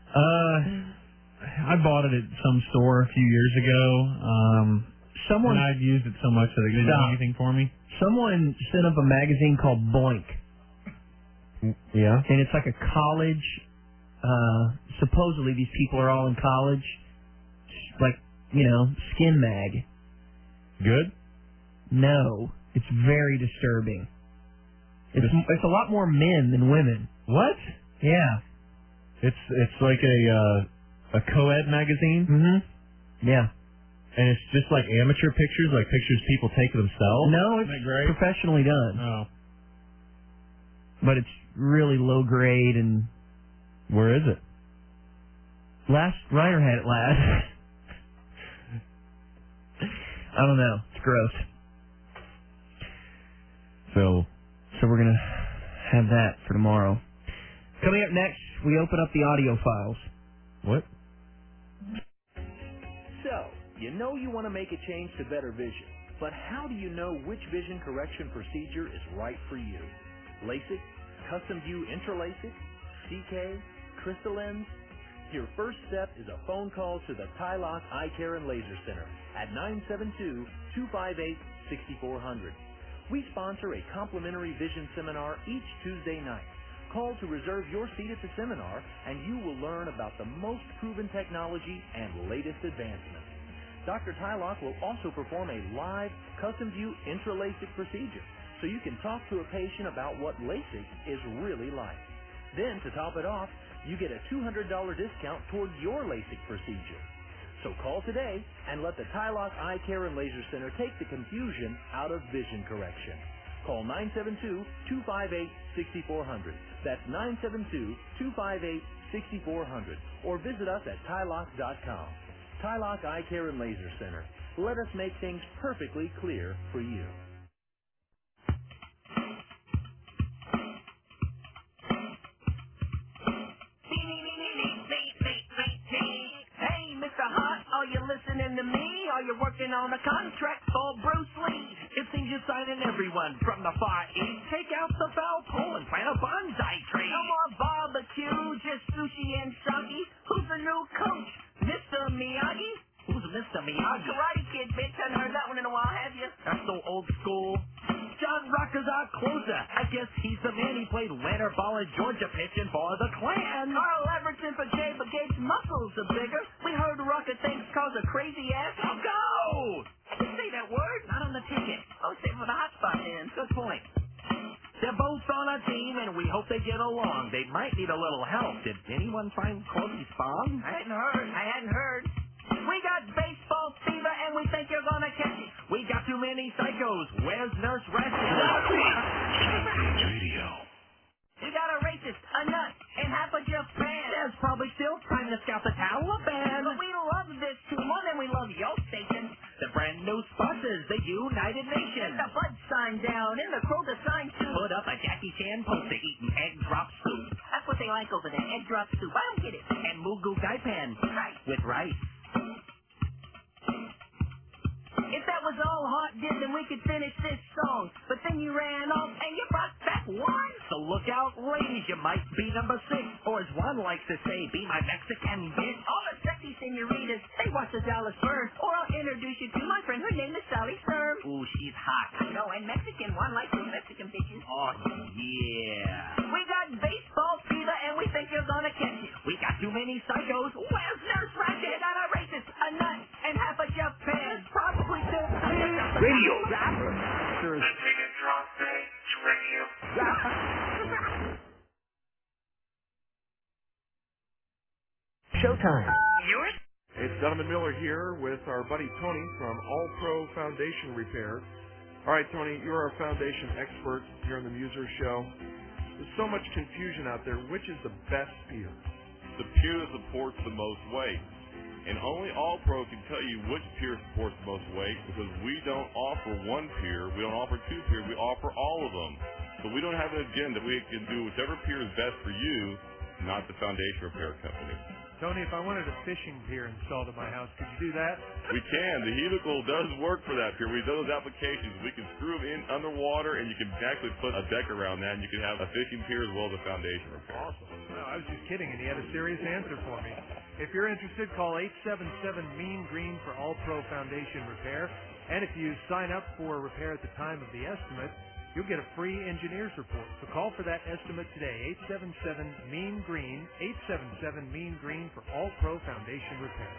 I bought it at some store a few years ago. And I'd used it so much that it didn't do anything for me. Someone sent up a magazine called Boink. Yeah. And it's like a college. Supposedly these people are all in college. Like, skin mag. Good? No. It's very disturbing. It's a lot more men than women. What? Yeah. It's like a co-ed magazine? Mm-hmm. Yeah. And it's just like amateur pictures, like pictures people take of themselves? No, it's professionally done. Oh. But it's really low grade and... Where is it? Reiner had it last. I don't know. It's gross. So we're going to have that for tomorrow. Coming up next, we open up the audio files. What? So, you want to make a change to better vision, but how do you know which vision correction procedure is right for you? LASIK, Custom View Intralasic, CK, Crystalens? Your first step is a phone call to the Tylock Eye Care and Laser Center at 972-258-6400. We sponsor a complimentary vision seminar each Tuesday night. Call to reserve your seat at the seminar, and you will learn about the most proven technology and latest advancements. Dr. Tylock will also perform a live Custom View Intralasic procedure, so you can talk to a patient about what LASIK is really like. Then, to top it off, you get a $200 discount toward your LASIK procedure. So call today and let the Tylock Eye Care and Laser Center take the confusion out of vision correction. Call 972-258-6400. That's 972-258-6400. Or visit us at Tylock.com. Tylock Eye Care and Laser Center. Let us make things perfectly clear for you. Hey, Mr. Hot, are you listening to me? Are you working on a contract for Bruce Lee? It seems you're signing everyone from the Far East. Take out the foul pole and plant a bonsai tree. No more barbecue, just sushi and sake. Who's the new coach? Mr. Miyagi? Who's Mr. Miyagi? Karate Kid, bitch. Hadn't heard that one in a while, have you? That's so old school. John Rocker's our closer. I guess he's the man. He played winter ball in Georgia pitching for the Klan. Carl Everton for Jay, but Gabe's muscles are bigger. We heard Rocker thinks cause a crazy ass. I'll go! I didn't say that word. Not on the ticket. Oh, say for the hot spot then. Good point. They're both on our team, and we hope they get along. They might need a little help. Did anyone find Corby's bomb? I hadn't heard. We got baseball fever, and we think you're gonna catch it. We got too many psychos. Where's Nurse Ratchet? Radio. We got a racist, a nut, and half a Jeff fan. There's probably still time to scout the Taliban. But we love this too more than we love your station. The brand new sponsors, the United Nations. Get the Bud sign down and the Kroger sign too. Put up a Jackie Chan poster eating egg drop soup. That's what they like over there, egg drop soup. I don't get it. And Mugu Gaipan. Right. With rice. If that was all Hart did, then we could finish this song. But then you ran off and you brought back one. So look out, ladies, you might be number 6. Or as one likes to say, be my Mexican bitch. All the sexy senoritas, they watch the Dallas first. Or I'll introduce you to my friend. Her name is Sally Stern. Ooh, she's hot. I know, and Mexican. One likes those Mexican bitches. Oh, yeah. We got baseball fever, and we think you're gonna catch it. We got too many psychos. Where's Nurse Ratchet? You got a racist, a nut, and half a Jeff Pan. Probably still Radio. Showtime. Yours? It's Donovan Miller here with our buddy Tony from All Pro Foundation Repair. All right, Tony, you're our foundation expert here on the Muser Show. There's so much confusion out there. Which is the best pier? The pier that supports the most weight. And only All Pro can tell you which pier supports the most weight, because we don't offer one pier, we don't offer two piers, we offer all of them. So we don't have an agenda. We can do whichever pier is best for you, not the foundation repair company. Tony, if I wanted a fishing pier installed at my house, could you do that? We can. The helical does work for that pier. We do those applications. We can screw them in underwater, and you can actually put a deck around that, and you can have a fishing pier as well as a foundation repair. Awesome. No, I was just kidding, and he had a serious answer for me. If you're interested, call 877-MEAN-GREEN for All Pro Foundation Repair. And if you sign up for repair at the time of the estimate, you'll get a free engineer's report. So call for that estimate today, 877-MEAN-GREEN, 877-MEAN-GREEN for All Pro Foundation Repair.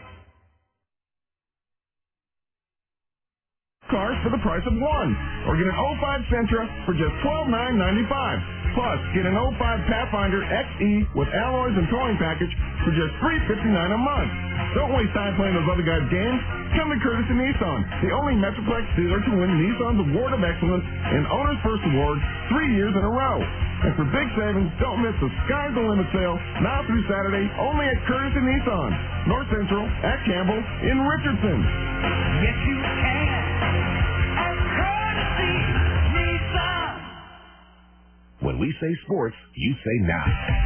Cars for the price of one. Or get an 05 Sentra for just $12,995. Plus, get an 05 Pathfinder XE with alloys and towing package for just $359 a month. Don't waste time playing those other guys' games. Come to Courtesy Nissan, the only Metroplex dealer to win Nissan's Award of Excellence and Owner's First Award 3 years in a row. And for big savings, don't miss the Sky's the Limit sale now through Saturday only at Courtesy Nissan, North Central, at Campbell, in Richardson. Yes, you can. At Courtesy Nissan. When we say sports, you say now.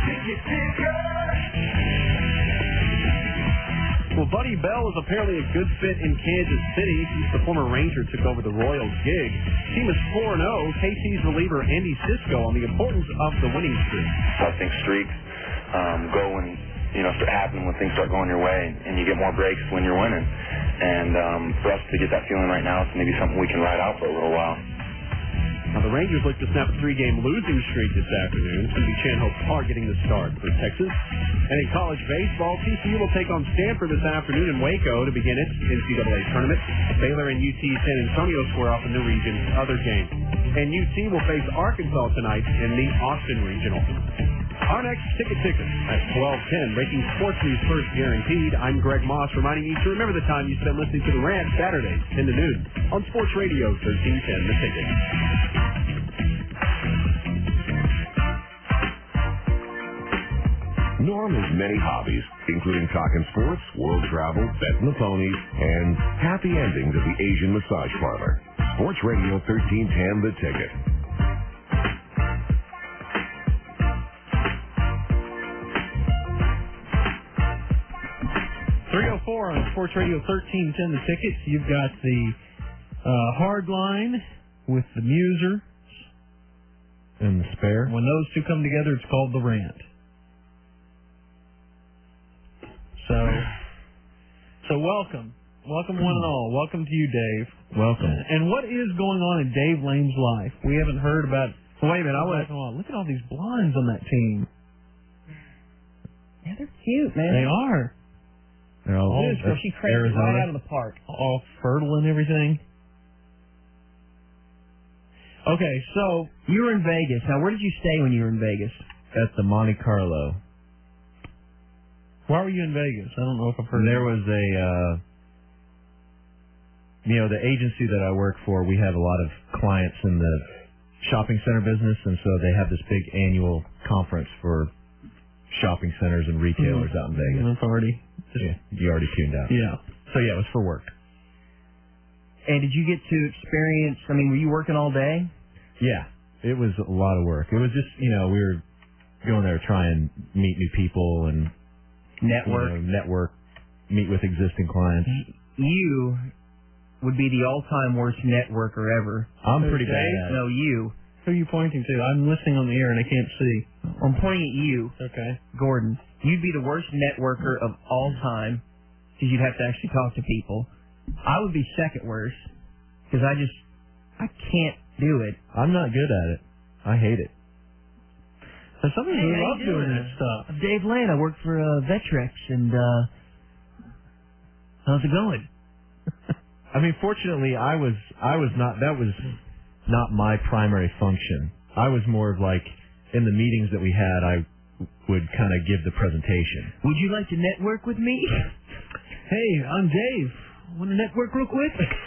Well, Buddy Bell is apparently a good fit in Kansas City. He's the former Ranger, took over the Royals gig. Team is 4-0. KC's reliever Andy Sisco on the importance of the winning streak. I think streaks go when start happening, when things start going your way, and you get more breaks when you're winning. And for us to get that feeling right now, it's maybe something we can ride out for a little while. Now, the Rangers look to snap a 3-game losing streak this afternoon. It's going to be Chan Hope Park getting the start for Texas. And in college baseball, TCU will take on Stanford this afternoon in Waco to begin its NCAA tournament. Baylor and UT San Antonio square off in the region's other game. And UT will face Arkansas tonight in the Austin Regional. Our next ticket at 12:10. Breaking sports news first guaranteed. I'm Greg Moss, reminding you to remember the time you spend listening to The Rant Saturdays 10 to noon on Sports Radio 1310 The Ticket. Norm has many hobbies, including talking sports, world travel, betting the ponies, and happy endings at the Asian Massage Parlor. Sports Radio 1310 The Ticket. On Sports Radio 1310 The Tickets, you've got the hard line with the Muser and the spare. When those two come together, it's called the Rant. So welcome. Welcome one and all. Welcome to you, Dave. Welcome. And what is going on in Dave Lane's life? We haven't heard about. Wait a minute. Look at all these blondes on that team. Yeah, they're cute, man. They are. They're all This girl, she cranked it right out of the park. All fertile and everything. Okay, so you were in Vegas. Now, where did you stay when you were in Vegas? At the Monte Carlo. Why were you in Vegas? I don't know if I've heard. There was a, the agency that I work for, we have a lot of clients in the shopping center business, and so they have this big annual conference for shopping centers and retailers out in Vegas. That's already. Yeah, you already tuned out. Yeah. So, yeah, it was for work. And did you get to experience, were you working all day? Yeah, it was a lot of work. It was just, we were going there to try and meet new people and network, meet with existing clients. You would be the all-time worst networker ever. I'm pretty bad at it. No, you. Who are you pointing to? I'm listening on the air and I can't see. I'm pointing at you. Okay. Gordon. You'd be the worst networker of all time because you'd have to actually talk to people. I would be second worst because I can't do it. I'm not good at it. I hate it. So some of you love doing that stuff. I'm Dave Lane. I work for Vetrex, and how's it going? Fortunately, I was not. That was not my primary function. I was more of like in the meetings that we had. I would kind of give the presentation. Would you like to network with me? Hey, I'm Dave. Want to network real quick?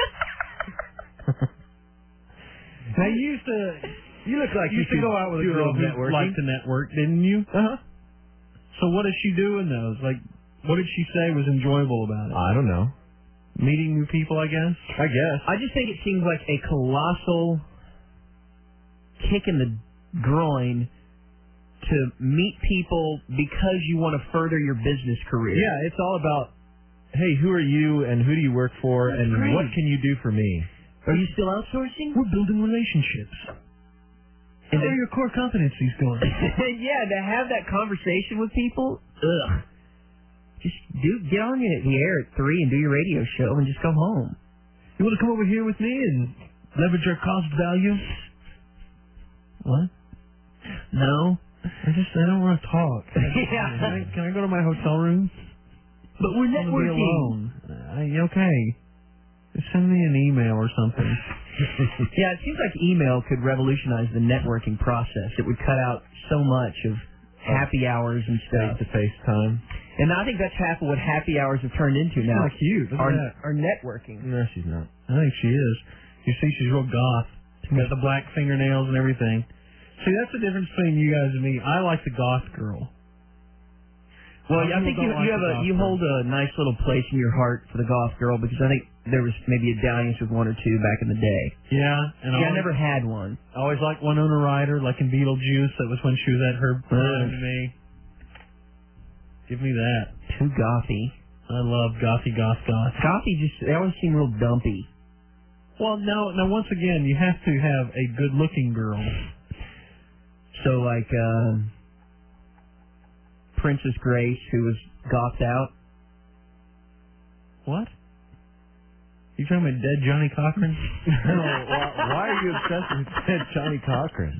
Now you look like you used to go out with a girl who liked to network, didn't you? Uh-huh. So what does she do in those? Like, what did she say was enjoyable about it? I don't know. Meeting new people, I guess? I guess. I just think it seems like a colossal kick in the groin to meet people because you want to further your business career. Yeah, it's all about, hey, who are you and who do you work for and what can you do for me? Are you still outsourcing? We're building relationships. And how are your core competencies going? Yeah, to have that conversation with people, ugh. Just get on the air at 3 and do your radio show and just go home. You want to come over here with me and leverage our cost value? What? No. I don't want to talk. Yeah. Can I go to my hotel room? But we're I want to be networking. alone. Okay. Just send me an email or something. Yeah, it seems like email could revolutionize the networking process. It would cut out so much of happy hours and stuff. Face-to-face time. And I think that's half of what happy hours have turned into now. Like you. Look at that. Our networking. No, she's not. I think she is. You see, she's real goth. She's got the black fingernails and everything. See, that's the difference between you guys and me. I like the goth girl. Well, I think you hold a nice little place in your heart for the goth girl because I think there was maybe a dalliance with one or two back in the day. Yeah, and I never had one. I always liked Winona Ryder, like in Beetlejuice. That was when she was at her prime to me. Give me that. Too gothy. I love gothy goth. Gothy they always seem real dumpy. Well, now once again, you have to have a good-looking girl. So like Princess Grace, who was gothed out. What? You talking about dead Johnny Cochran? No, why are you obsessed with dead Johnny Cochran?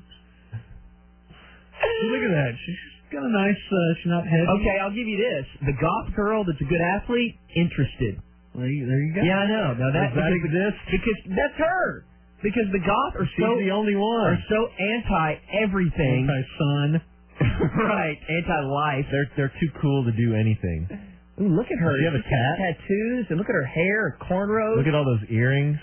Look at that. She's got a nice, she's not heavy. Okay, I'll give you this. The goth girl that's a good athlete, interested. There you go. Yeah, I know. Now Does that exist? Because that's her. Because the goth are She's the only one. Are so anti-everything. Anti-sun. Right. Anti-life. They're too cool to do anything. Ooh, look at her. Does she have a cat? Tattoos, and look at her hair, cornrows. Look at all those earrings.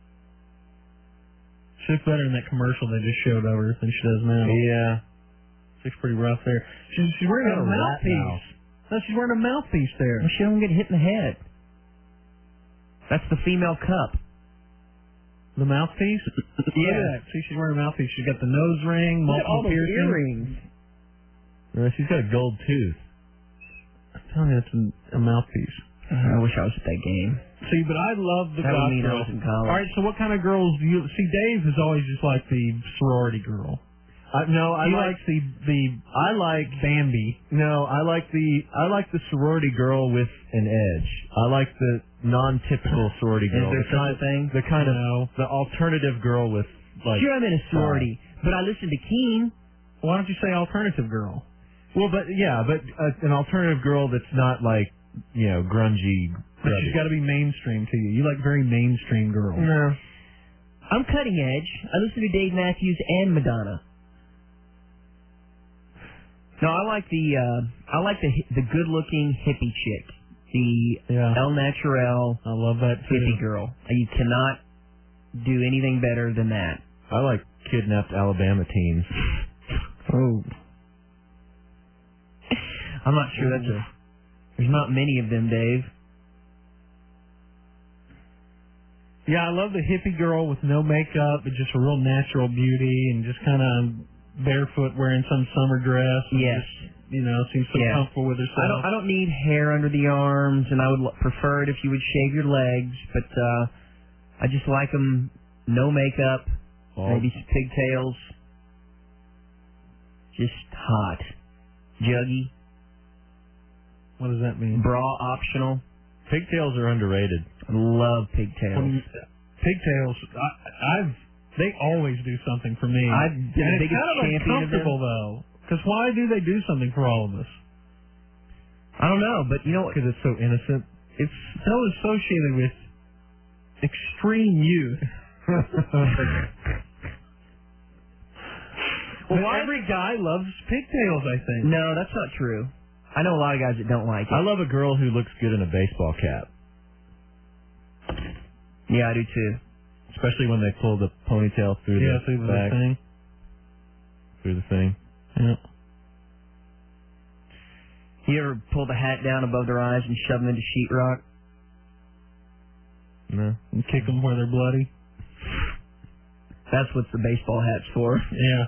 She looks better in that commercial they just showed of her than she does now. Yeah. She looks pretty rough there. She's wearing a mouthpiece. No, she's wearing a mouthpiece there. Well, she don't get hit in the head. That's the female cup. The mouthpiece? Yeah. Look at that. See, she's wearing a mouthpiece. She's got the nose ring, Look at all multiple those piercings. earrings. No, she's got a gold tooth. I'm telling you, it's a mouthpiece. I wish I was at that game. See, but I love the That would goth mean I girl. was in college. All right, so what kind of girls do you see? Dave is always just like the sorority girl. I He like likes I like Bambi. No, I like the sorority girl with an edge. I like the non-typical sorority girl. Is there such a thing? The kind of the alternative girl with like. Sure, I'm in a sorority, but I listen to Keen. Why don't you say alternative girl? Well, but an alternative girl that's not like grungy. But she's got to be mainstream to you. You like very mainstream girls. No. I'm cutting edge. I listen to Dave Matthews and Madonna. No, I like the good-looking hippie chick, the El Natural. I love that too. Hippie girl. You cannot do anything better than that. I like kidnapped Alabama teens. Oh, I'm not sure there's not many of them, Dave. Yeah, I love the hippie girl with no makeup, but just a real natural beauty and just kind of barefoot wearing some summer dress. Yes. Just, seems so comfortable with herself. I don't need hair under the arms, and I would prefer it if you would shave your legs, but I just like them no makeup, maybe some pigtails. Just hot. Juggy. What does that mean? Bra optional. Pigtails are underrated. I love pigtails. Pigtails, they always do something for me. I've been and the it's biggest kind of champion of them. uncomfortable, though. Because why do they do something for all of us? I don't know, but you know what? Because it's so innocent. It's so associated with extreme youth. Well, every guy loves pigtails, I think. No, that's not true. I know a lot of guys that don't like it. I love a girl who looks good in a baseball cap. Yeah, I do too. Especially when they pull the ponytail through the back. Thing. Through the thing. Yeah. You ever pull the hat down above their eyes and shove them into sheetrock? No. And kick them where they're bloody? That's what the baseball hat's for. Yeah.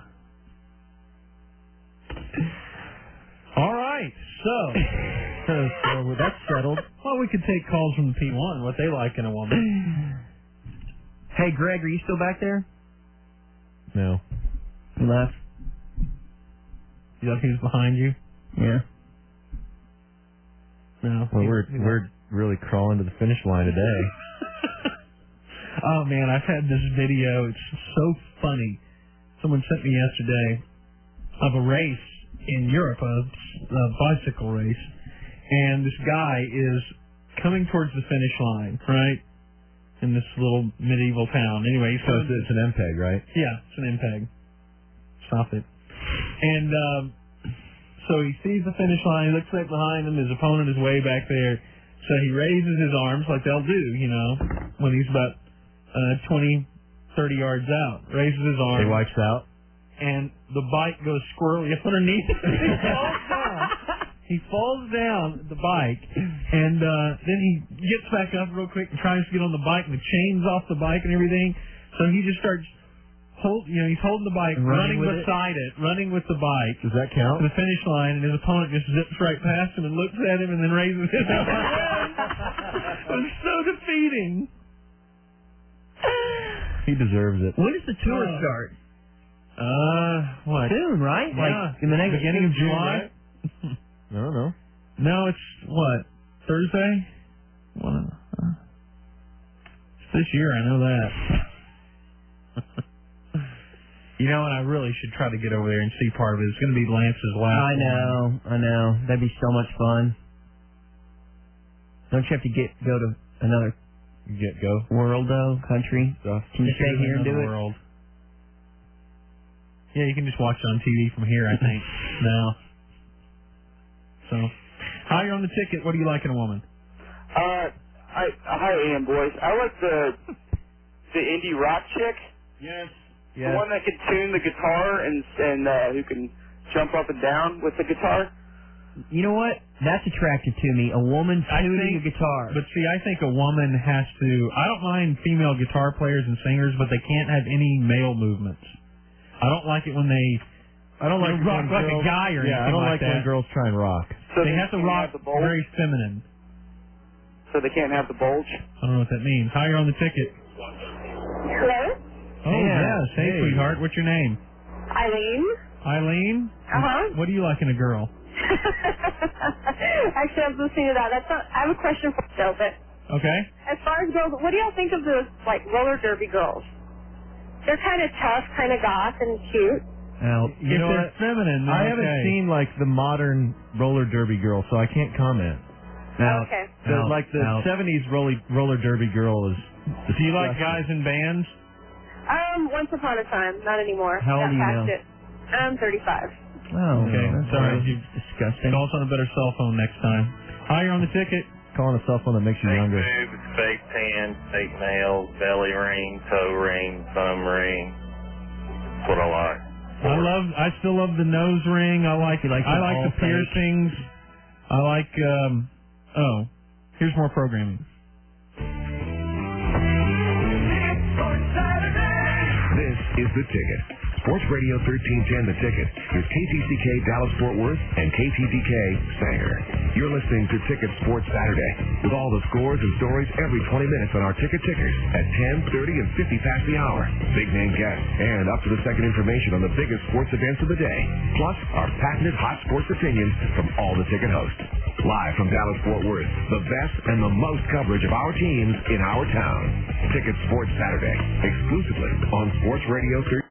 All right, so that's settled. Well, we could take calls from the P1, what they like in a woman. Hey, Greg, are you still back there? No. You left? You thought he was behind you? Yeah. No. Well, we're really crawling to the finish line today. Oh man, I've had this video. It's so funny. Someone sent me yesterday of a race in Europe, a bicycle race, and this guy is coming towards the finish line, right? In this little medieval town. Anyway, so it's an MPEG, right? Yeah, it's an MPEG. Stop it. And so he sees the finish line, he looks right behind him, his opponent is way back there. So he raises his arms like they'll do, when he's about 20, 30 yards out. Raises his arms. He wipes out. And the bike goes squirrely underneath him. He falls down. He falls down the bike, and then he gets back up real quick and tries to get on the bike, and the chain's off the bike and everything. So he just starts he's holding the bike, running beside it, running with the bike. Does that count? To the finish line, and his opponent just zips right past him and looks at him and then raises his arm. It was so defeating. He deserves it. When does the tour start? What? Soon, right? Yeah. Like in the next beginning of July? I don't know. No, it's what? Thursday? It's this year, I know that. And I really should try to get over there and see part of it. It's going to be Lance's last I know. That'd be so much fun. Don't you have to go to another world, though, country? Can you stay here and do it? World. Yeah, you can just watch it on TV from here, I think, now. So, how you're on the ticket, what do you like in a woman? Hi, AM boys. I like the indie rock chick. Yes. The one that can tune the guitar and who can jump up and down with the guitar. You know what? That's attractive to me. A woman tuning a guitar. But see, I think a woman has to. I don't mind female guitar players and singers, but they can't have any male movements. I don't like it when they. I don't like rock like a guy or anything I don't like that. when girls try and rock. So they have to rock very feminine. So they can't have the bulge? I don't know what that means. Hi, you're on the ticket. Hello? Oh, yes. Hey, sweetheart. What's your name? Eileen. Eileen? Uh-huh. What do you like in a girl? Actually, I was listening to that. I have a question for you, but Okay. as far as girls, what do y'all think of those, like, roller derby girls? They're kind of tough, kind of goth and cute. Now, you If know they're what? feminine, I then haven't okay. seen like the modern roller derby girl, so I can't comment. Now, Okay. like the '70s roller derby girl is. Do you like guys in bands? Once upon a time, not anymore. How old Got are you past now? it. I'm 35. Oh, Okay. Sorry. Disgusting. Call us on a better cell phone next time. Hi, you're on the ticket. Calling a cell phone that makes you younger. Boobs, fake tan, fake nails, belly ring, toe ring, thumb ring. That's what I like. I still love the nose ring. I like them the all fake? piercings. I like here's more programming. This is The Ticket. Sports Radio 1310 The Ticket is KTCK Dallas-Fort Worth and KTTK Sanger. You're listening to Ticket Sports Saturday with all the scores and stories every 20 minutes on our ticket tickers at 10, 30, and 50 past the hour. Big name guests and up-to-the-second information on the biggest sports events of the day. Plus, our patented hot sports opinions from all the ticket hosts. Live from Dallas-Fort Worth, the best and the most coverage of our teams in our town. Ticket Sports Saturday, exclusively on Sports Radio 1310.